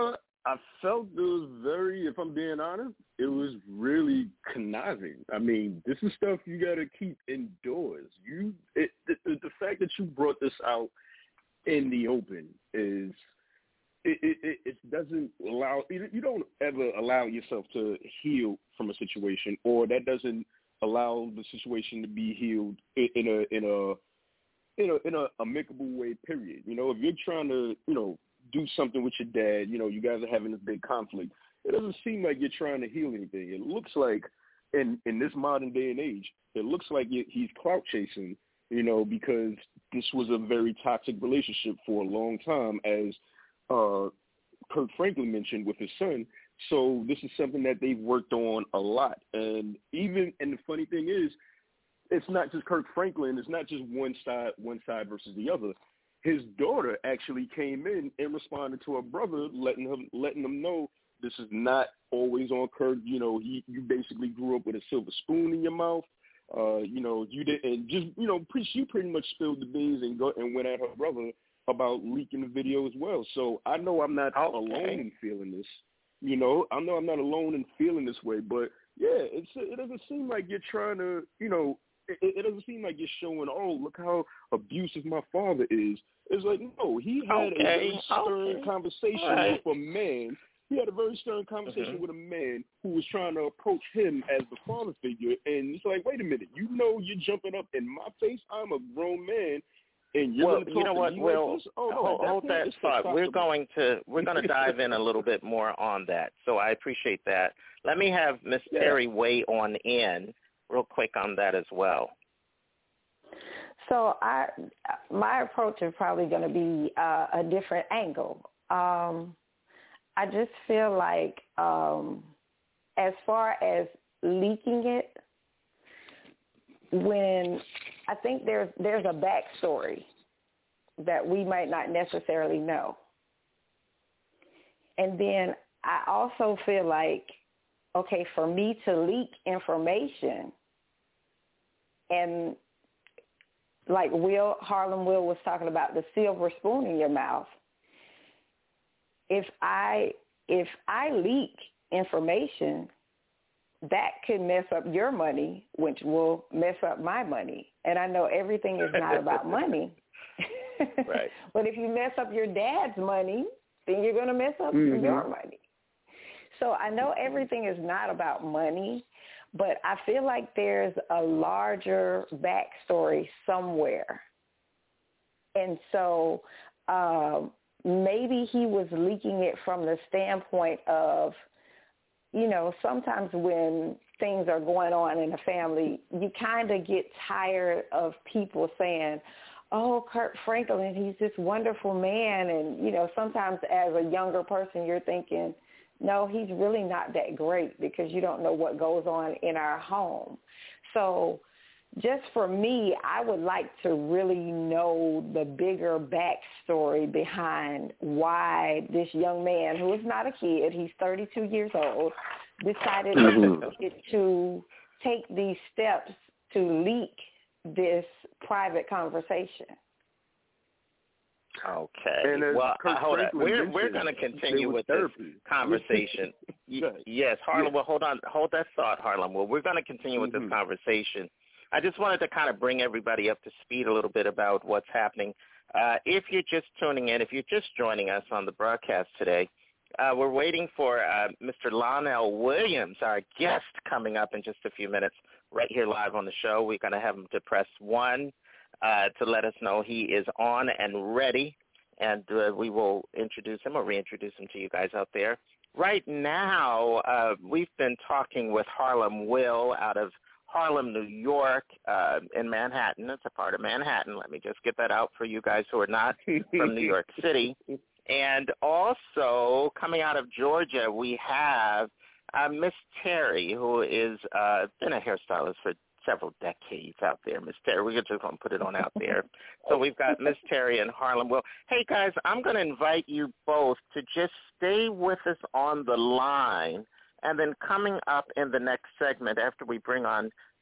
I felt it was very, if I'm being honest, it was really conniving. I mean, this is stuff you got to keep indoors. You, it, the, the fact that you brought this out in the open is, it, it, it doesn't allow, you don't ever allow yourself to heal from a situation, or that doesn't allow the situation to be healed in, in a, in a, in a, in a amicable way, period. You know, if you're trying to, you know, do something with your dad, you know, you guys are having this big conflict, it doesn't seem like you're trying to heal anything. It looks like, in, in this modern day and age, it looks like he's clout chasing, you know, because this was a very toxic relationship for a long time, as uh, Kirk Franklin mentioned with his son. So this is something that they've worked on a lot. And even, and the funny thing is, it's not just Kirk Franklin. It's not just one side, one side versus the other. His daughter actually came in and responded to her brother, letting him letting him know this is not always on Kirk. You know, he, you basically grew up with a silver spoon in your mouth. Uh, you know, you did, and just you know, pre- she pretty much spilled the beans and go and went at her brother about leaking the video as well. So I know I'm not okay. alone in feeling this. You know, I know I'm not alone in feeling this way. But yeah, it's it doesn't seem like you're trying to, you know. It, it doesn't seem like you're showing, oh, look how abusive my father is. It's like, no, he had okay. a very stern okay. conversation right. with a man. He had a very stern conversation mm-hmm. with a man who was trying to approach him as the father figure. And it's like, wait a minute, you know you're jumping up in my face? I'm a grown man. And you're well, going to talk you know to what, me Will, like this? Oh, no, hold, that, hold that thought. We're going to we're going to dive in a little bit more on that. So I appreciate that. Let me have Miss yeah. Terry weigh on in real quick on that as well. So I, my approach is probably going to be uh, a different angle. Um, I just feel like um, as far as leaking it, when I think there's there's a backstory that we might not necessarily know. And then I also feel like, okay, for me to leak information, and like Will, Harlem Will was talking about the silver spoon in your mouth. If I if I leak information, that could mess up your money, which will mess up my money. And I know everything is not about money. Right. But if you mess up your dad's money, then you're going to mess up mm-hmm. your money. So I know everything is not about money, but I feel like there's a larger backstory somewhere. And so um, maybe he was leaking it from the standpoint of, you know, sometimes when things are going on in a family, you kind of get tired of people saying, oh, Kirk Franklin, he's this wonderful man. And, you know, sometimes as a younger person, you're thinking, no, he's really not that great, because you don't know what goes on in our home. So just for me, I would like to really know the bigger backstory behind why this young man, who is not a kid, he's thirty-two years old, decided mm-hmm. to take these steps to leak this private conversation. Okay. Well, uh, hold on. We're we're going to continue with therapy. This conversation. Yes, Harlem. Yeah. Well, hold on. Hold that thought, Harlem. Well, we're going to continue with mm-hmm. this conversation. I just wanted to kind of bring everybody up to speed a little bit about what's happening. Uh, if you're just tuning in, if you're just joining us on the broadcast today, uh, we're waiting for uh, Mister Lonnell Williams, our guest, coming up in just a few minutes right here live on the show. We're going to have him to press one uh, to let us know he is on and ready, and uh, we will introduce him or reintroduce him to you guys out there. Right now, uh, we've been talking with Harlem Will out of Harlem, New York, uh, in Manhattan. It's a part of Manhattan. Let me just get that out for you guys who are not from New York City. And also, coming out of Georgia, we have uh, Miss Terry, who is uh, been a hairstylist for several decades out there. Miss Terry, we're just going to put it on out there. So we've got Miss Terry and Harlem Will. Hey, guys, I'm going to invite you both to just stay with us on the line. And then coming up in the next segment, after we bring on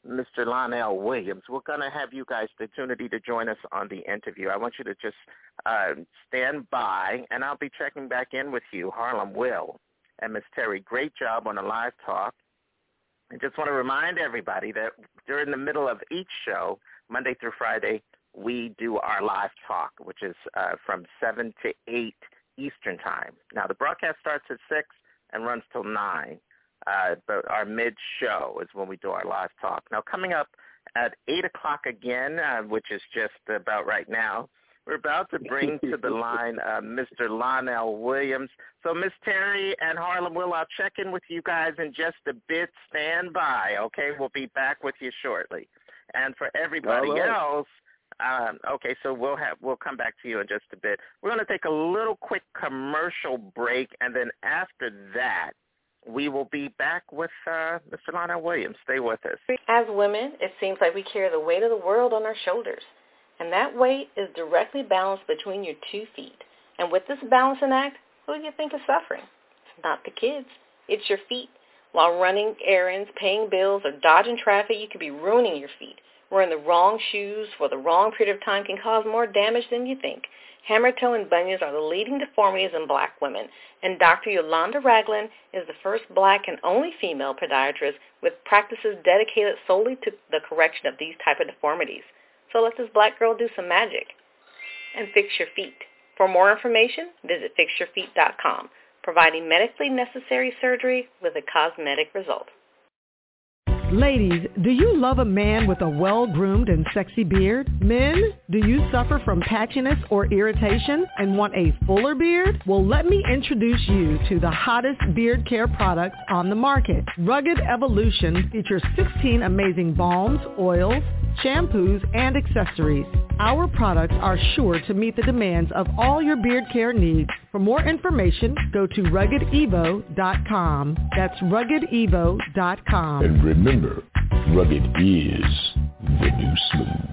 Mister Lionel Williams. We're going to have you guys the opportunity to join us on the interview. I want you to just uh, stand by, and I'll be checking back in with you, Harlem Will and Miss Terry. Great job on the live talk. I just want to remind everybody that during the middle of each show, Monday through Friday, we do our live talk, which is uh, from seven to eight Eastern time. Now, the broadcast starts at six and runs till nine, uh, but our mid-show is when we do our live talk. Now, coming up at eight o'clock again, uh, which is just about right now, we're about to bring to the line uh, Mister Lionel Williams. So, Miss Terry and Harlem Will, I'll check in with you guys in just a bit. Stand by, okay? We'll be back with you shortly. And for everybody All right. else, um, okay, so we'll have we'll come back to you in just a bit. We're going to take a little quick commercial break, and then after that, we will be back with uh, Mister Lionel Williams. Stay with us. As women, it seems like we carry the weight of the world on our shoulders. And that weight is directly balanced between your two feet. And with this balancing act, who do you think is suffering? It's not the kids. It's your feet. While running errands, paying bills, or dodging traffic, you could be ruining your feet. Wearing the wrong shoes for the wrong period of time can cause more damage than you think. Hammer toe and bunions are the leading deformities in black women. And Doctor Yolanda Ragland is the first black and only female podiatrist with practices dedicated solely to the correction of these type of deformities. So let this black girl do some magic and fix your feet. For more information, visit fix your feet dot com, providing medically necessary surgery with a cosmetic result. Ladies, do you love a man with a well-groomed and sexy beard? Men, do you suffer from patchiness or irritation and want a fuller beard? Well, let me introduce you to the hottest beard care products on the market. Rugged Evolution features sixteen amazing balms, oils, shampoos, and accessories. Our products are sure to meet the demands of all your beard care needs. For more information, go to rugged evo dot com. That's rugged evo dot com. And remember, rugged is the new smooth.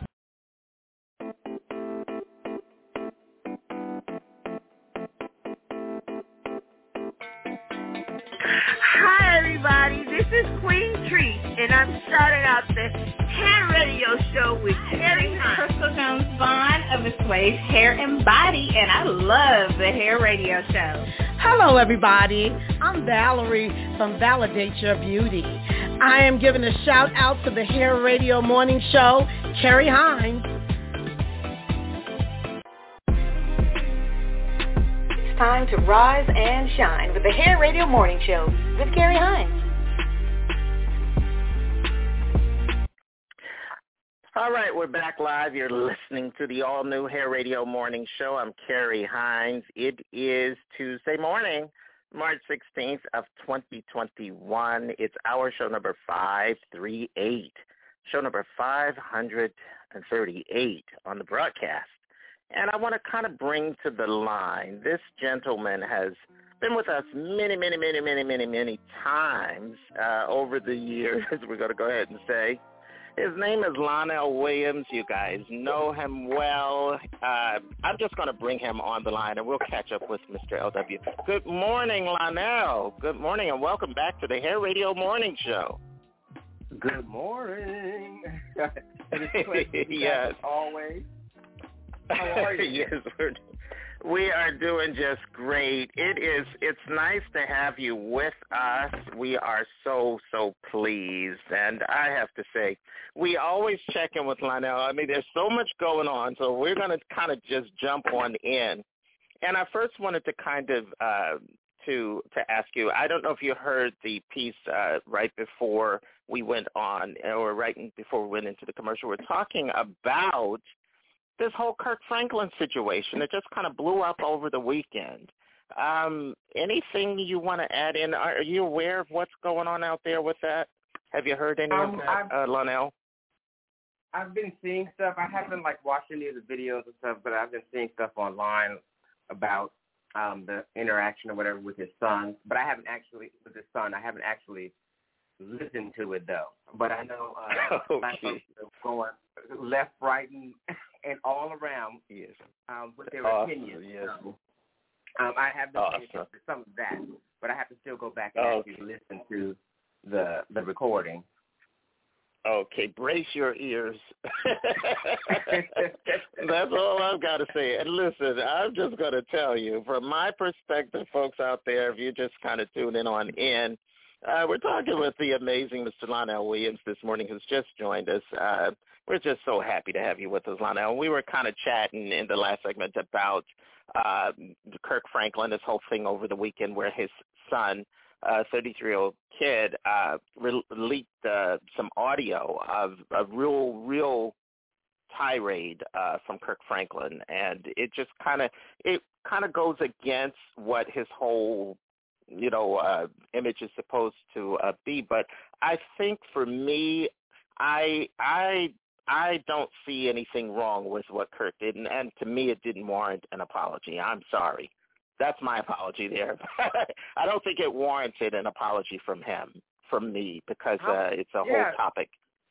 Hi, everybody. This is Queen Treat, and I'm starting out the Hair Radio Show with Terry Hunt. Crystal Jones Vaughn of the Sways Hair and Body, and I love the Hair Radio Show. Hello, everybody. I'm Valerie from Validate Your Beauty. I am giving a shout out to the Hair Radio Morning Show, Carrie Hines. It's time to rise and shine with the Hair Radio Morning Show with Carrie Hines. All right, we're back live. You're listening to the all-new Hair Radio Morning Show. I'm Carrie Hines. It is Tuesday morning, March sixteenth of twenty twenty-one. It's our show number five thirty-eight, show number five hundred thirty-eight on the broadcast. And I want to kind of bring to the line, this gentleman has been with us many, many, many, many, many, many times uh, over the years, we're going to go ahead and say. His name is Lionel Williams. You guys know him well. Uh, I'm just going to bring him on the line, and we'll catch up with Mister L W. Good morning, Lionel. Good morning, and welcome back to the Hair Radio Morning Show. Good morning. Yes. As always. How are you? Yes, we're We are doing just great. It is, it's nice to have you with us. We are so, so pleased. And I have to say, we always check in with Lionel. I mean, there's so much going on, so we're going to kind of just jump on in. And I first wanted to kind of, uh, to to ask you, I don't know if you heard the piece uh, right before we went on, or right before we went into the commercial. We're talking about this whole Kirk Franklin situation. It just kind of blew up over the weekend. Um, anything you want to add in? Are you aware of what's going on out there with that? Have you heard any um, of that, uh, Lionel? I've been seeing stuff. I haven't, like, watched any of the videos and stuff, but I've been seeing stuff online about um, the interaction or whatever with his son. But I haven't actually, with his son, I haven't actually listened to it, though. But I know uh, okay. my folks are going left, right, and and all around yes. um, with their awesome. opinions. Yes. So, um, I have been awesome. paying attention to some of that, but I have to still go back and okay. actually listen to the the recording. Okay, brace your ears. That's all I've got to say. And listen, I'm just going to tell you, from my perspective, folks out there, if you just kind of tune in on in, uh, we're talking with the amazing Mister Lonnell Williams this morning, who's just joined us. Uh, we're just so happy to have you with us, Lonnell. We were kind of chatting in the last segment about uh, Kirk Franklin, this whole thing over the weekend where his son, a thirty-three-year-old kid, uh, re- leaked uh, some audio of a real, real tirade uh, from Kirk Franklin, and it just kind of it kind of goes against what his whole, you know, uh, image is supposed to uh, be. But I think for me, I I I don't see anything wrong with what Kirk did, and, and to me, it didn't warrant an apology. I'm sorry. That's my apology there. I don't think it warranted an apology from him, from me, because uh, it's a yeah. whole topic.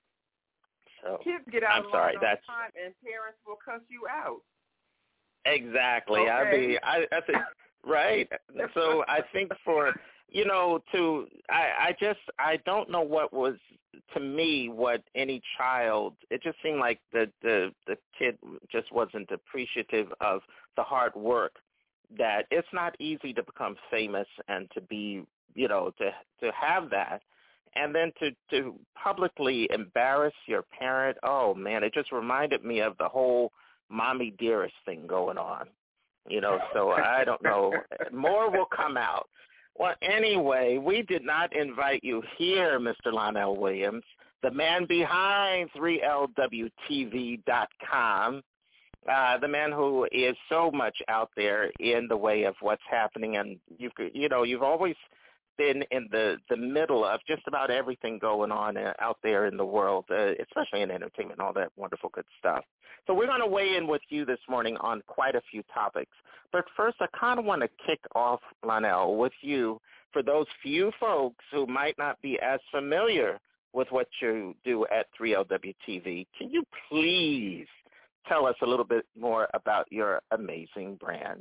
So Kids get out I'm of sorry. line That's all the time, and parents will cuss you out. exactly. Okay. I mean, I, I think right. So I think for you know to I, I just I don't know what was to me what any child. It just seemed like the the the kid just wasn't appreciative of the hard work. That it's not easy to become famous and to be, you know, to to have that, and then to, to publicly embarrass your parent. Oh, man, it just reminded me of the whole mommy dearest thing going on, you know, so I don't know. More will come out. Well, anyway, we did not invite you here, Mister Lonnell Williams, the man behind three L W T V dot com. Uh, the man who is so much out there in the way of what's happening, and you've you know you've always been in the, the middle of just about everything going on out there in the world, uh, especially in entertainment, all that wonderful good stuff. So we're going to weigh in with you this morning on quite a few topics. But first, I kind of want to kick off, Lonnell, with you for those few folks who might not be as familiar with what you do at three L W T V. Can you please tell us a little bit more about your amazing brand?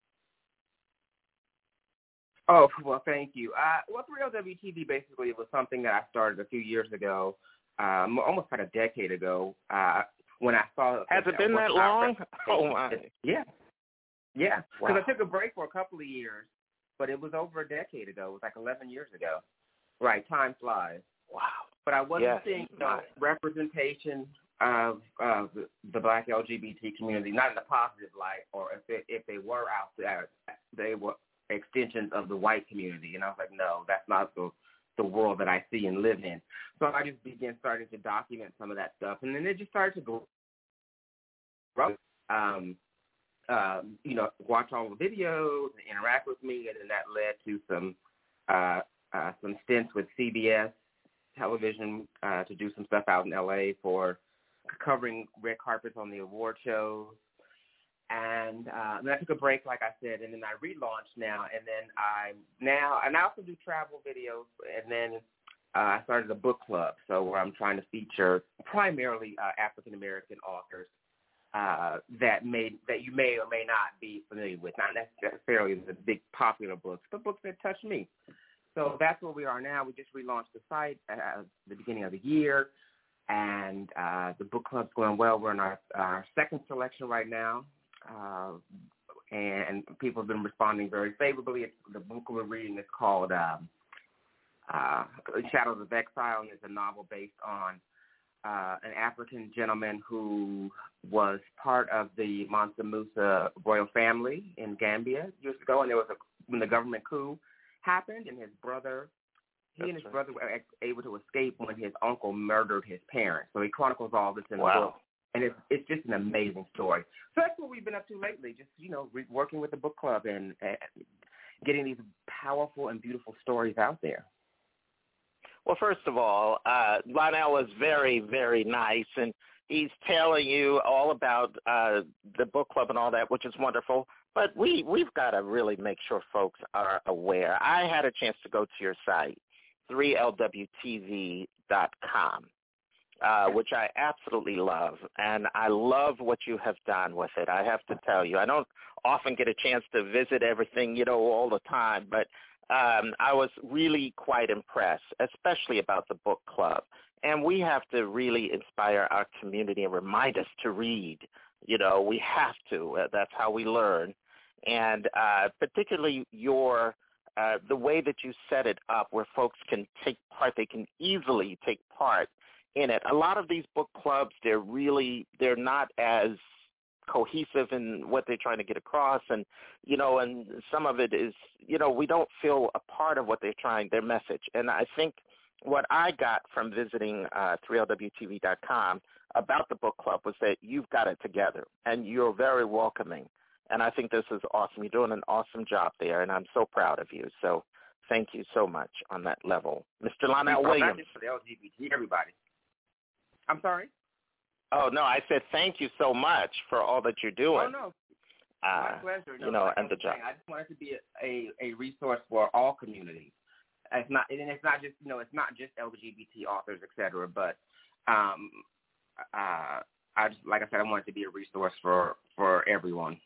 Oh, well, thank you. Uh, well, three L W T V basically was something that I started a few years ago, um, almost like a decade ago, uh, when I saw... Has it been that long? Oh, my. Yeah. Yeah, because wow. I took a break for a couple of years, but it was over a decade ago. It was like eleven years ago. Right, time flies. Wow. But I wasn't yes. seeing no representation of uh, the, the Black L G B T community, not in a positive light, or if they, if they were out there, they were extensions of the white community. And I was like, no, that's not the the world that I see and live in. So I just began starting to document some of that stuff, and then it just started to grow. Um, uh, you know, watch all the videos, and interact with me, and then that led to some uh, uh, some stints with C B S television uh, to do some stuff out in L A for covering red carpets on the award shows. And uh, then I took a break, like I said, and then I relaunched now. And then I now, and I also do travel videos. And then uh, I started a book club, so where I'm trying to feature primarily uh, African American authors uh, that may that you may or may not be familiar with, not necessarily the big popular books, but books that touch me. So that's where we are now. We just relaunched the site at uh, the beginning of the year, and uh, the book club's going well. We're in our, our second selection right now, uh, and people have been responding very favorably. It's, the book we're reading is called um, uh, Shadows of Exile, and it's a novel based on uh, an African gentleman who was part of the Mansa Musa royal family in Gambia years ago, and there was a when the government coup happened, and his brother, he That's and his right. brother were able to escape when his uncle murdered his parents. So he chronicles all this in wow. the book, and it's it's just an amazing story. So that's what we've been up to lately, just, you know, re- working with the book club and, and getting these powerful and beautiful stories out there. Well, first of all, uh, Lonnell was very, very nice, and he's telling you all about uh, the book club and all that, which is wonderful. But we, we've got to really make sure folks are aware. I had a chance to go to your site, three L W T V dot com, uh, which I absolutely love. And I love what you have done with it, I have to tell you. I don't often get a chance to visit everything, you know, all the time. But um, I was really quite impressed, especially about the book club. And we have to really inspire our community and remind us to read. You know, we have to. Uh, that's how we learn. And uh, particularly your uh, the way that you set it up where folks can take part, they can easily take part in it. A lot of these book clubs, they're really, they're not as cohesive in what they're trying to get across. And, you know, and some of it is, you know, we don't feel a part of what they're trying, their message. And I think what I got from visiting uh, three L W T V dot com about the book club was that you've got it together and you're very welcoming. And I think this is awesome. You're doing an awesome job there, and I'm so proud of you. So thank you so much on that level. Mister Lonnell Williams. Not just for the L G B T, everybody. I'm sorry? Oh, no, I said thank you so much for all that you're doing. Oh, no. Uh, My pleasure. No, you know, like and the job. Saying, I just wanted to be a, a, a resource for all communities. It's not, and it's not just, you know, it's not just L G B T authors, et cetera, but um, uh, I just, like I said, I wanted to be a resource for, for everyone.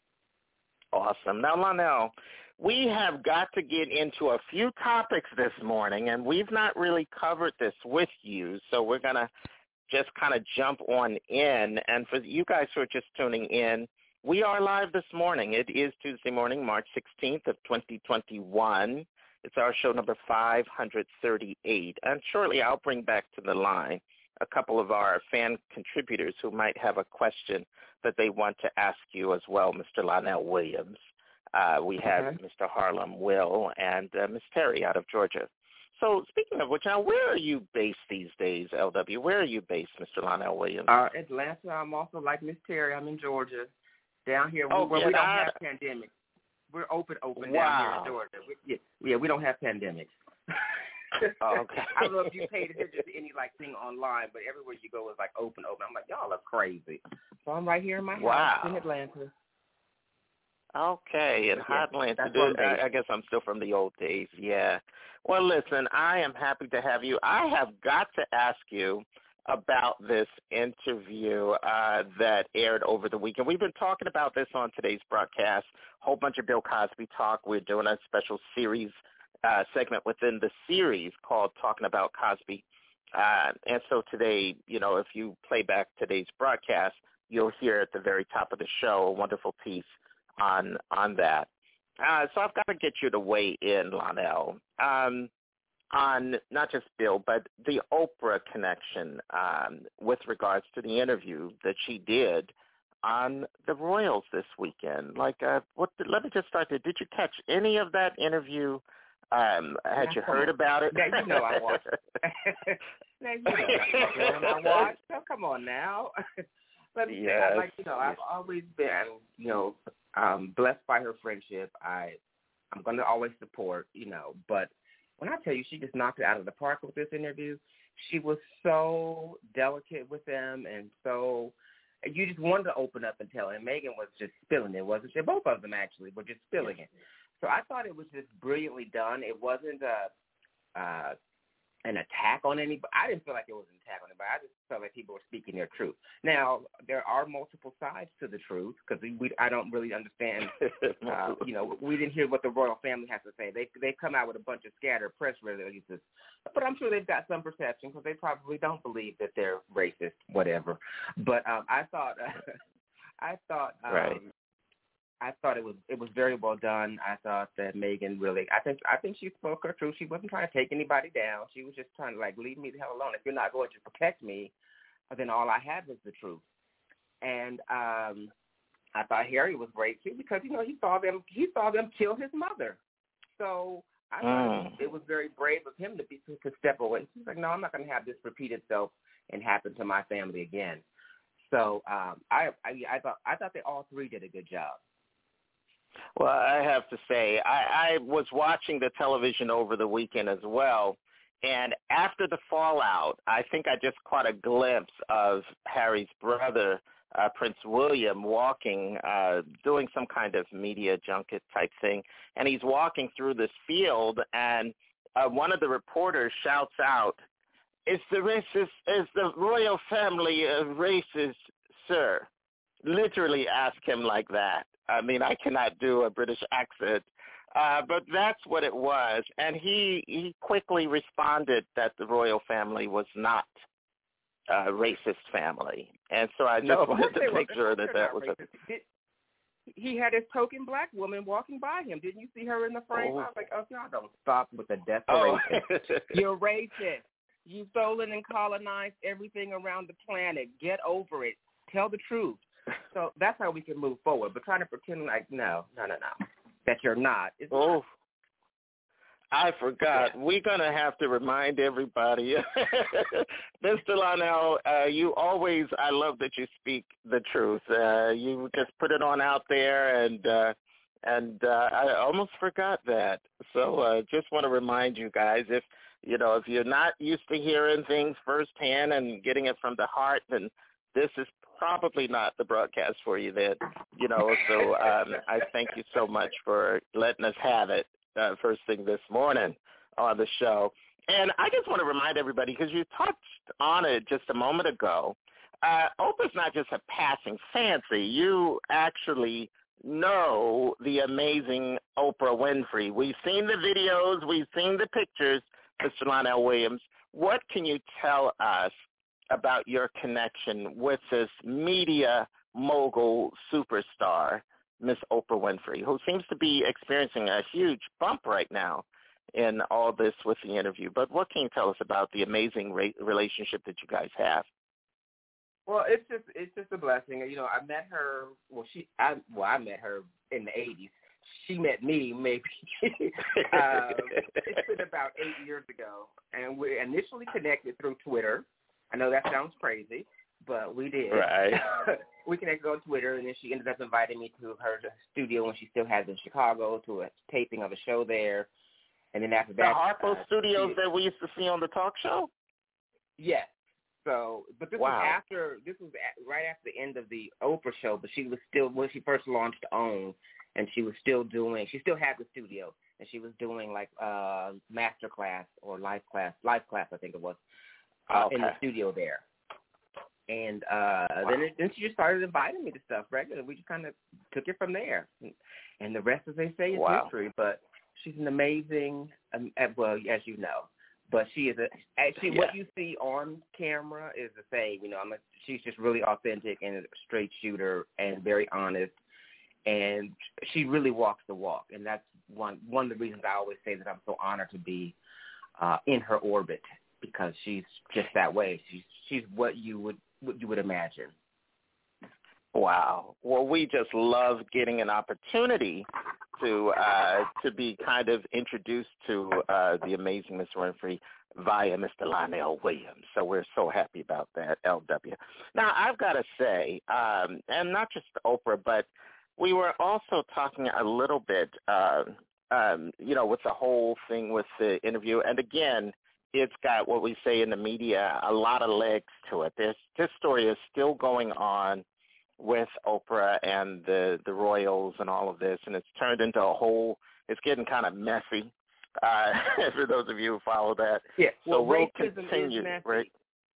Awesome. Now, Lonnell, we have got to get into a few topics this morning, and we've not really covered this with you, so we're going to just kind of jump on in. And for you guys who are just tuning in, we are live this morning. It is Tuesday morning, March sixteenth of twenty twenty-one. It's our show number five hundred thirty-eight. And shortly I'll bring back to the line a couple of our fan contributors who might have a question that they want to ask you as well, Mister Lonnell Williams. Uh, we have okay. Mister Harlem Will and uh, Miss Terry out of Georgia. So speaking of which, now where are you based these days, L W? Where are you based, Mister Lonnell Williams? Uh, Atlanta. I'm also like Miss Terry. I'm in Georgia. Down here oh, where yeah, we don't I... have pandemics. We're open, open wow. down here in Georgia. We, yeah, yeah, we don't have pandemics. Oh, okay. I don't know if you paid attention to any like thing online, but everywhere you go is like open, open. I'm like, y'all are crazy. So I'm right here in my wow. house in Atlanta. Okay, in yeah, hot Atlanta. Dude, I, I guess I'm still from the old days. Yeah. Well, listen, I am happy to have you. I have got to ask you about this interview uh, that aired over the weekend. We've been talking about this on today's broadcast, a whole bunch of Bill Cosby talk. We're doing a special series uh, segment within the series called Talking About Cosby. Uh, and so today, you know, if you play back today's broadcast, you'll hear at the very top of the show a wonderful piece on on that. Uh, so I've got to get you to weigh in, Lonnell, um, on not just Bill, but the Oprah connection um, with regards to the interview that she did on the Royals this weekend. Like, uh, what? Let me just start there. Did you catch any of that interview? Um, had now, you heard on. about it? Now, you know I watched. now, you know I watched. Oh, come on now. Let me yes. say, I like, you know, I've always been, you know, um, blessed by her friendship. I, I'm going to always support, you know, but when I tell you she just knocked it out of the park with this interview, she was so delicate with them and so you just wanted to open up and tell. And Meghan was just spilling it, wasn't she? Both of them actually were just spilling it. So I thought it was just brilliantly done. It wasn't a, uh, an attack on anybody. I didn't feel like it was an attack on anybody. I just felt like people were speaking their truth. Now, there are multiple sides to the truth because we, we I don't really understand. uh, you know, we didn't hear what the royal family has to say. They they come out with a bunch of scattered press releases, but I'm sure they've got some perception because they probably don't believe that they're racist, whatever. But um, I thought, uh, I thought. Um, right. I thought it was it was very well done. I thought that Meghan really, I think I think she spoke her truth. She wasn't trying to take anybody down. She was just trying to like leave me the hell alone. If you're not going to protect me, then all I had was the truth. And um, I thought Harry was great too because you know he saw them he saw them kill his mother. So I thought mm. it, was, it was very brave of him to be to step away. He's like, no, I'm not going to have this repeat itself and happen to my family again. So um, I, I I thought I thought they all three did a good job. Well, I have to say, I, I was watching the television over the weekend as well, and after the fallout, I think I just caught a glimpse of Harry's brother, uh, Prince William, walking, uh, doing some kind of media junket type thing, and he's walking through this field, and uh, one of the reporters shouts out, "Is the racist, is the royal family uh, racist, sir?" Literally ask him like that. I mean, I cannot do a British accent, Uh, but that's what it was. And he, he quickly responded that the royal family was not a racist family. And so I just no, wanted to were, make sure that that was a... Did, he had his token black woman walking by him. Didn't you see her in the frame? Oh. I was like, oh, y'all don't stop with the desperation. Oh. You're racist. You've stolen and colonized everything around the planet. Get over it. Tell the truth. So that's how we can move forward. But trying to pretend like, no, no, no, no, that you're not. It's oh. not. I forgot. Yeah. We're going to have to remind everybody. Mister Lionel, uh, you always, I love that you speak the truth. Uh, you just put it on out there, and uh, and uh, I almost forgot that. So uh, just want to remind you guys, if, you know, if you're not used to hearing things firsthand and getting it from the heart, then this is probably not the broadcast for you then, you know. So um, I thank you so much for letting us have it. Uh, first thing this morning on the show. And I just want to remind everybody, because you touched on it just a moment ago, uh, Oprah's not just a passing fancy. You actually know the amazing Oprah Winfrey. We've seen the videos. We've seen the pictures, Mister Lionel Williams. What can you tell us about your connection with this media mogul superstar, Miss Oprah Winfrey, who seems to be experiencing a huge bump right now in all this with the interview? But what can you tell us about the amazing re- relationship that you guys have? Well, it's just it's just a blessing. You know, I met her. Well, she I well I met her in the eighties. She met me maybe. uh, it's been about eight years ago, and we initially connected through Twitter. I know that sounds crazy, but we did. Right. We connected on Twitter, and then she ended up inviting me to her studio when she still had in Chicago to a taping of a show there. And then after that, the Harpo uh, Studios she, that we used to see on the talk show. Yes. So, but this wow. was after this was at, right after the end of the Oprah show. But she was still when she first launched OWN, and she was still doing. She still had the studio, and she was doing like uh, master class or live class, live class I think it was, uh, okay. in the studio there. And uh, wow. then, it, then she just started inviting me to stuff regularly. We just kind of took it from there. And the rest, as they say, is wow. history. But she's an amazing, um, well, as you know. But she is a, actually, yeah. what you see on camera is the same. You know, I'm a, she's just really authentic and a straight shooter and very honest. And she really walks the walk. And that's one, one of the reasons I always say that I'm so honored to be uh, in her orbit, because she's just that way. She's she's what you would what you would imagine. Wow. Well, we just love getting an opportunity to uh, to be kind of introduced to uh, the amazing Miss Winfrey via Mister Lionel Williams. So we're so happy about that, L W. Now, I've got to say, um, and not just Oprah, but we were also talking a little bit, uh, um, you know, with the whole thing with the interview. And again, it's got what we say in the media, a lot of legs to it. This this story is still going on with Oprah and the, the royals and all of this, and it's turned into a whole, it's getting kind of messy, uh, for those of you who follow that. Yeah, so well, we'll racism continue, is messy. Right?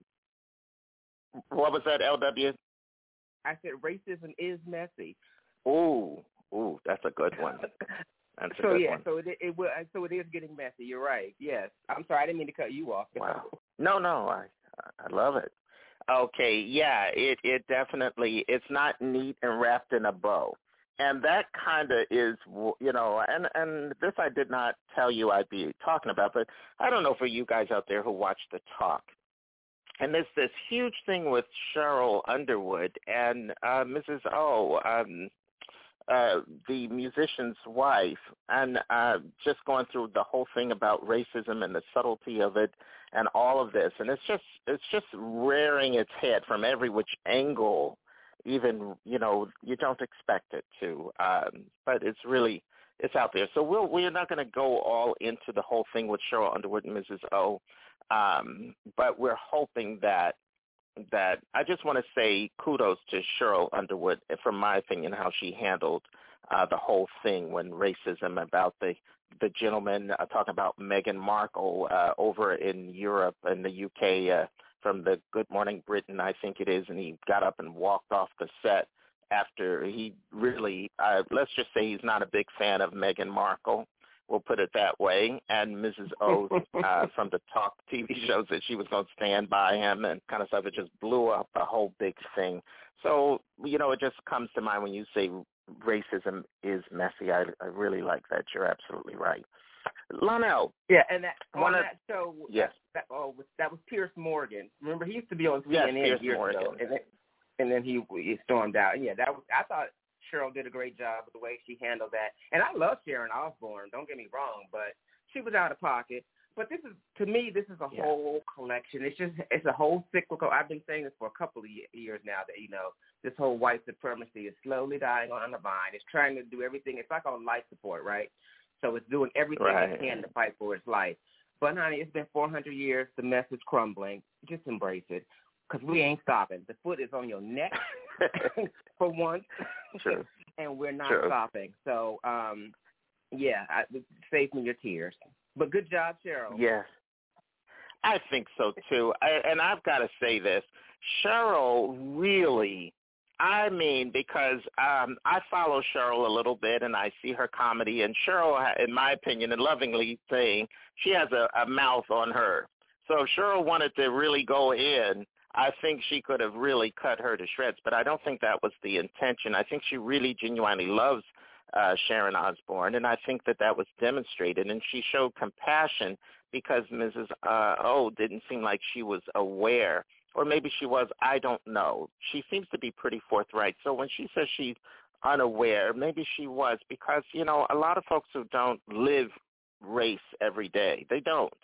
What was that, L W? I said racism is messy. Ooh, ooh, that's a good one. That's a so good yeah, one. so it, it will. So it is getting messy. You're right. Yes. I'm sorry. I didn't mean to cut you off. Wow. No, no, I I love it. Okay, yeah, it it definitely, it's not neat and wrapped in a bow, and that kind of is, you know, and and this I did not tell you I'd be talking about, but I don't know for you guys out there who watch the talk. And there's this huge thing with Cheryl Underwood and uh, Missus O, um, uh, the musician's wife, and uh, just going through the whole thing about racism and the subtlety of it and all of this. And it's just it's just rearing its head from every which angle, even, you know, you don't expect it to. Um, but it's really, it's out there. So we'll, we're not going to go all into the whole thing with Cheryl Underwood and Missus O, um, but we're hoping that that I just want to say kudos to Cheryl Underwood, from my opinion, how she handled uh, the whole thing when racism about the the gentleman uh, talking about Meghan Markle uh, over in Europe and the U K uh, from the Good Morning Britain, I think it is, and he got up and walked off the set after he really, uh, let's just say he's not a big fan of Meghan Markle. We'll put it that way. And Missus O uh, from the talk T V shows that she was going to stand by him and kind of stuff. It just blew up a whole big thing. So, you know, it just comes to mind when you say racism is messy. I, I really like that. You're absolutely right. Lionel. Yeah, and that, on of, that show, yes. that, oh, that was Pierce Morgan. Remember, he used to be on C N N yes, Pierce years Morgan. ago, and then, and then he, he stormed out. Yeah, that was. I thought Cheryl did a great job with the way she handled that. And I love Sharon Osbourne, don't get me wrong, but she was out of pocket. But this is, to me, this is a yeah. whole collection. It's just, it's a whole cyclical. I've been saying this for a couple of years now that, you know, this whole white supremacy is slowly dying on the vine. It's trying to do everything. It's like on life support, right? So it's doing everything right. it can to fight for its life. But, honey, it's been four hundred years. The mess is crumbling. Just embrace it, because we ain't stopping. The foot is on your neck for once. True. And we're not True. stopping. So, um, yeah, I, save me your tears. But good job, Cheryl. Yes. I think so, too. I, and I've got to say this. Cheryl really, I mean, because um, I follow Cheryl a little bit, and I see her comedy. And Cheryl, in my opinion, and lovingly saying, she has a, a mouth on her. So if Cheryl wanted to really go in, I think she could have really cut her to shreds, but I don't think that was the intention. I think she really genuinely loves uh, Sharon Osbourne, and I think that that was demonstrated, and she showed compassion because Missus Uh, O didn't seem like she was aware, or maybe she was, I don't know. She seems to be pretty forthright, so when she says she's unaware, maybe she was, because, you know, a lot of folks who don't live race every day, they don't.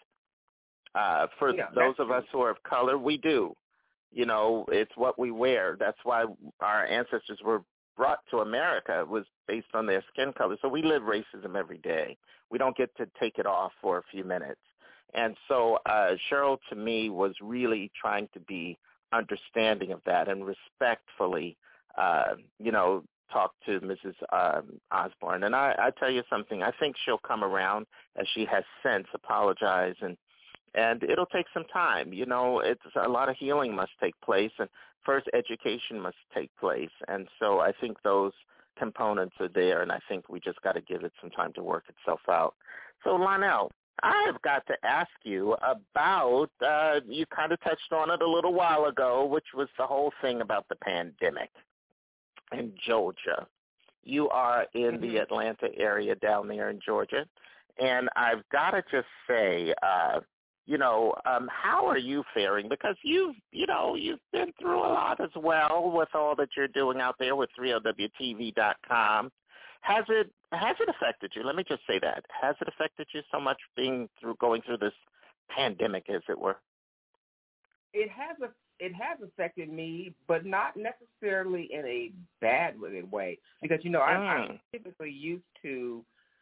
Uh, for yeah, those of true. us who are of color, we do. You know, it's what we wear. That's why our ancestors were brought to America. It was based on their skin color. So we live racism every day. We don't get to take it off for a few minutes. And so uh, Cheryl, to me, was really trying to be understanding of that and respectfully, uh, you know, talk to Missus Um, Osbourne. And I, I tell you something, I think she'll come around, as she has since, apologize, and And it'll take some time. You know, it's a lot of healing must take place, and first education must take place. And so I think those components are there, and I think we just got to give it some time to work itself out. So, Lionel, I've got to ask you about, uh, you kind of touched on it a little while ago, which was the whole thing about the pandemic in Georgia. You are in mm-hmm. the Atlanta area down there in Georgia, and I've got to just say, uh, you know, um, how are you faring? Because you've, you know, you've been through a lot as well with all that you're doing out there with three L W T V dot com. Has it has it affected you? Let me just say that. Has it affected you so much being through going through this pandemic, as it were? It has a, it has affected me, but not necessarily in a bad way. Because, you know, I, mm. I'm typically used to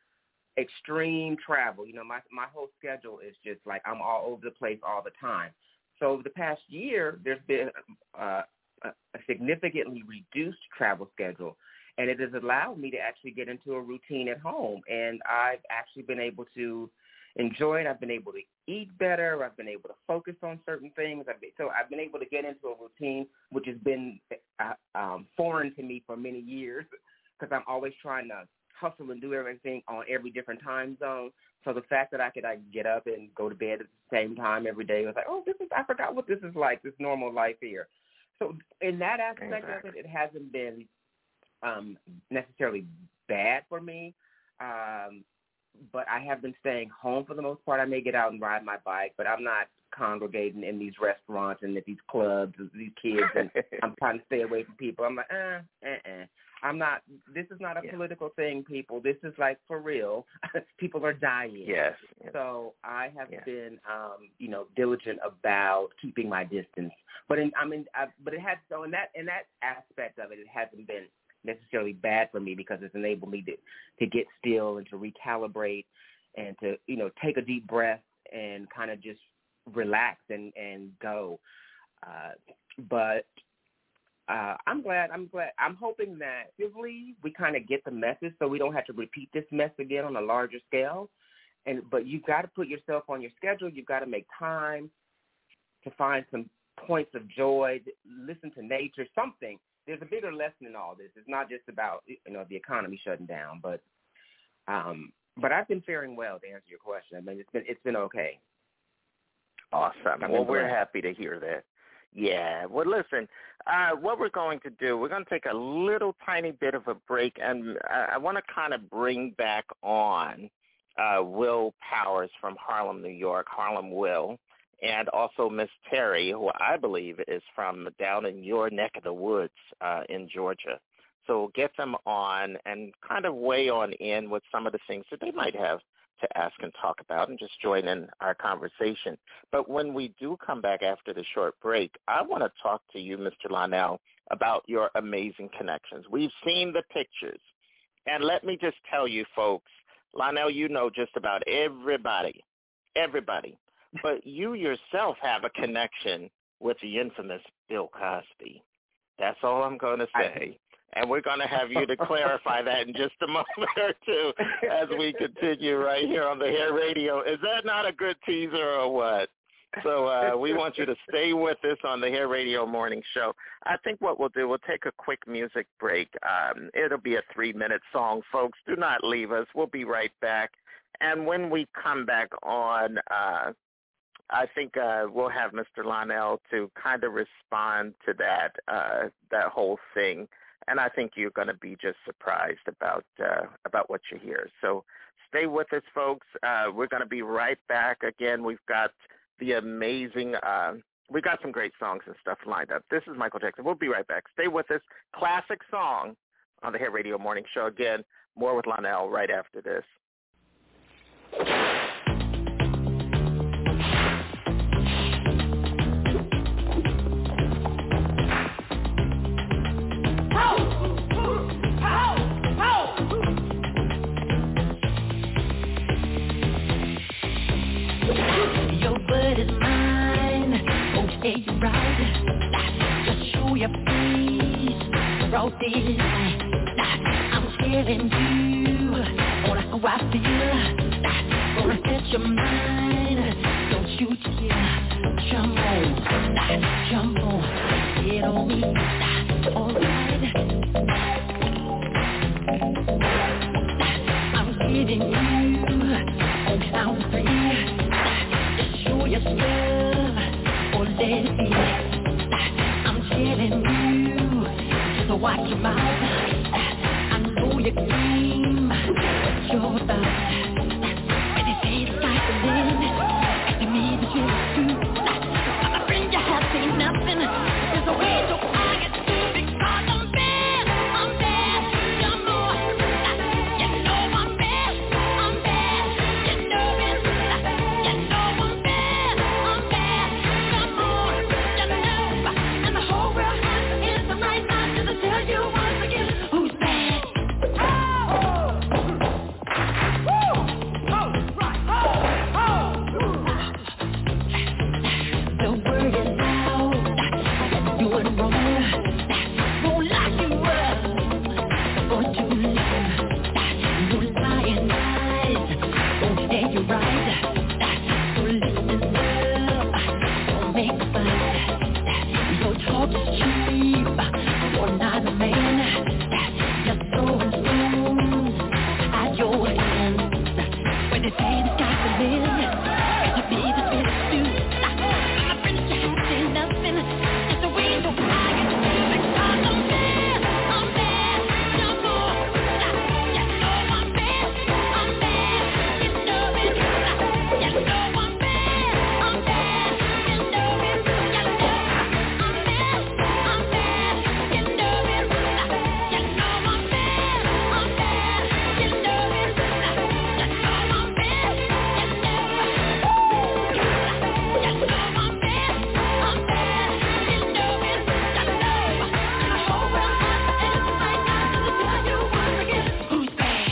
extreme travel. You know, my my whole schedule is just like I'm all over the place all the time. So over the past year, there's been uh, a, a significantly reduced travel schedule, and it has allowed me to actually get into a routine at home. And I've actually been able to enjoy it. I've been able to eat better. I've been able to focus on certain things. I've been, so I've been able to get into a routine, which has been uh, um, foreign to me for many years, because I'm always trying to hustle and do everything on every different time zone. So the fact that I could like get up and go to bed at the same time every day was like, oh, this is, I forgot what this is like, this normal life here. So in that aspect exactly. of it, it hasn't been um, necessarily bad for me. Um, but I have been staying home for the most part. I may get out and ride my bike, but I'm not congregating in these restaurants and at these clubs with these kids, and I'm trying to stay away from people. I'm like, uh, uh-uh. I'm not, this is not a yeah. political thing, people. This is like for real. People are dying. Yes. yes. So I have yes. been, um, you know, diligent about keeping my distance. But in, I mean, I, but it has, so in that, in that aspect of it, it hasn't been necessarily bad for me, because it's enabled me to, to get still and to recalibrate and to, you know, take a deep breath and kind of just relax and, and go. Uh, but uh, I'm glad, I'm glad, I'm hoping that actively we kind of get the message so we don't have to repeat this mess again on a larger scale. And, but you've got to put yourself on your schedule. You've got to make time to find some points of joy, listen to nature, something. there's a bigger lesson in all this. It's not just about, you know, the economy shutting down, but um, but I've been faring well, to answer your question. I mean, it's been it's been okay. Awesome. Well, we're happy to hear that. Yeah. Well, listen, uh, what we're going to do, we're going to take a little tiny bit of a break, and I, I want to kind of bring back on uh, Will Powers from Harlem, New York, Harlem Will, and also Miss Terry, who I believe is from down in your neck of the woods uh, in Georgia. So get them on and kind of weigh on in with some of the things that they might have to ask and talk about, and just join in our conversation. But when we do come back after the short break, I want to talk to you, Mister Lionel, about your amazing connections. We've seen the pictures. And let me just tell you, folks, Lionel, you know just about everybody, everybody. But you yourself have a connection with the infamous Bill Cosby. That's all I'm going to say. And we're going to have you to clarify that in just a moment or two as we continue right here on the Hair Radio. Is that not a good teaser or what? So uh, we want you to stay with us on the Hair Radio Morning Show. I think what we'll do, we'll take a quick music break. Um, it'll be a three-minute song, folks. Do not leave us. We'll be right back. And when we come back on, uh, I think uh, we'll have Mister Lionel to kind of respond to that uh, that whole thing, and I think you're going to be just surprised about uh, about what you hear. So stay with us, folks. Uh, we're going to be right back. Again, we've got the amazing, uh, we've got some great songs and stuff lined up. This is Michael Jackson. We'll be right back. Stay with us. Classic song on the Hair Radio Morning Show. Again, more with Lionel right after this. Hey, you right, just show your face, broad daylight, I'm telling you, on how I feel, gonna set your mind, don't you dare, jump on, jump on, get on me, alright, I'm getting you, on count three, just show yourself. Let it be. I'm telling you, so watch your mouth. I know your game, what you're about. When they say the sky's the limit, to me the truth is true. I'm a friend, you have seen nothing. There's a way to I get to because I'm bad, I'm bad, you're more. You know I'm bad, I'm bad, you know it. You know I'm bad, I'm bad. Tell you once again, who's bad? Oh, oh, oh, right, oh, oh. The word is out, doing wrong, won't lock you up for too long. No lying eyes, won't stay you right. So listen up, don't make fun. Your talk is cheap. You're not a man, you're throwing stones at your hands. When they say the sky's the limit, to be the best too. I'm a friend, you have seen nothing. It's a way to hide it because I'm bad, I'm bad, you're more. You know I'm bad, I'm bad, you know it. You know I'm bad, I'm bad, you know it. You know I'm bad, I'm bad. You know it, you know I'm bad, I'm bad, you know it, you know I'm bad, you know it, you know I'm bad, I'm bad, you know it, you know, and the whole world has to end right now to tell you once again, who's bad?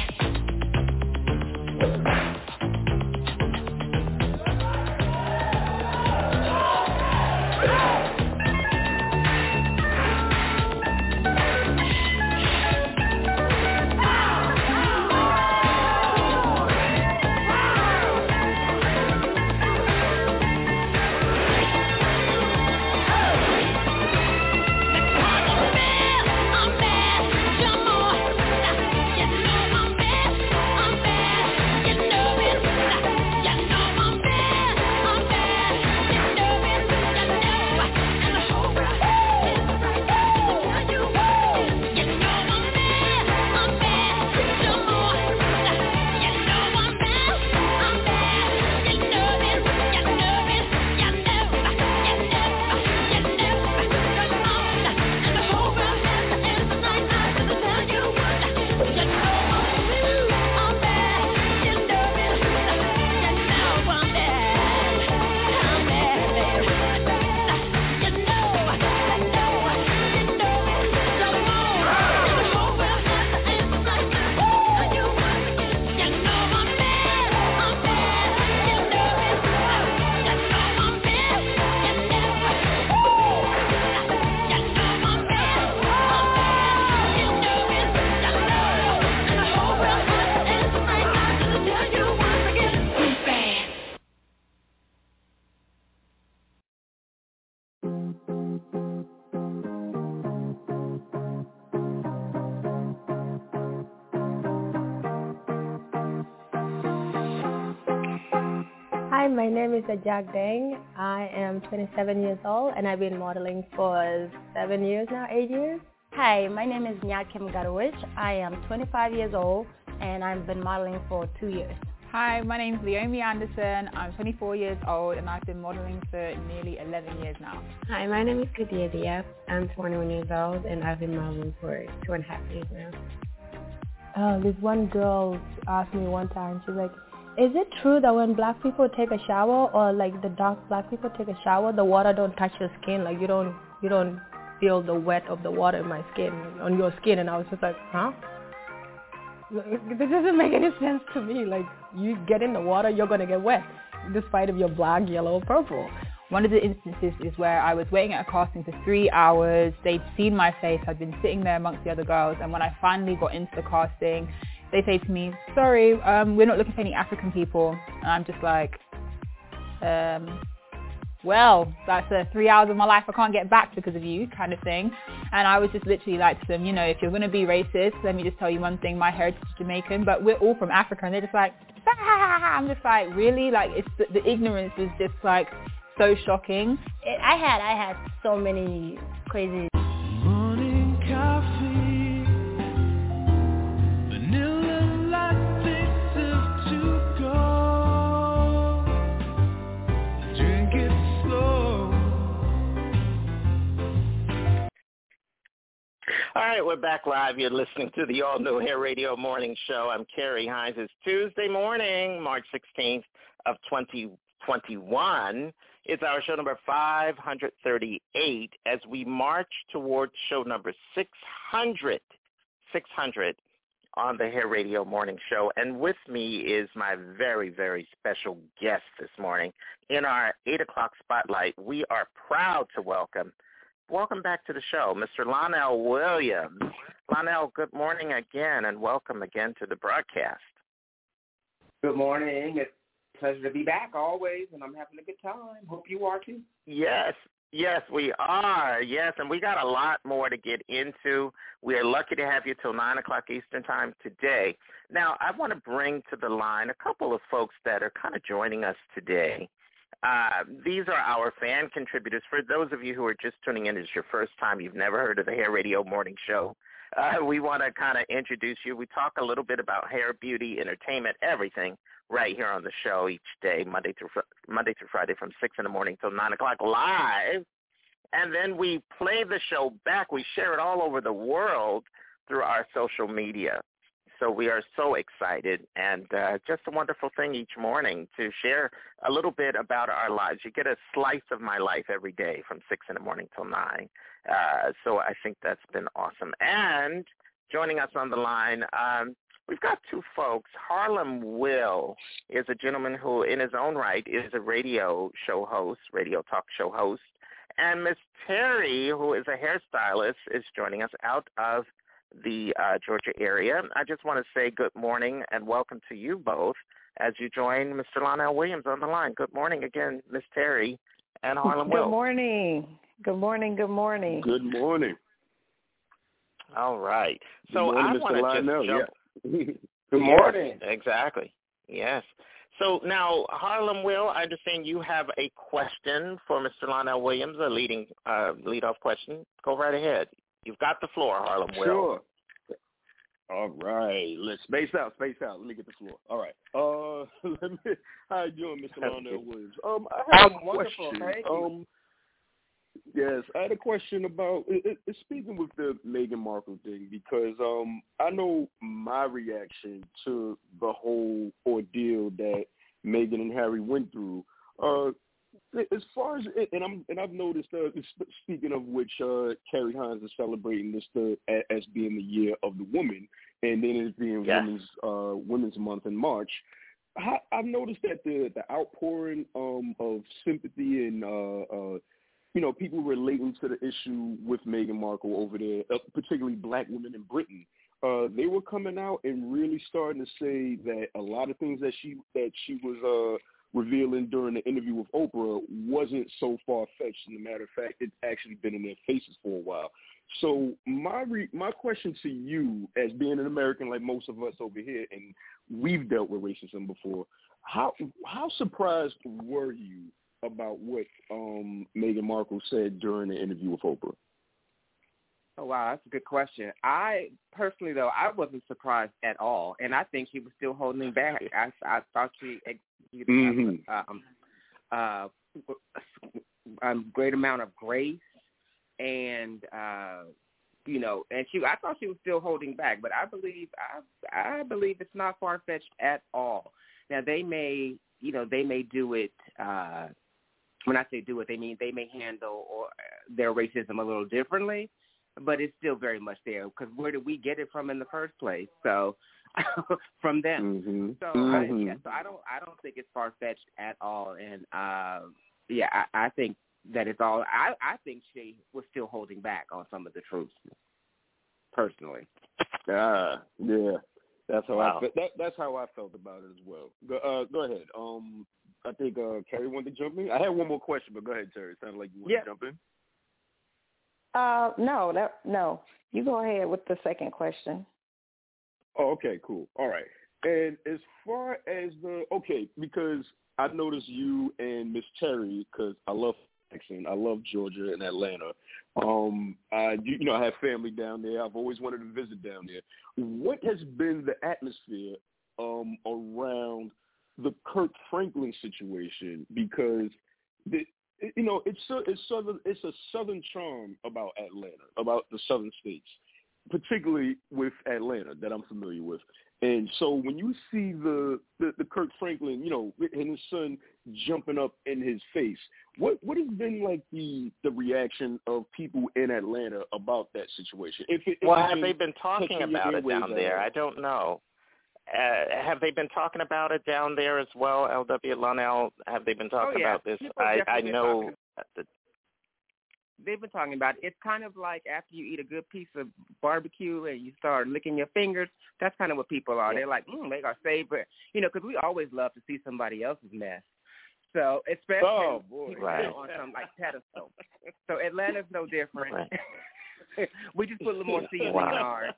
Because I'm bad, Hi, my name is Ajak Deng. I am twenty-seven years old and I've been modeling for seven years now, eight years. Hi, my name is Nyakim Garowich. I am twenty-five years old and I've been modeling for two years. Hi, my name's Leomi Anderson. I'm twenty-four years old and I've been modeling for nearly eleven years now. Hi, my name is Kadia Diaz. I'm twenty-one years old and I've been modeling for two and a half years now. Uh, this one girl asked me one time, she's like, is it true that when black people take a shower or like the dark black people take a shower, the water don't touch your skin? Like you don't, you don't feel the wet of the water in my skin, on your skin? And I was just like, huh? This doesn't make any sense to me. Like you get in the water, you're going to get wet, despite if you're black, yellow, or purple. One of the instances is where I was waiting at a casting for three hours. They'd seen my face. I'd been sitting there amongst the other girls. And when I finally got into the casting, they say to me, sorry, um, we're not looking for any African people. And I'm just like, um, well, that's uh, three hours of my life I can't get back because of you kind of thing. And I was just literally like to them, you know, if you're going to be racist, let me just tell you one thing, my heritage is Jamaican, but we're all from Africa. And they're just like, ah! I'm just like, really? Like, it's the, the ignorance was just like so shocking. It, I had, I had so many crazy... Morning coffee, vanilla latte to go. Drink it slow. All right, we're back live. You're listening to the all-new Hair Radio Morning Show. I'm Carrie Hines. It's Tuesday morning, March sixteenth of twenty twenty-one. It's our show number five hundred thirty-eight as we march towards show number six hundred, six hundred on the Hair Radio Morning Show. And with me is my very, very special guest this morning. In our eight o'clock spotlight, we are proud to welcome, welcome back to the show, Mister Lonnell Williams. Lonnell, good morning again, and welcome again to the broadcast. Good morning. It's pleasure to be back always, and I'm having a good time. Hope you are too. Yes, yes, we are. Yes, and we got a lot more to get into. We are lucky to have you till nine o'clock Eastern time today. Now, I want to bring to the line a couple of folks that are kind of joining us today. Uh, these are our fan contributors. For those of you who are just tuning in, it's your first time, you've never heard of the Hair Radio Morning Show, uh, we want to kind of introduce you. We talk a little bit about hair, beauty, entertainment, everything right here on the show each day, Monday through Monday through Friday from six in the morning till nine o'clock live. And then we play the show back. We share it all over the world through our social media. So we are so excited, and uh, just a wonderful thing each morning to share a little bit about our lives. You get a slice of my life every day from six in the morning till nine. Uh, so I think that's been awesome. And joining us on the line, um, we've got two folks. Harlem Will is a gentleman who, in his own right, is a radio show host, radio talk show host. And Miss Terry, who is a hairstylist, is joining us out of the uh, Georgia area. I just want to say good morning and welcome to you both as you join Mister Lonnell Williams on the line. Good morning again, Miss Terry and Harlem Will. Good morning. Good morning. Good morning. Good morning. All right. So good morning, I want to just jump. Yeah. Good morning. Yes, exactly. Yes. So now, Harlem Will, I understand you have a question for Mister Lonnell Williams, a leading uh, lead-off question. Go right ahead. You've got the floor, Harlem Will. Sure. All right. Let's space out, space out. Let me get the floor. All right. Uh, let me, how you doing, Mister Lonnell Williams? Um, I have a question. Um, yes, I had a question about it, it, speaking with the Meghan Markle thing because um, I know my reaction to the whole ordeal that Meghan and Harry went through. Uh, As far as and I'm and I've noticed, uh, speaking of which, uh, Carrie Hines is celebrating this the, as being the year of the woman, and then it's being yeah. Women's uh, Women's Month in March. I, I've noticed that the the outpouring um, of sympathy and uh, uh, you know people relating to the issue with Meghan Markle over there, uh, particularly Black women in Britain. Uh, they were coming out and really starting to say that a lot of things that she that she was. Uh, revealing during the interview with Oprah wasn't so far-fetched. As a matter of fact, it's actually been in their faces for a while. So my re- my question to you, as being an American like most of us over here, and we've dealt with racism before, how how surprised were you about what um, Meghan Markle said during the interview with Oprah? Oh, wow, that's a good question. I personally, though, I wasn't surprised at all, and I think she was still holding back. I, I thought she executed mm-hmm. um, uh, a great amount of grace, and uh, you know, and she. I thought she was still holding back, but I believe, I, I believe it's not far fetched at all. Now they may, you know, they may do it. Uh, when I say do it, they mean they may handle or their racism a little differently. But it's still very much there, because where did we get it from in the first place? So, from them. Mm-hmm. So, mm-hmm. I, yeah, so I don't, I don't think it's far fetched at all. And uh, yeah, I, I think that it's all. I, I think she was still holding back on some of the truths, personally. Ah, yeah, that's how wow. I that, that's how I felt about it as well. Go, uh, go ahead. Um, I think uh, Carrie wanted to jump in. I had one more question, but go ahead, Terry. It sounded like you wanted yeah. to jump in. Uh, no, that, no. You go ahead with the second question. Oh, okay, cool. All right. And as far as the, okay, because I noticed you and Miss Terry, because I love accent, I love Georgia and Atlanta. Um, I, you know, I have family down there. I've always wanted to visit down there. What has been the atmosphere um, around the Kirk Franklin situation? Because the, you know, it's it's southern. It's a southern charm about Atlanta, about the southern states, particularly with Atlanta that I'm familiar with. And so when you see the, the, the Kirk Franklin, you know, and his son jumping up in his face, what what has been like the the reaction of people in Atlanta about that situation? If it, if well, have they been talking about it down there? Uh, I don't know. Uh, have they been talking about it down there as well, L W Lonell? Have they been talking oh, yeah. about this? People I, I know. Talking, they've been talking about it. It's kind of like after you eat a good piece of barbecue and you start licking your fingers. That's kind of what people are. Yeah. They're like, mm, they got favorite. You know, because we always love to see somebody else's mess. So, especially oh, boy. Right. on some like pedestal. So Atlanta's no different. Right. We just put a little more seasoning wow. on ours.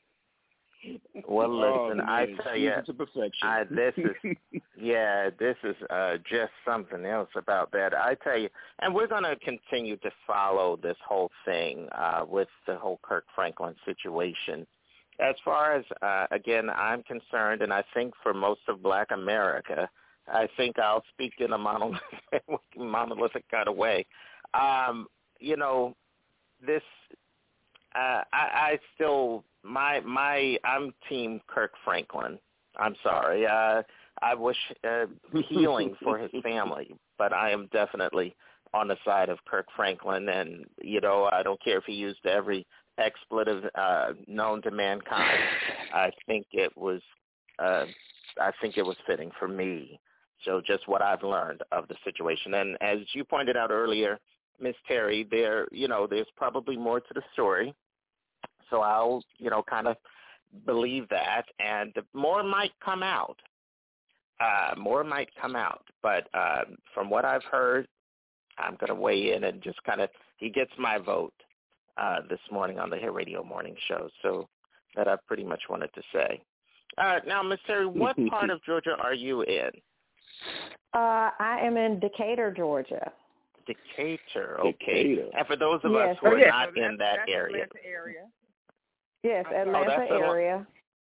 Well, listen, oh, I tell you, I, this is, yeah, this is uh, just something else about that. I tell you, and we're going to continue to follow this whole thing uh, with the whole Kirk Franklin situation. As far as, uh, again, I'm concerned, and I think for most of Black America, I think I'll speak in a monolithic, monolithic kind of way. Um, you know, this, uh, I, I still... My my, I'm Team Kirk Franklin. I'm sorry. Uh, I wish uh, healing for his family, but I am definitely on the side of Kirk Franklin. And you know, I don't care if he used every expletive uh, known to mankind. I think it was, uh, I think it was fitting for me. So just what I've learned of the situation, and as you pointed out earlier, Miss Terry, there, you know, there's probably more to the story. So I'll, you know, kind of believe that, and more might come out. Uh, more might come out. But uh, from what I've heard, I'm going to weigh in and just kind of, he gets my vote uh, this morning on the Hair Radio Morning Show. So that I pretty much wanted to say. Uh, now, Miz Terry, what part of Georgia are you in? Uh, I am in Decatur, Georgia. Decatur, okay. Decatur. And for those of yes. us who oh, are yeah, not so in that that's area. area. Yes, Atlanta oh, area.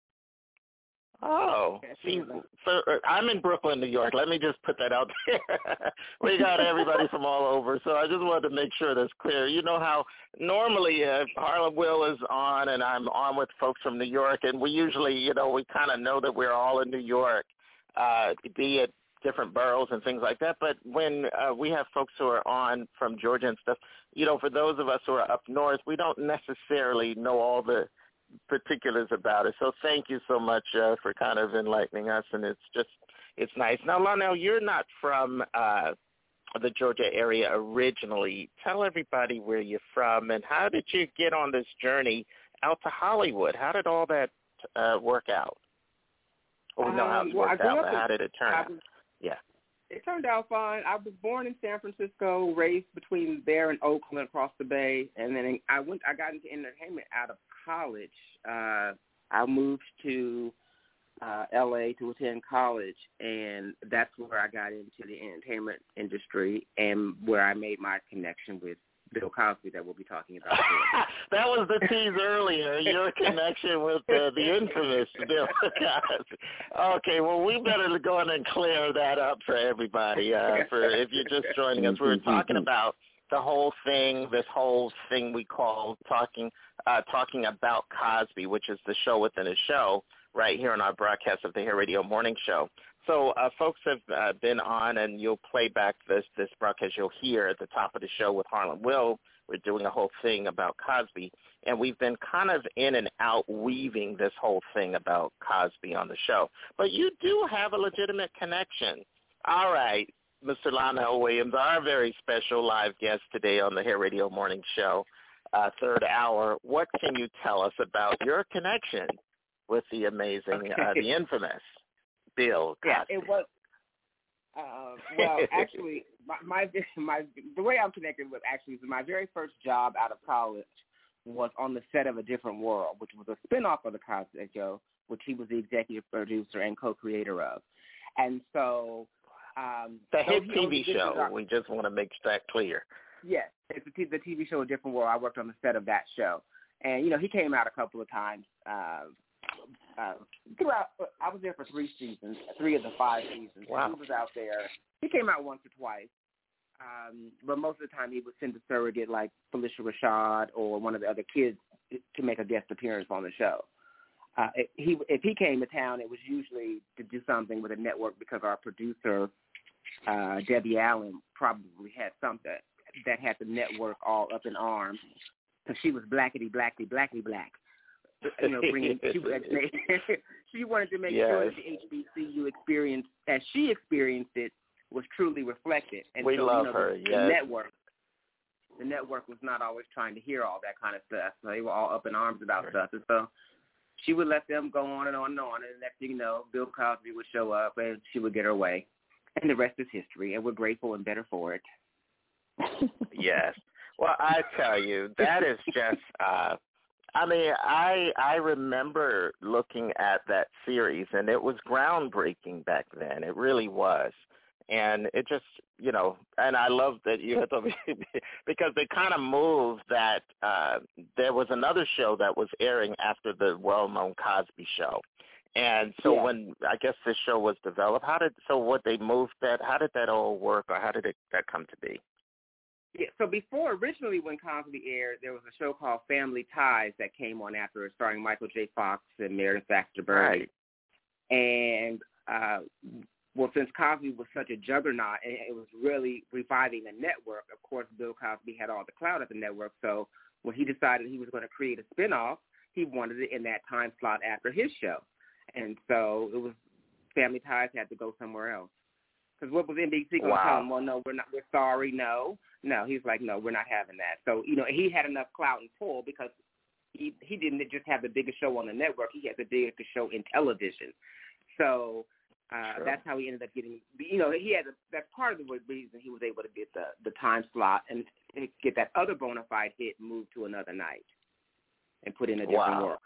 Oh, see, for, I'm in Brooklyn, New York. Let me just put that out there. We got everybody from all over, so I just wanted to make sure that's clear. You know how normally if Harlem Will is on and I'm on with folks from New York, and we usually, you know, we kind of know that we're all in New York, uh, be it different boroughs and things like that. But when uh, we have folks who are on from Georgia and stuff, you know, for those of us who are up north, we don't necessarily know all the particulars about it. So thank you so much uh, for kind of enlightening us, and it's just, it's nice. Now, Lonell, you're not from uh, the Georgia area originally. Tell everybody where you're from, and how did you get on this journey out to Hollywood? How did all that uh, work out? Or we know how Um, it well, worked I grew out, up but in- how did it turn I out? was- Yeah. it turned out fine. I was born in San Francisco, raised between there and Oakland across the bay, and then I went. I got into entertainment out of college. Uh, I moved to uh, L A to attend college, and that's where I got into the entertainment industry and where I made my connection with Bill Cosby that we'll be talking about today. That was the tease earlier, your connection with uh, the infamous Bill Cosby. Okay, well, we better go in and clear that up for everybody. Uh, for if you're just joining us, we were talking about the whole thing, this whole thing we call talking uh, talking about Cosby, which is the show within a show, right here on our broadcast of the Hair Radio Morning Show. So uh, folks have uh, been on, and you'll play back this, this broadcast you'll hear at the top of the show with Harlan Will. We're doing a whole thing about Cosby, and we've been kind of in and out weaving this whole thing about Cosby on the show. But you do have a legitimate connection. All right, Mister Lionel Williams, our very special live guest today on the Hair Radio Morning Show, uh, third hour. What can you tell us about your connection with the amazing, uh, the infamous Bill Cosby? Yeah, it was. Uh, well, actually, my, my my the way I'm connected with actually is my very first job out of college was on the set of A Different World, which was a spinoff of the Cosby Show, which he was the executive producer and co-creator of, and so um, the so hit T V show. Our, we just want to make that clear. Yes, it's the, the T V show A Different World. I worked on the set of that show, and you know he came out a couple of times. Uh, Uh, throughout, I was there for three seasons, three of the five seasons. Wow. He was out there. He came out once or twice, um, but most of the time he would send a surrogate like Felicia Rashad or one of the other kids to make a guest appearance on the show. Uh, if he if he came to town, it was usually to do something with a network because our producer uh, Debbie Allen probably had something that had the network all up in arms because she was blackety blackety blackety black. You know, bringing she, she wanted to make yes. sure that the H B C U experience, as she experienced it, was truly reflected. And we so, love you know, her. The, yes. the network, the network was not always trying to hear all that kind of stuff. So they were all up in arms about right. stuff, and so she would let them go on and on and on. And next thing you know, Bill Cosby would show up, and she would get her way, and the rest is history. And we're grateful and better for it. Yes. Well, I tell you, that is just. Uh, I mean, I I remember looking at that series, and it was groundbreaking back then. It really was. And it just, you know, and I love that you had to, because they kind of moved that uh, there was another show that was airing after the well-known Cosby Show. And so yeah. when, I guess this show was developed, how did, so what they moved that, how did that all work, or how did it, that come to be? Yeah, so before, originally when Cosby aired, there was a show called Family Ties that came on after, starring Michael J. Fox and Meredith Baxter Birney. Right. And, uh, well, since Cosby was such a juggernaut, and it was really reviving the network, of course, Bill Cosby had all the clout at the network. So when he decided he was going to create a spinoff, he wanted it in that time slot after his show. And so it was Family Ties had to go somewhere else. Because what was N B C going to wow. tell him? Well, no, we're not. We're sorry, no, no. He's like, no, we're not having that. So you know, he had enough clout and pull because he he didn't just have the biggest show on the network. He had the biggest show in television. So uh, sure. that's how he ended up getting. You know, he had a, that's part of the reason he was able to get the the time slot and get that other bona fide hit moved to another night and put in a different wow. world.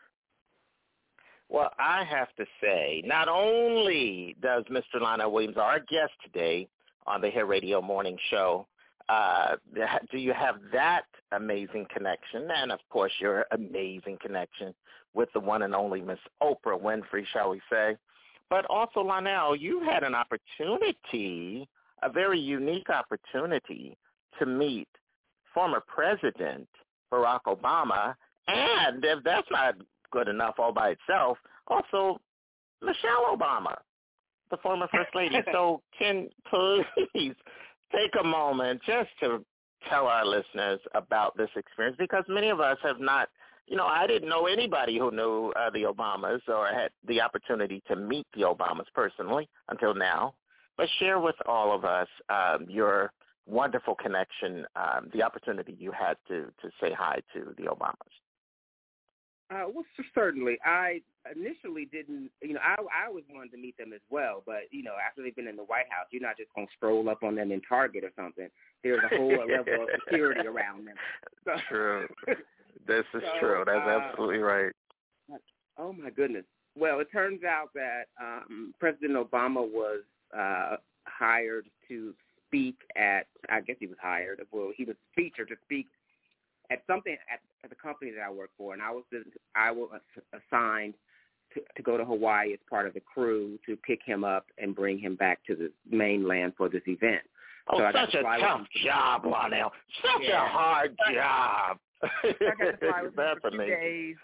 Well, I have to say, not only does Mister Lionel Williams, our guest today on the Hair Radio Morning Show, uh, do you have that amazing connection, and of course your amazing connection with the one and only Miss Oprah Winfrey, shall we say, but also, Lionel, you had an opportunity, a very unique opportunity to meet former President Barack Obama, and if that's not good enough all by itself, also Michelle Obama, the former First Lady. So can please take a moment just to tell our listeners about this experience, because many of us have not, you know, I didn't know anybody who knew uh, the Obamas or had the opportunity to meet the Obamas personally until now. But share with all of us um, your wonderful connection, um, the opportunity you had to, to say hi to the Obamas. Uh, well, certainly. I initially didn't, you know, I, I always wanted to meet them as well. But, you know, after they've been in the White House, you're not just going to stroll up on them in Target or something. There's a whole level of security around them. So, true. This is so, true. That's uh, absolutely right. Oh, my goodness. Well, it turns out that um, President Obama was uh, hired to speak at, I guess he was hired, well, he was featured to speak at something at, at the company that I work for, and I was I was assigned to, to go to Hawaii as part of the crew to pick him up and bring him back to the mainland for this event. Oh, so such a tough job, Lionel. Such yeah. a hard job. I got to fly with him That's for two amazing. days.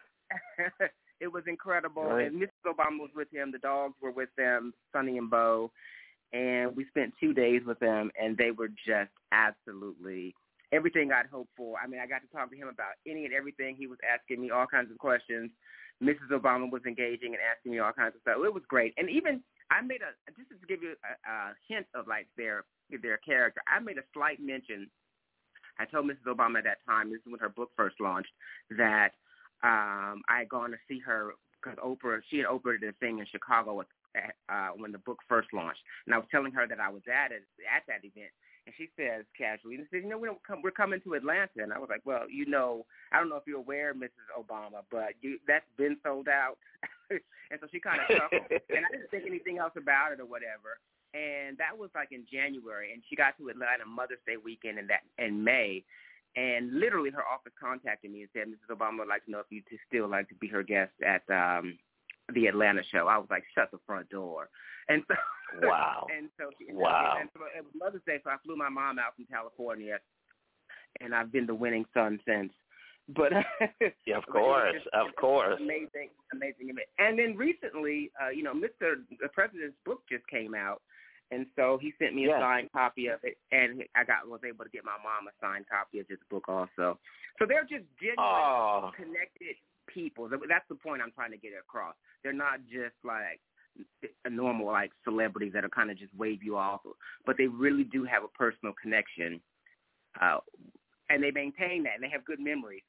It was incredible, Right. and Missus Obama was with him. The dogs were with them, Sonny and Bo, and we spent two days with them, and they were just absolutely everything I'd hoped for. I mean, I got to talk to him about any and everything. He was asking me all kinds of questions. Missus Obama was engaging and asking me all kinds of stuff. It was great. And even I made a, just to give you a, a hint of like their their character, I made a slight mention. I told Missus Obama at that time, this is when her book first launched, that um, I had gone to see her because Oprah, she had Oprah did a thing in Chicago with, uh, when the book first launched. And I was telling her that I was at it, at that event. And she says casually, and says, you know, we don't come, we're coming to Atlanta. And I was like, well, you know, I don't know if you're aware, Missus Obama, but you, that's been sold out. And so she kind of chuckled. And I didn't think anything else about it or whatever. And that was like in January. And she got to Atlanta Mother's Day weekend in, that, in May. And literally her office contacted me and said, Missus Obama would like to know if you'd still like to be her guest at um, the Atlanta show. I was like, shut the front door. And so, wow. and so, she, wow. And so it was Mother's Day, so I flew my mom out from California, and I've been the winning son since. But yeah, of course, just, of course, amazing, amazing event. And then recently, uh, you know, Mister the President's book just came out, and so he sent me a yes. signed copy of it, and I got was able to get my mom a signed copy of his book also. So they're just genuine, oh. connected people. That's the point I'm trying to get across. They're not just like a normal like celebrities that are kind of just wave you off, but they really do have a personal connection, uh, and they maintain that, and they have good memories.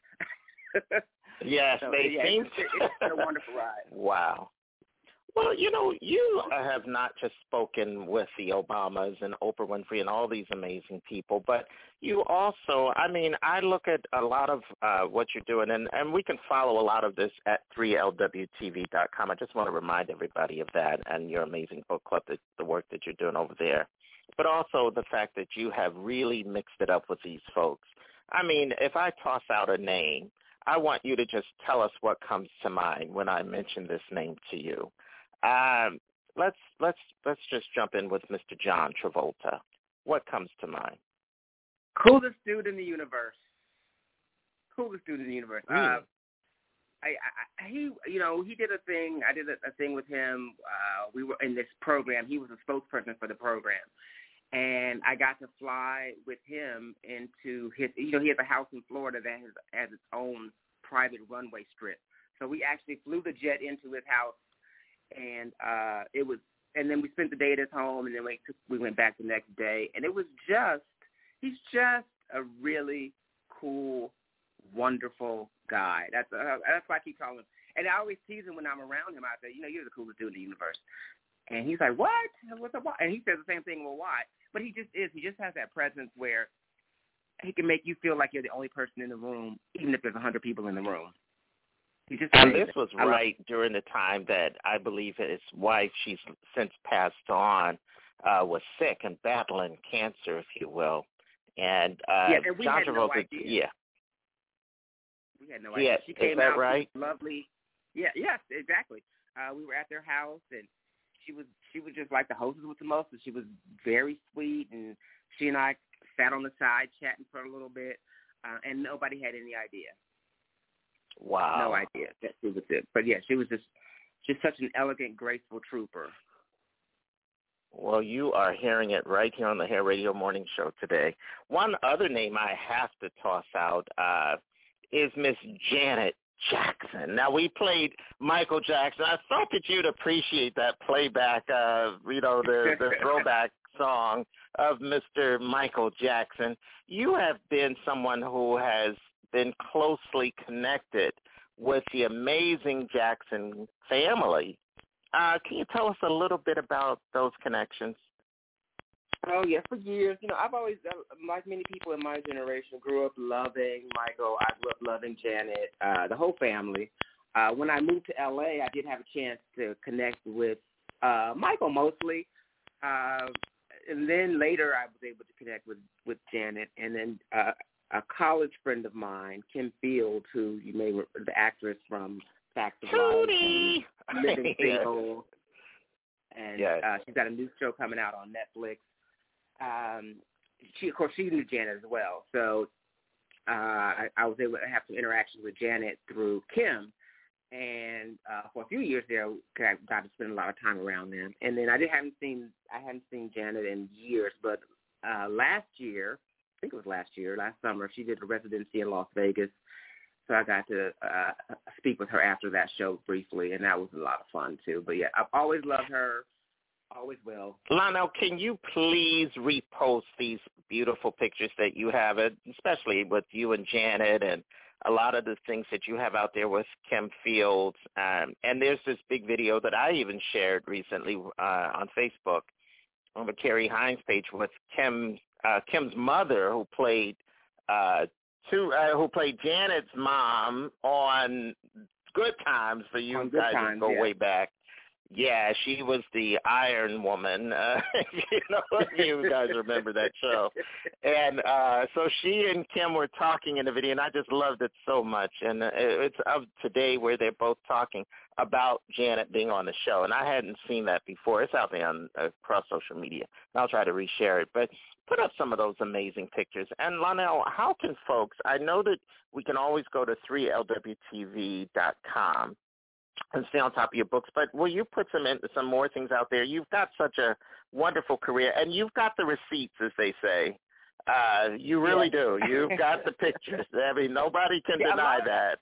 Yes, so, they yeah, seem. It's, it's a wonderful ride. Wow. Well, you know, you have not just spoken with the Obamas and Oprah Winfrey and all these amazing people, but you also, I mean, I look at a lot of uh, what you're doing, and, and we can follow a lot of this at three L W T V dot com. I just want to remind everybody of that and your amazing book club, the, the work that you're doing over there, but also the fact that you have really mixed it up with these folks. I mean, if I toss out a name, I want you to just tell us what comes to mind when I mention this name to you. Um, let's let's let's just jump in with Mister John Travolta. What comes to mind? Coolest dude in the universe. Coolest dude in the universe. Really? Uh, I, I he you know he did a thing. I did a, a thing with him. Uh, we were in this program. He was a spokesperson for the program, and I got to fly with him into his. You know, he has a house in Florida that has, has its own private runway strip. So we actually flew the jet into his house. And uh, it was, and then we spent the day at his home, and then we took, we went back the next day, and it was just, he's just a really cool, wonderful guy. That's uh, that's why I keep calling him. And I always tease him when I'm around him. I say, you know, you're the coolest dude in the universe. And he's like, what? What's up? And he says the same thing. Well, why? But he just is. He just has that presence where he can make you feel like you're the only person in the room, even if there's a hundred people in the room. And this was right during the time that I believe his wife, she's since passed on, uh, was sick and battling cancer, if you will. And, uh, yeah, and we John had Travolta, no idea. yeah. We had no idea. Yeah, she came is that out, right? She was lovely. Yeah, yes, exactly. Uh, we were at their house, and she was she was just like the hostess with the most, and she was very sweet, and she and I sat on the side chatting for a little bit, uh, and nobody had any idea. Wow. No idea that she was it. But, yeah, she was just just such an elegant, graceful trooper. Well, you are hearing it right here on the Hair Radio Morning Show today. One other name I have to toss out uh, is Miss Janet Jackson. Now, we played Michael Jackson. I thought that you'd appreciate that playback, uh, you know, the, the throwback song of Mister Michael Jackson. You have been someone who has been closely connected with the amazing Jackson family. Uh, can you tell us a little bit about those connections? Oh, yeah, for years. You know, I've always, like many people in my generation, grew up loving Michael. I grew up loving Janet, uh, the whole family. Uh, when I moved to L A, I did have a chance to connect with uh, Michael mostly. Uh, and then later I was able to connect with, with Janet. And then uh, a college friend of mine, Kim Fields, who you may remember, the actress from Facts of Life and Living Single. And yes. uh, she's got a new show coming out on Netflix. Um, she, of course, she knew Janet as well. So uh, I, I was able to have some interactions with Janet through Kim. And uh, for a few years there, I got to spend a lot of time around them. And then I did haven't seen I hadn't seen Janet in years, but uh, last year, I think it was last year, last summer, she did a residency in Las Vegas. So I got to uh, speak with her after that show briefly, and that was a lot of fun too. But yeah, I've always loved her, always will. Lionel, can you please repost these beautiful pictures that you have, especially with you and Janet and a lot of the things that you have out there with Kim Fields. Um, and there's this big video that I even shared recently uh, on Facebook on the Carrie Hines page with Kim, uh, Kim's mother, who played uh, two, uh, who played Janet's mom on Good Times. For you Good guys Times, go yeah. way back. Yeah, she was the Iron Woman. Uh, you know, if you guys remember that show. And uh, so she and Kim were talking in the video, and I just loved it so much. And uh, it's of today where they're both talking about Janet being on the show. And I hadn't seen that before. It's out there on, uh, across social media. And I'll try to reshare it. But put up some of those amazing pictures. And, Lionel, how can folks, I know that we can always go to three L W T V dot com and stay on top of your books, but will you put some in, some more things out there? You've got such a wonderful career, and you've got the receipts, as they say. Uh, you really yeah. do. You've got the pictures. I mean, nobody can yeah, deny that.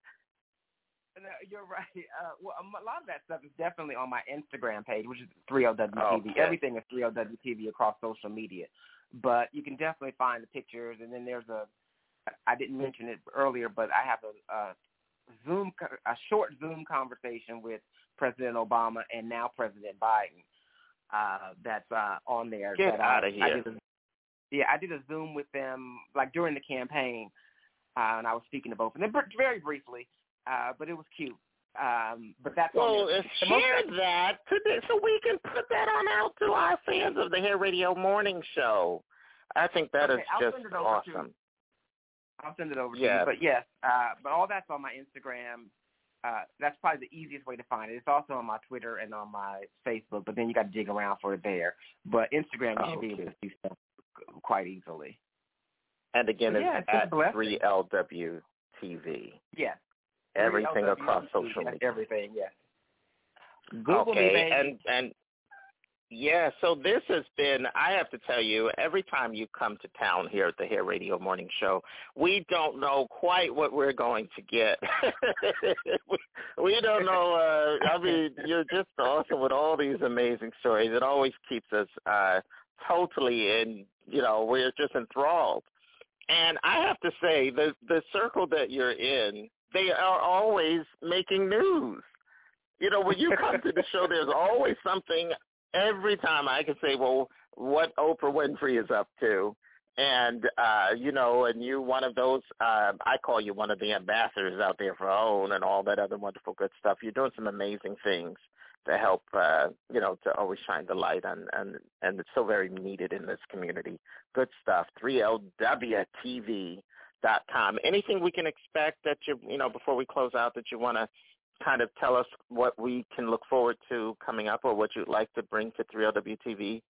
No, you're right. Uh, well, a lot of that stuff is definitely on my Instagram page, which is three L W T V. Okay. Everything is three L W T V across social media. But you can definitely find the pictures, and then there's a, I didn't mention it earlier, but I have a, a Zoom, a short Zoom conversation with President Obama and now President Biden. Uh, that's uh, on there. Get that out I, of here. I did a, yeah, I did a Zoom with them like during the campaign, uh, and I was speaking to both of them very briefly, uh, but it was cute. Um, but that's well, on there. uh, share that today so we can put that on out to our fans of the Hair Radio Morning Show. I think that okay, is I'll just send it over awesome. To I'll send it over to yeah. you. But yes, uh, but all that's on my Instagram. Uh, that's probably the easiest way to find it. It's also on my Twitter and on my Facebook, but then you got to dig around for it there. But Instagram, you oh, should be able to see stuff quite easily. And again, yeah, it's it's at three L W T V. Yes. Everything across social media. Everything, yes. Google okay, me, baby. and and yeah, so this has been, I have to tell you, every time you come to town here at the Hair Radio Morning Show, we don't know quite what we're going to get. we, we don't know, uh, I mean, you're just awesome with all these amazing stories. It always keeps us uh, totally in, you know, we're just enthralled. And I have to say, the the circle that you're in, they are always making news. You know, when you come to the show, there's always something. Every time I can say, well, what Oprah Winfrey is up to. And, uh, you know, and you one of those, uh, I call you one of the ambassadors out there for OWN and all that other wonderful good stuff. You're doing some amazing things to help, uh, you know, to always shine the light on, and, and it's so very needed in this community. Good stuff. three L W T V dot com. Anything we can expect that you, you know, before we close out that you want to kind of tell us what we can look forward to coming up, or what you'd like to bring to three L W T V?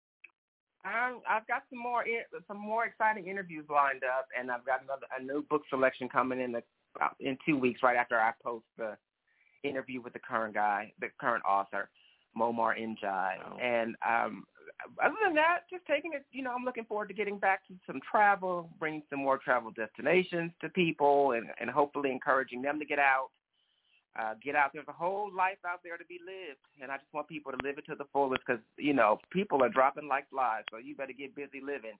Um, I've got some more some more exciting interviews lined up, and I've got another a new book selection coming in the, in two weeks, right after I post the interview with the current guy, the current author, Momar Njai. Oh. And um, other than that, just taking it, you know, I'm looking forward to getting back to some travel, bringing some more travel destinations to people, and, and hopefully encouraging them to get out. Uh, get out. There's a whole life out there to be lived, and I just want people to live it to the fullest because, you know, people are dropping like flies, so you better get busy living.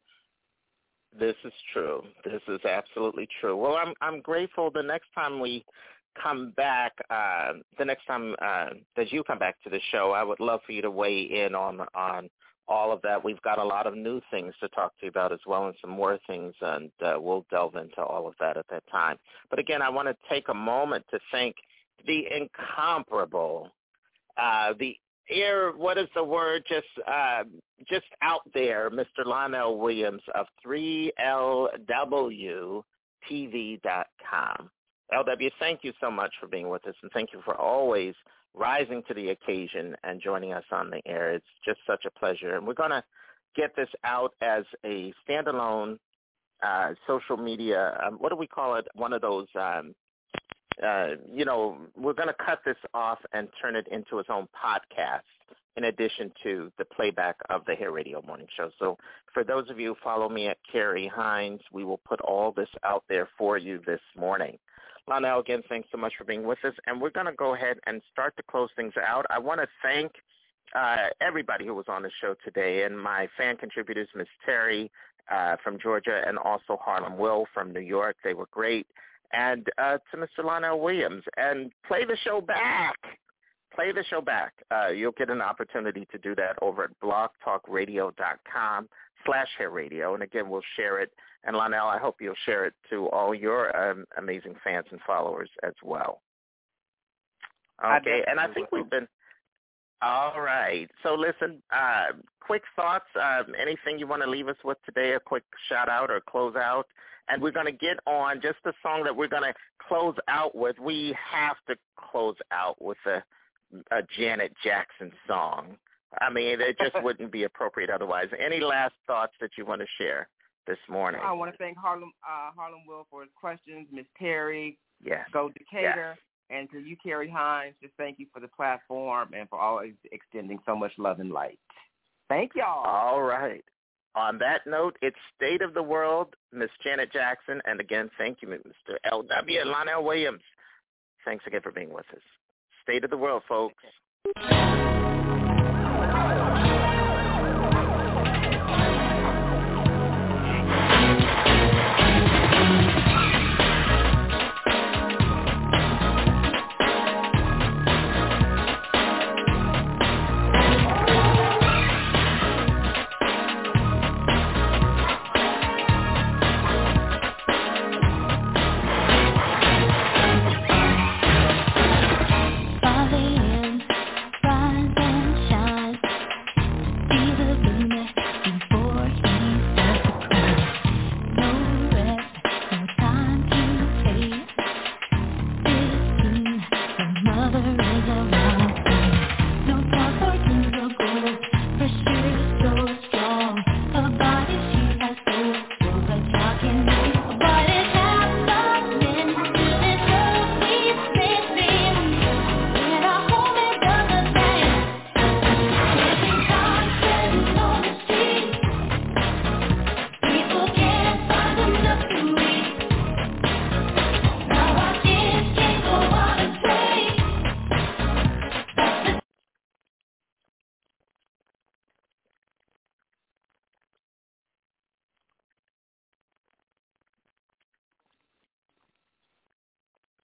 This is true. This is absolutely true. Well, I'm I'm grateful. The next time we come back, uh, the next time uh, that you come back to the show, I would love for you to weigh in on on all of that. We've got a lot of new things to talk to you about as well, and some more things, and uh, we'll delve into all of that at that time. But again, I want to take a moment to thank the incomparable, uh, the air, what is the word, just uh, just out there, Mister Lionel Williams of three L W T V dot com. L W, thank you so much for being with us, and thank you for always rising to the occasion and joining us on the air. It's just such a pleasure. And we're going to get this out as a standalone uh, social media, um, what do we call it, one of those, um, uh, you know, we're going to cut this off and turn it into its own podcast in addition to the playback of the Hair Radio Morning Show. So for those of you who follow me at Carrie Hines, we will put all this out there for you this morning. Lionel, again, thanks so much for being with us, and we're going to go ahead and start to close things out. I want to thank uh, everybody who was on the show today, and my fan contributors, Miss Terry uh, from Georgia, and also Harlem Will from New York. They were great. And uh, to Mister Lionel Williams, and play the show back. Play the show back. Uh, you'll get an opportunity to do that over at blogtalkradio.com slash hair radio, and again, we'll share it. And Lionel, I hope you'll share it to all your um, amazing fans and followers as well. Okay, and I think we've been, all right. So listen, uh, quick thoughts, uh, anything you want to leave us with today, a quick shout out or close out. And we're going to get on just the song that we're going to close out with. We have to close out with a, a Janet Jackson song. I mean, it just wouldn't be appropriate otherwise. Any last thoughts that you want to share this morning? I want to thank Harlem uh, Harlem Will for his questions, Miss Terry, yes. Go Decatur, yes. and to you, Carrie Hines, just thank you for the platform and for always extending so much love and light. Thank y'all. All right. On that note, it's State of the World, Miss Janet Jackson, and again, thank you, Mister L W and Lionel Williams. Thanks again for being with us. State of the World, folks. Okay.